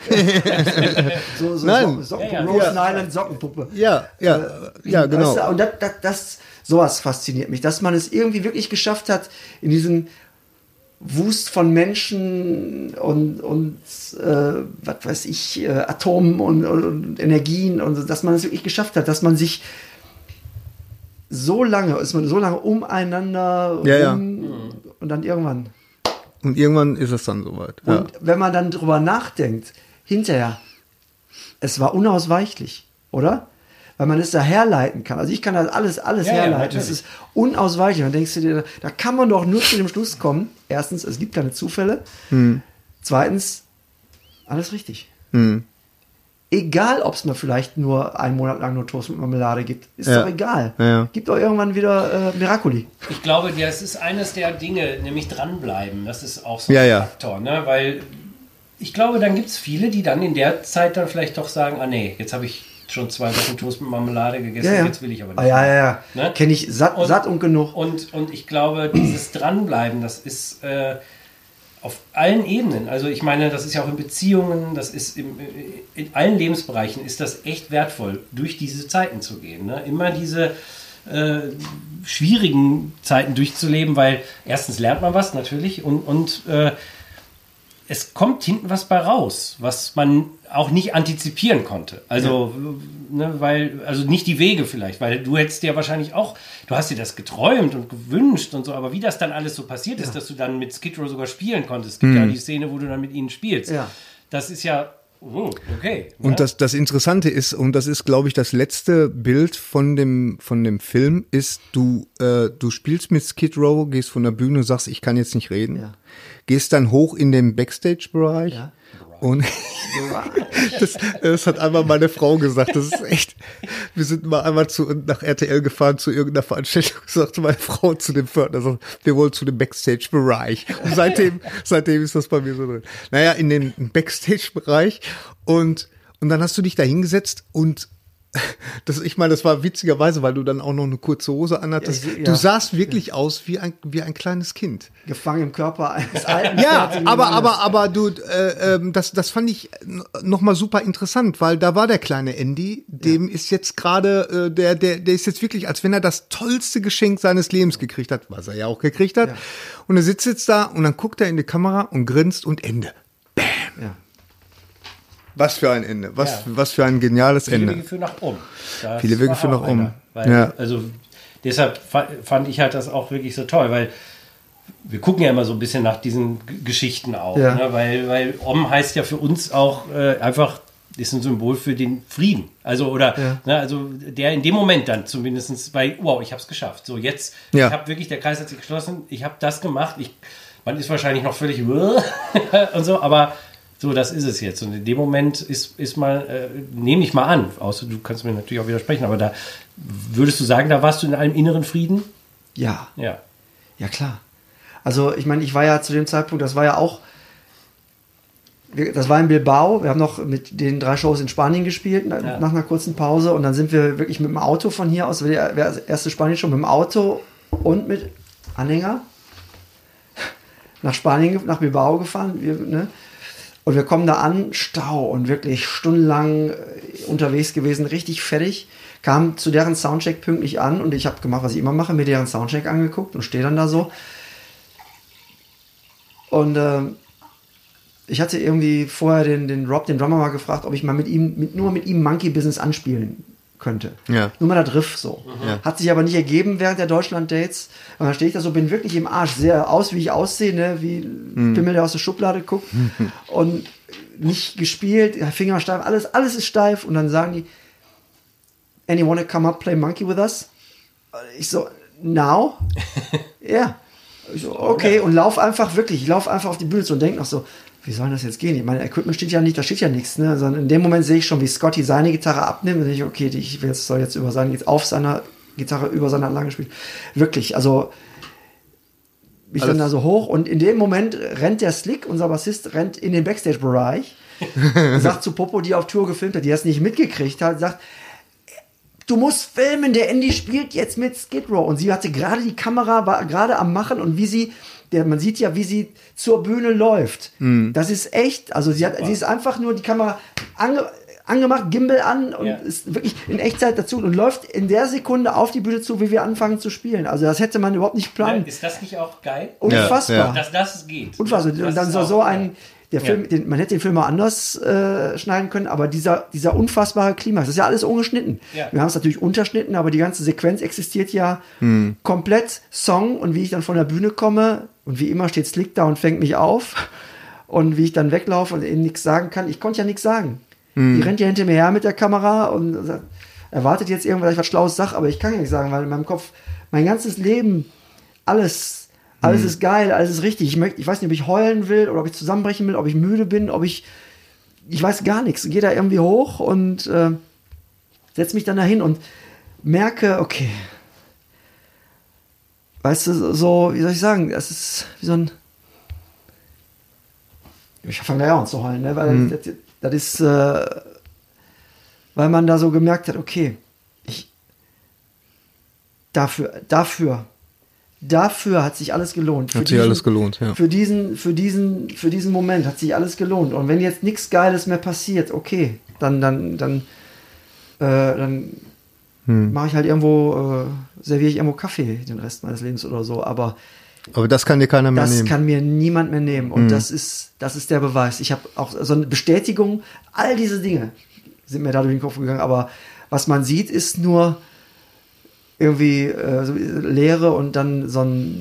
Rose Nyland Sockenpuppe. Ja, genau. Weißt du, und das sowas fasziniert mich, dass man es irgendwie wirklich geschafft hat, in diesem Wust von Menschen und was weiß ich, Atomen und Energien und so, dass man es wirklich geschafft hat, dass man sich so lange umeinander und dann irgendwann. Und irgendwann ist es dann soweit. Ja. Und wenn man dann drüber nachdenkt, hinterher, es war unausweichlich, oder? Weil man es da herleiten kann. Also ich kann das alles herleiten. Das ist unausweichlich. Dann denkst du dir, da kann man doch nur zu dem Schluss kommen. Erstens, es gibt keine Zufälle. Zweitens, alles richtig. Egal, ob es mir vielleicht nur einen Monat lang nur Toast mit Marmelade gibt. Ist doch egal. Ja. Gibt doch irgendwann wieder Miracoli. Ich glaube, das ist eines der Dinge, nämlich dranbleiben. Das ist auch so ein Faktor. Ne? Weil ich glaube, dann gibt es viele, die dann in der Zeit dann vielleicht doch sagen, nee, jetzt habe ich schon 2 Wochen Toast mit Marmelade gegessen, jetzt will ich aber nicht. Ja. Ne? Kenne ich satt und genug. Und ich glaube, dieses Dranbleiben, das ist auf allen Ebenen. Also ich meine, das ist ja auch in Beziehungen, das ist in allen Lebensbereichen ist das echt wertvoll, durch diese Zeiten zu gehen. Ne? Immer diese schwierigen Zeiten durchzuleben, weil erstens lernt man was natürlich und es kommt hinten was bei raus, was man auch nicht antizipieren konnte. Also, also nicht die Wege vielleicht, weil du hättest dir wahrscheinlich auch, du hast dir das geträumt und gewünscht und so, aber wie das dann alles so passiert ist, dass du dann mit Skid Row sogar spielen konntest. Es gibt ja die Szene, wo du dann mit ihnen spielst. Ja. Das ist ja okay. Und das Interessante ist, und das ist, glaube ich, das letzte Bild von dem Film, ist, du spielst mit Skid Row, gehst von der Bühne und sagst, ich kann jetzt nicht reden. Gehst dann hoch in den Backstage-Bereich. Ja. Und das hat einmal meine Frau gesagt, das ist echt, wir sind mal einmal nach RTL gefahren zu irgendeiner Veranstaltung, sagte meine Frau zu dem Pförtner, sagt, wir wollen zu dem Backstage-Bereich. Und seitdem ist das bei mir so drin. Naja, in den Backstage-Bereich und dann hast du dich da hingesetzt und ich meine, das war witzigerweise, weil du dann auch noch eine kurze Hose anhattest. Du sahst wirklich aus wie ein kleines Kind. Gefangen im Körper eines alten. Ja, aber du, das fand ich nochmal super interessant, weil da war der kleine Andy, dem ist jetzt gerade, der ist jetzt wirklich, als wenn er das tollste Geschenk seines Lebens gekriegt hat, was er ja auch gekriegt hat. Ja. Und er sitzt jetzt da und dann guckt er in die Kamera und grinst und Ende. Bam! Ja. Was für ein Ende. Was für ein geniales Ende. Viele Wege führen nach oben. Viele Wege führen nach oben. Also deshalb fand ich halt das auch wirklich so toll, weil wir gucken ja immer so ein bisschen nach diesen Geschichten auch. Ja. Ne? Weil Om heißt ja für uns auch einfach, ist ein Symbol für den Frieden. Also, also der in dem Moment dann zumindest, weil, wow, ich habe es geschafft. So jetzt, ich habe wirklich, der Kreis hat sich geschlossen, ich habe das gemacht. Man ist wahrscheinlich noch völlig und so, aber so, das ist es jetzt. Und in dem Moment ist mal, nehme ich mal an, außer du kannst mir natürlich auch widersprechen, aber da würdest du sagen, da warst du in einem inneren Frieden? Ja. Ja, klar. Also, ich meine, ich war ja zu dem Zeitpunkt, das war ja auch das war in Bilbao. Wir haben noch mit den 3 Shows in Spanien gespielt, nach einer kurzen Pause. Und dann sind wir wirklich mit dem Auto von hier aus, der erste Spanien-Show, mit dem Auto und mit Anhänger nach Spanien, nach Bilbao gefahren. Und wir kommen da an, Stau und wirklich stundenlang unterwegs gewesen, richtig fertig. Kam zu deren Soundcheck pünktlich an und ich habe gemacht, was ich immer mache, mir deren Soundcheck angeguckt und stehe dann da so. Und ich hatte irgendwie vorher den Rob, den Drummer, mal gefragt, ob ich mal nur mit ihm Monkey Business anspielen könnte. Ja. Nur mal das Riff so. Ja. Hat sich aber nicht ergeben während der Deutschland-Dates. Und dann stehe ich da so, bin wirklich im Arsch, sehr aus, wie ich aussehe, ne? Wie Pimmel, der aus der Schublade guckt. Und nicht gespielt, Finger steif, alles ist steif. Und dann sagen die, "And you wanna come up, play Monkey with us?" Ich so, "Now?" Ja. Ich so, okay. Und lauf einfach auf die Bühne zu und denk noch so, wie soll das jetzt gehen? Ich meine, Equipment steht ja nicht, da steht ja nichts, ne? Sondern in dem Moment sehe ich schon, wie Scotty seine Gitarre abnimmt und denke, okay, soll jetzt auf seiner Gitarre über seiner Anlage spielen. Wirklich, also ich dann da so hoch und in dem Moment rennt der Slick, unser Bassist, rennt in den Backstage-Bereich, sagt zu Popo, die auf Tour gefilmt hat, die das nicht mitgekriegt hat, sagt, "Du musst filmen, der Andy spielt jetzt mit Skid Row." Und sie hatte gerade die Kamera, war gerade am Machen und man sieht ja, wie sie zur Bühne läuft. Das ist echt, also sie ist einfach nur die Kamera angemacht, Gimbal an und ist wirklich in Echtzeit dazu und läuft in der Sekunde auf die Bühne zu, wie wir anfangen zu spielen. Also das hätte man überhaupt nicht planen. Ist das nicht auch geil? Unfassbar. Dass das geht. Unfassbar. Und dann so ein... Der Film, man hätte den Film auch anders schneiden können, aber dieser unfassbare Klimax, das ist ja alles ungeschnitten. Ja. Wir haben es natürlich unterschnitten, aber die ganze Sequenz existiert ja komplett Song und wie ich dann von der Bühne komme und wie immer steht Slick da und fängt mich auf und wie ich dann weglaufe und eben nichts sagen kann. Ich konnte ja nichts sagen. Die rennt ja hinter mir her mit der Kamera und sagt, erwartet jetzt irgendwas, dass ich was Schlaues sage, aber ich kann ja nichts sagen, weil in meinem Kopf mein ganzes Leben, alles ist geil, alles ist richtig. Ich weiß nicht, ob ich heulen will oder ob ich zusammenbrechen will, ob ich müde bin, ich weiß gar nichts. Ich gehe da irgendwie hoch und setze mich dann dahin und merke, okay, weißt du, so, wie soll ich sagen, das ist wie so ein, ich fange da ja an zu heulen, ne? Weil das ist, weil man da so gemerkt hat, okay, dafür hat sich alles gelohnt. Hat sich alles gelohnt, ja. Für diesen Moment hat sich alles gelohnt. Und wenn jetzt nichts Geiles mehr passiert, okay, dann mache ich halt irgendwo, serviere ich irgendwo Kaffee den Rest meines Lebens oder so. Aber das kann dir keiner mehr nehmen. Das kann mir niemand mehr nehmen. Und das ist der Beweis. Ich habe auch so eine Bestätigung, all diese Dinge sind mir da durch den Kopf gegangen. Aber was man sieht, ist nur irgendwie so Leere und dann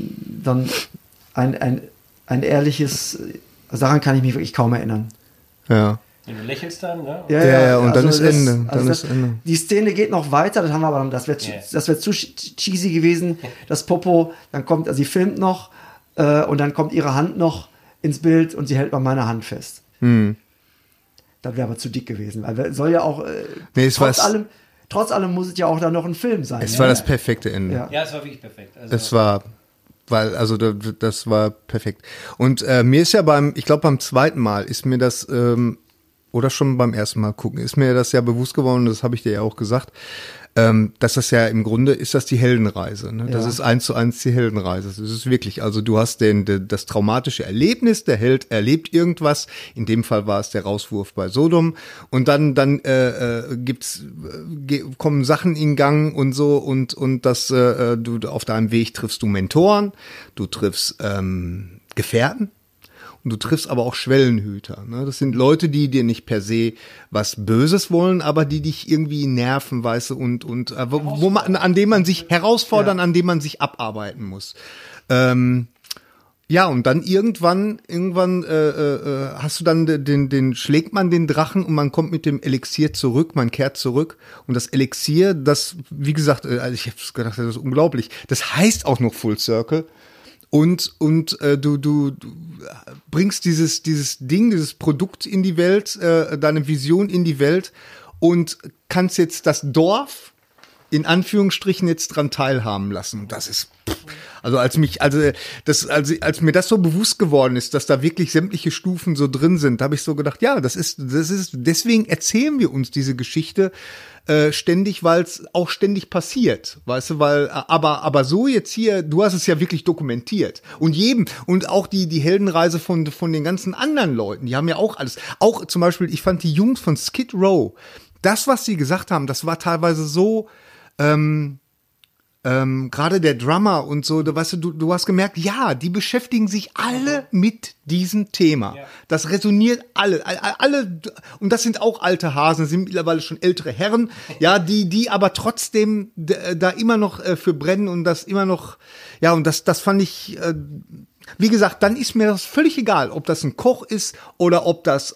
ein ehrliches, daran kann ich mich wirklich kaum erinnern. Ja. Du lächelst dann, ne? Ja, und dann ist Ende. Die Szene geht noch weiter, das haben wir aber dann, das wäre zu cheesy gewesen, das Popo, dann kommt, also sie filmt noch und dann kommt ihre Hand noch ins Bild und sie hält bei meiner Hand fest. Das wäre aber zu dick gewesen, weil es soll ja auch trotz allem muss es ja auch dann noch ein Film sein. Es war das perfekte Ende. Ja, es war wirklich perfekt. Das war perfekt. Und mir ist ja beim zweiten Mal ist mir das, oder schon beim ersten Mal gucken, ist mir das ja bewusst geworden, das habe ich dir ja auch gesagt, dass das ja im Grunde ist das die Heldenreise. Ne? Das ist 1:1 die Heldenreise. Das ist wirklich, also du hast das traumatische Erlebnis, der Held erlebt irgendwas, in dem Fall war es der Rauswurf bei Sodom und dann kommen Sachen in Gang und so und das du auf deinem Weg triffst du Mentoren, du triffst Gefährten. Und du triffst aber auch Schwellenhüter. Ne? Das sind Leute, die dir nicht per se was Böses wollen, aber die dich irgendwie nerven, weißt du, und an dem man sich herausfordern, an dem man sich abarbeiten muss. Ja, und dann irgendwann hast du dann schlägt man den Drachen und man kommt mit dem Elixier zurück, man kehrt zurück und das Elixier, das, wie gesagt, also ich habe gedacht, das ist unglaublich. Das heißt auch noch Full Circle. Und du bringst dieses Ding, dieses Produkt in die Welt, deine Vision in die Welt und kannst jetzt das Dorf in Anführungsstrichen jetzt dran teilhaben lassen. Das ist als mir das so bewusst geworden ist, dass da wirklich sämtliche Stufen so drin sind, habe ich so gedacht, ja, das ist, deswegen erzählen wir uns diese Geschichte ständig, weil es auch ständig passiert, weißt du, aber so jetzt hier, du hast es ja wirklich dokumentiert und auch die Heldenreise von den ganzen anderen Leuten, die haben ja auch alles, auch zum Beispiel, ich fand die Jungs von Skid Row, das, was sie gesagt haben, das war teilweise so, gerade der Drummer und so, weißt du hast gemerkt, ja, die beschäftigen sich alle mit diesem Thema. Ja. Das resoniert alle, und das sind auch alte Hasen, sind mittlerweile schon ältere Herren, ja, die aber trotzdem da immer noch für brennen und das immer noch, ja, und das fand ich, wie gesagt, dann ist mir das völlig egal, ob das ein Koch ist oder ob das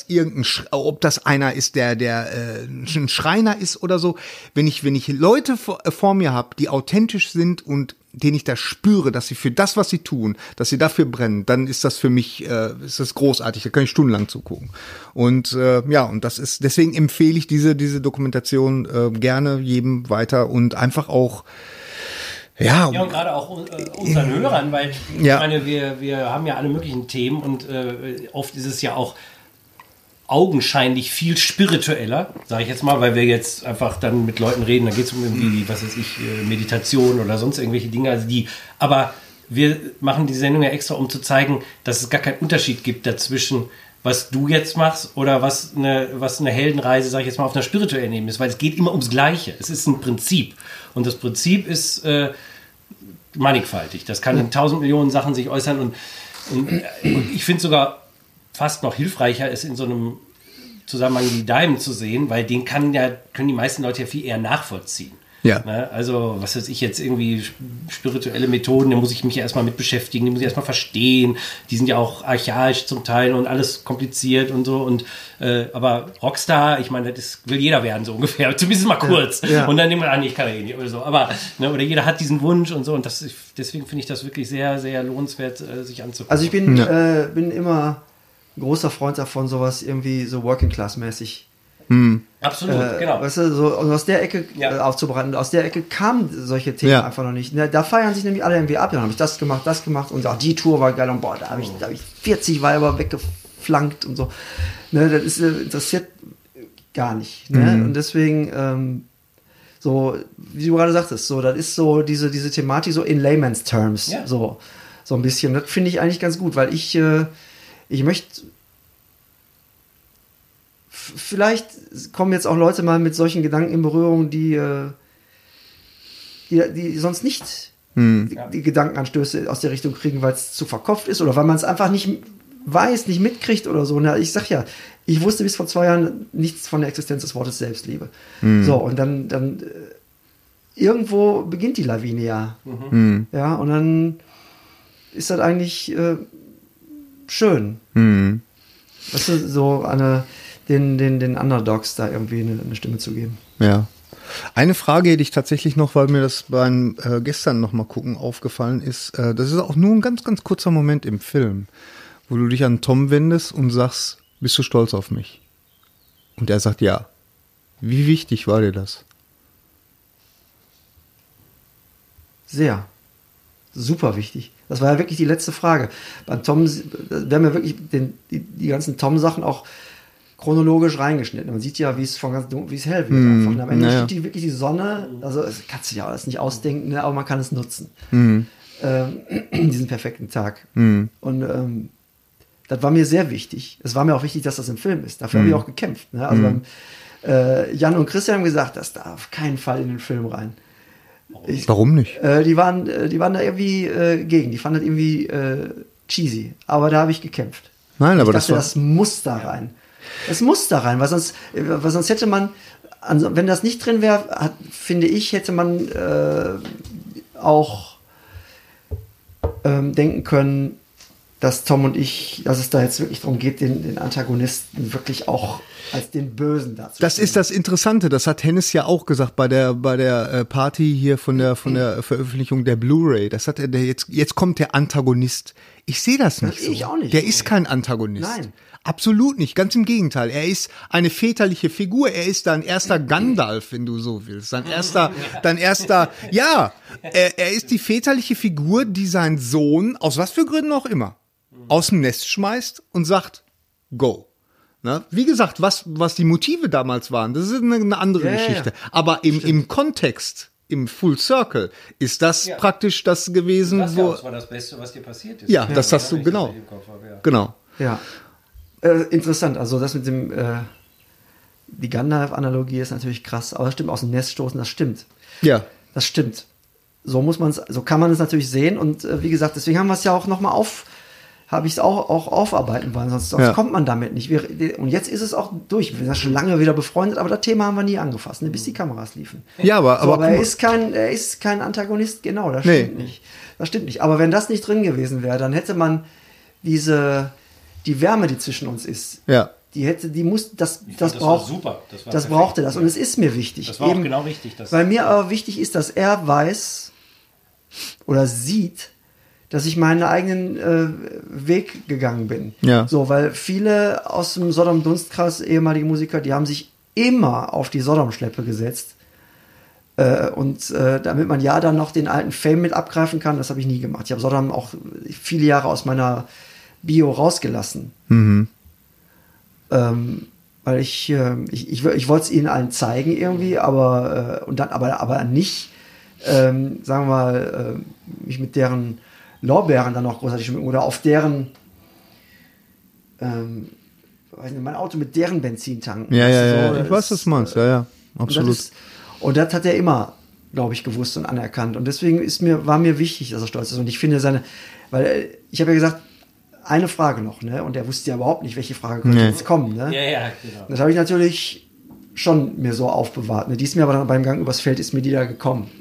einer ist, der ein Schreiner ist oder so. Wenn ich Leute vor mir habe, die authentisch sind und denen ich da spüre, dass sie für das, was sie tun, dass sie dafür brennen, dann ist das für mich ist das großartig. Da kann ich stundenlang zugucken. Und und das ist, deswegen empfehle ich diese Dokumentation gerne jedem weiter und einfach auch ja, und gerade auch unseren Hörern, weil ich meine, wir haben ja alle möglichen Themen und oft ist es ja auch augenscheinlich viel spiritueller, sage ich jetzt mal, weil wir jetzt einfach dann mit Leuten reden, da geht es um irgendwie, was weiß ich, Meditation oder sonst irgendwelche Dinge, also aber wir machen die Sendung ja extra, um zu zeigen, dass es gar keinen Unterschied gibt dazwischen, was du jetzt machst oder was eine Heldenreise, sage ich jetzt mal, auf einer spirituellen Ebene ist, weil es geht immer ums Gleiche. Es ist ein Prinzip. Und das Prinzip ist mannigfaltig. Das kann in 1000 Millionen Sachen sich äußern und ich finde sogar fast noch hilfreicher, es in so einem Zusammenhang wie deinem zu sehen, weil den können die meisten Leute ja viel eher nachvollziehen. Ja. Ne? Also, was weiß ich jetzt, irgendwie spirituelle Methoden, da muss ich mich ja erstmal mit beschäftigen, die muss ich erstmal verstehen. Die sind ja auch archaisch zum Teil und alles kompliziert und so. Und aber Rockstar, ich meine, das will jeder werden, so ungefähr. Zumindest mal kurz. Ja. Und dann nimmt man an, ich kann ja eh nicht oder so. Aber, oder jeder hat diesen Wunsch und so. Und deswegen finde ich das wirklich sehr, sehr lohnenswert, sich anzugucken. Also ich bin immer großer Freund davon, sowas irgendwie so Working-Class-mäßig. Absolut, genau. Weißt du, so aus der Ecke aufzubereiten. Aus der Ecke kamen solche Themen einfach noch nicht. Da feiern sich nämlich alle irgendwie ab. Dann habe ich das gemacht und die Tour war geil und boah, da habe ich 40 Weiber weggeflankt und so. Ne, das ist interessiert gar nicht. Ne? Und deswegen so, wie du gerade sagtest, so, das ist so diese Thematik so in layman's terms, so ein bisschen. Das finde ich eigentlich ganz gut, weil ich möchte. Vielleicht kommen jetzt auch Leute mal mit solchen Gedanken in Berührung, die sonst nicht die Gedankenanstöße aus der Richtung kriegen, weil es zu verkopft ist oder weil man es einfach nicht weiß, nicht mitkriegt oder so. Na, ich sag ja, ich wusste bis vor 2 Jahren nichts von der Existenz des Wortes Selbstliebe. So, und dann irgendwo beginnt die Lawine ja. Ja, und dann ist das eigentlich schön. Weißt du, so den Underdogs da irgendwie eine Stimme zu geben. Ja. Eine Frage hätte ich tatsächlich noch, weil mir das beim gestern noch mal gucken aufgefallen ist. Das ist auch nur ein ganz, ganz kurzer Moment im Film, wo du dich an Tom wendest und sagst, bist du stolz auf mich? Und er sagt ja. Wie wichtig war dir das? Sehr. Super wichtig. Das war ja wirklich die letzte Frage. Beim Tom, wir haben ja wirklich die ganzen Tom-Sachen auch chronologisch reingeschnitten. Man sieht ja, wie es von ganz dunkel, wie es hell wird. Einfach. Und am Ende steht die wirklich die Sonne. Also das kannst du ja alles nicht ausdenken, ne? Aber man kann es nutzen. Diesen perfekten Tag. Und das war mir sehr wichtig. Es war mir auch wichtig, dass das im Film ist. Dafür habe ich auch gekämpft. Ne? Also Jan und Christian haben gesagt, das darf auf keinen Fall in den Film rein. Warum nicht? Die waren da irgendwie gegen. Die fanden das irgendwie cheesy. Aber da habe ich gekämpft. Nein, aber das muss da rein. Es muss da rein, weil sonst hätte man, wenn das nicht drin wäre, finde ich, hätte man auch denken können, dass Tom und ich, dass es da jetzt wirklich darum geht, den Antagonisten wirklich auch als den Bösen dazu. Das ist das Interessante, das hat Hennes ja auch gesagt bei der Party hier von der Veröffentlichung der Blu-ray. Das hat er jetzt kommt der Antagonist. Ich sehe das nicht so. Ich auch nicht. Der ist kein Antagonist. Nein. Absolut nicht, ganz im Gegenteil. Er ist eine väterliche Figur. Er ist dein erster Gandalf, wenn du so willst. Er ist die väterliche Figur, die seinen Sohn, aus was für Gründen auch immer, aus dem Nest schmeißt und sagt, go. Ne? Wie gesagt, was die Motive damals waren, das ist eine andere Geschichte. Ja. Aber im Kontext, im Full Circle, ist das praktisch das gewesen, das war das Beste, was dir passiert ist. Ja, das hast du, genau. Genau. Ja. Interessant, also das mit dem, die Gandalf-Analogie ist natürlich krass, aber das stimmt, aus dem Nest stoßen, das stimmt. Ja. Das stimmt. So kann man es natürlich sehen und wie gesagt, deswegen haben wir es ja auch nochmal habe ich es auch aufarbeiten wollen, sonst kommt man damit nicht. Und jetzt ist es auch durch. Wir sind ja schon lange wieder befreundet, aber das Thema haben wir nie angefasst, ne, bis die Kameras liefen. Ja, aber er ist kein Antagonist, genau, das stimmt nicht. Das stimmt nicht. Aber wenn das nicht drin gewesen wäre, dann hätte man die Wärme, die zwischen uns ist, das braucht super. Das brauchte das. Und es ist mir wichtig. Das war auch genau richtig. Weil mir aber wichtig ist, dass er weiß oder sieht, dass ich meinen eigenen Weg gegangen bin. Ja. So, weil viele aus dem Sodom-Dunstkreis, ehemalige Musiker, die haben sich immer auf die Sodom-Schleppe gesetzt. Damit man dann noch den alten Fame mit abgreifen kann, das habe ich nie gemacht. Ich habe Sodom auch viele Jahre aus meiner Bio rausgelassen. Mhm. Weil ich wollte es ihnen allen zeigen irgendwie, aber nicht, sagen wir mal, mich mit deren Lorbeeren dann noch großartig schmücken oder auf deren mein Auto mit deren Benzin tanken. Ja, ich weiß, was du meinst, ja, absolut. Und das hat er immer, glaube ich, gewusst und anerkannt. Und deswegen war mir wichtig, dass er stolz ist. Und ich finde weil ich habe ja gesagt, eine Frage noch, ne? Und er wusste ja überhaupt nicht, welche Frage könnte jetzt kommen, ne? Ja, genau. Das habe ich natürlich schon mir so aufbewahrt. Ne? Die ist mir aber dann beim Gang übers Feld ist mir die da gekommen.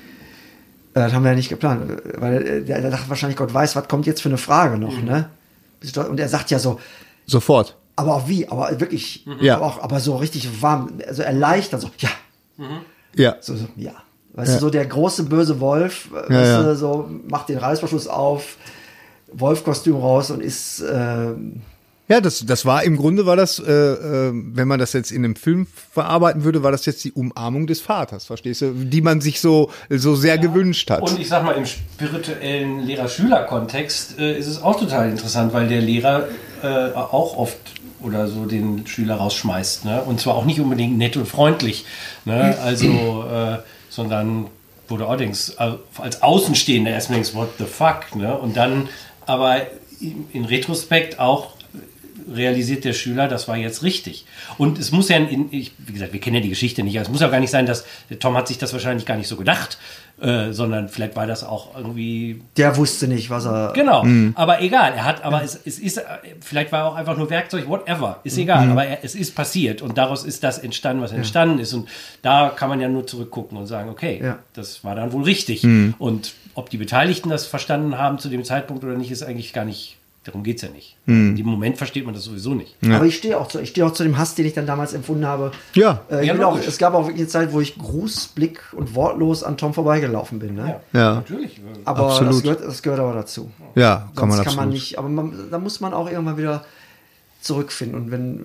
Das haben wir ja nicht geplant, weil der dachte wahrscheinlich, Gott weiß, was kommt jetzt für eine Frage noch, ne? Und er sagt ja so. Sofort. Aber auch wie, aber wirklich, aber so richtig warm, also erleichtert, so, ja. Ja. So, ja. Weißt du, so der große böse Wolf, weißt du, so macht den Reißverschluss auf, Wolfkostüm raus und ist. Ja, das war im Grunde wenn man das jetzt in einem Film verarbeiten würde, war das jetzt die Umarmung des Vaters, verstehst du, die man sich so sehr gewünscht hat. Und ich sag mal, im spirituellen Lehrer-Schüler-Kontext ist es auch total interessant, weil der Lehrer auch oft oder so den Schüler rausschmeißt, ne? Und zwar auch nicht unbedingt nett und freundlich, ne? Also, sondern wo du auch denkst, als Außenstehender erstmal denkst, what the fuck, ne? Und dann aber in Retrospekt auch realisiert der Schüler, das war jetzt richtig. Und es muss ja, wie gesagt, wir kennen ja die Geschichte nicht, also es muss ja gar nicht sein, dass der Tom hat sich das wahrscheinlich gar nicht so gedacht, sondern vielleicht war das auch irgendwie... Der wusste nicht, was er... Genau, aber egal, es ist, vielleicht war er auch einfach nur Werkzeug, whatever, ist egal, aber es ist passiert und daraus ist das entstanden, was entstanden ist und da kann man ja nur zurückgucken und sagen, okay, das war dann wohl richtig und ob die Beteiligten das verstanden haben zu dem Zeitpunkt oder nicht, ist eigentlich gar nicht... Darum geht es ja nicht. In dem Moment versteht man das sowieso nicht. Ja. Aber ich stehe auch zu dem Hass, den ich dann damals empfunden habe. Ja. Es gab auch wirklich eine Zeit, wo ich Grußblick und wortlos an Tom vorbeigelaufen bin. Ne? Ja. Natürlich. Aber das gehört aber dazu. Ja, kann man nicht. Aber da muss man auch irgendwann wieder zurückfinden. Und wenn...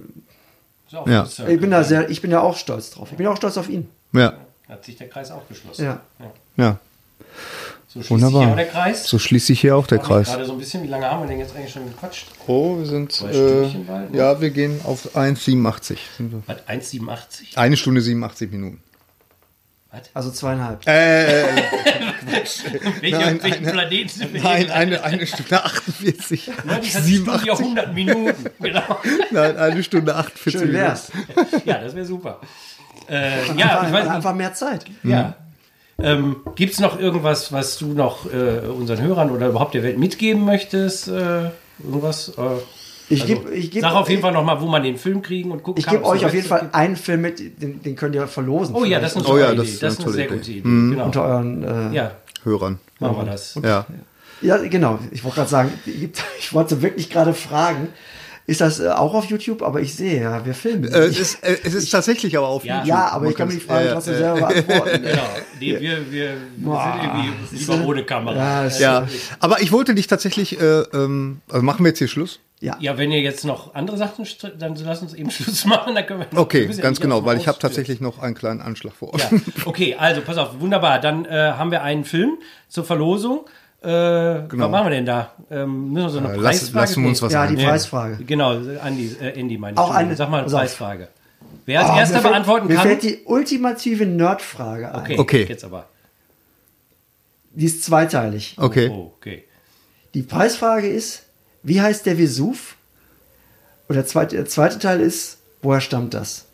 Ich bin ja auch stolz drauf. Ich bin auch stolz auf ihn. Ja. Hat sich der Kreis auch geschlossen. Ja. So schließt sich hier auch der Kreis. So schließt sich hier auch der Kreis. Gerade so ein bisschen, wie lange haben wir denn jetzt eigentlich schon gequatscht? Oh, wir sind, bald, ne? wir gehen auf 1,87. Was, 1,87? 1 Stunde 87 Minuten. Was? Also 2,5. Welchen Planeten sind wir? Nein, eine Stunde 48. Nein, das hat 87. 100 Minuten. Genau. Nein, 1 Stunde 48 Schön wär's. Ja, das wäre super. Ich weiß einfach mehr Zeit. Ja. Gibt es noch irgendwas, was du noch unseren Hörern oder überhaupt der Welt mitgeben möchtest? Irgendwas? Sag auf jeden Fall nochmal, wo man den Film kriegen und gucken kann. Ich gebe euch auf jeden Fall einen Film mit, den könnt ihr verlosen. Oh ja, das ist eine Idee. Das ist eine sehr gute Idee. Genau. Unter euren Hörern. Machen wir das. Ja, genau. Ich wollte gerade sagen, ich wollte wirklich gerade fragen, ist das auch auf YouTube? Aber ich sehe ja, wir filmen. Es ist tatsächlich aber auf YouTube. Ja, aber ich kann mir die Frage trotzdem selber beantworten. Genau. Nee, wir sind irgendwie lieber ohne Kamera. Ja, aber ich wollte dich tatsächlich, machen wir jetzt hier Schluss? Ja, wenn ihr jetzt noch andere Sachen, dann lasst uns eben Schluss machen. Dann können wir okay, ganz genau, weil ich habe tatsächlich noch einen kleinen Anschlag vor. Ja. Okay, also pass auf, wunderbar. Dann haben wir einen Film zur Verlosung. Was machen wir denn da? Müssen wir so eine Preisfrage? Lassen wir uns was die Preisfrage. Genau, Andy meine ich. Auch eine, sag mal eine Preisfrage. Wer als erster beantworten kann. Mir fällt die ultimative Nerdfrage ein. Okay. Jetzt aber. Die ist zweiteilig. Okay. Okay. Die Preisfrage ist, wie heißt der Vesuv? Und der zweite Teil ist, woher stammt das?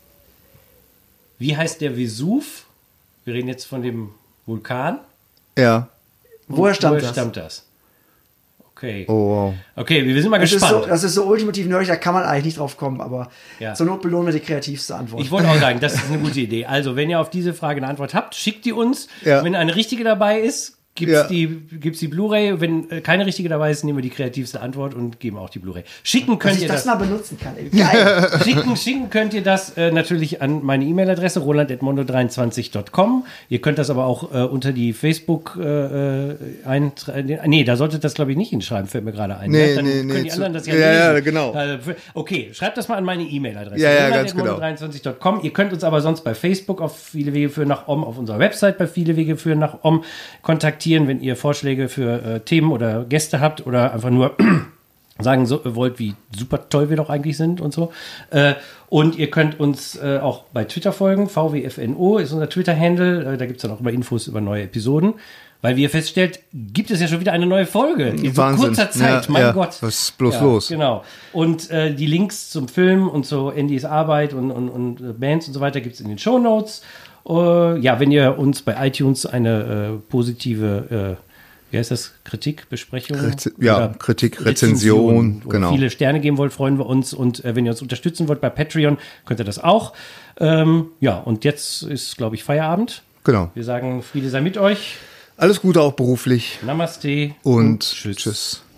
Wie heißt der Vesuv? Wir reden jetzt von dem Vulkan. Ja. Woher stammt das? Okay. Oh, wow. Okay, wir sind mal gespannt. Das ist so ultimativ nerdig, da kann man eigentlich nicht drauf kommen, aber Ja. zur Not belohnen wir die kreativste Antwort. Ich wollte auch sagen, das ist eine gute Idee. Also, wenn ihr auf diese Frage eine Antwort habt, schickt die uns. Ja. Wenn eine richtige dabei ist, gibt's die Blu-ray. Wenn keine richtige dabei ist, nehmen wir die kreativste Antwort und geben auch die Bluray. Schicken könnt ihr das mal benutzen kann. Geil. Schicken könnt ihr das natürlich an meine E-Mail-Adresse roland@mondo23.com. Ihr könnt das aber auch unter die Facebook eintragen. Nee, da solltet das, glaube ich, nicht hinschreiben, fällt mir gerade ein. Nee, Dann nee, können die anderen das ja ja, lesen. genau. Okay, schreibt das mal an meine E-Mail-Adresse. Ja, ganz genau. roland@mondo23.com. Ihr könnt uns aber sonst bei Facebook auf Viele Wege führen nach Om, auf unserer Website bei Viele Wege führen nach Om kontaktieren, wenn ihr Vorschläge für Themen oder Gäste habt oder einfach nur sagen wollt, wie super toll wir doch eigentlich sind und so. Und ihr könnt uns auch bei Twitter folgen. VWFNO ist unser Twitter-Handle. Da gibt es dann auch immer Infos über neue Episoden. Weil, wie ihr feststellt, gibt es ja schon wieder eine neue Folge. In so kurzer Zeit, mein Gott. Was ist bloß los? Genau. Und die Links zum Film und zu Andys Arbeit und Bands und so weiter gibt es in den Shownotes. Ja, wenn ihr uns bei iTunes eine positive, wie heißt das, Kritik, Besprechung? Kritik, Rezension, genau. Viele Sterne geben wollt, freuen wir uns. Und wenn ihr uns unterstützen wollt bei Patreon, könnt ihr das auch. Ja, und jetzt ist, glaube ich, Feierabend. Genau. Wir sagen, Friede sei mit euch. Alles Gute auch beruflich. Namaste und tschüss.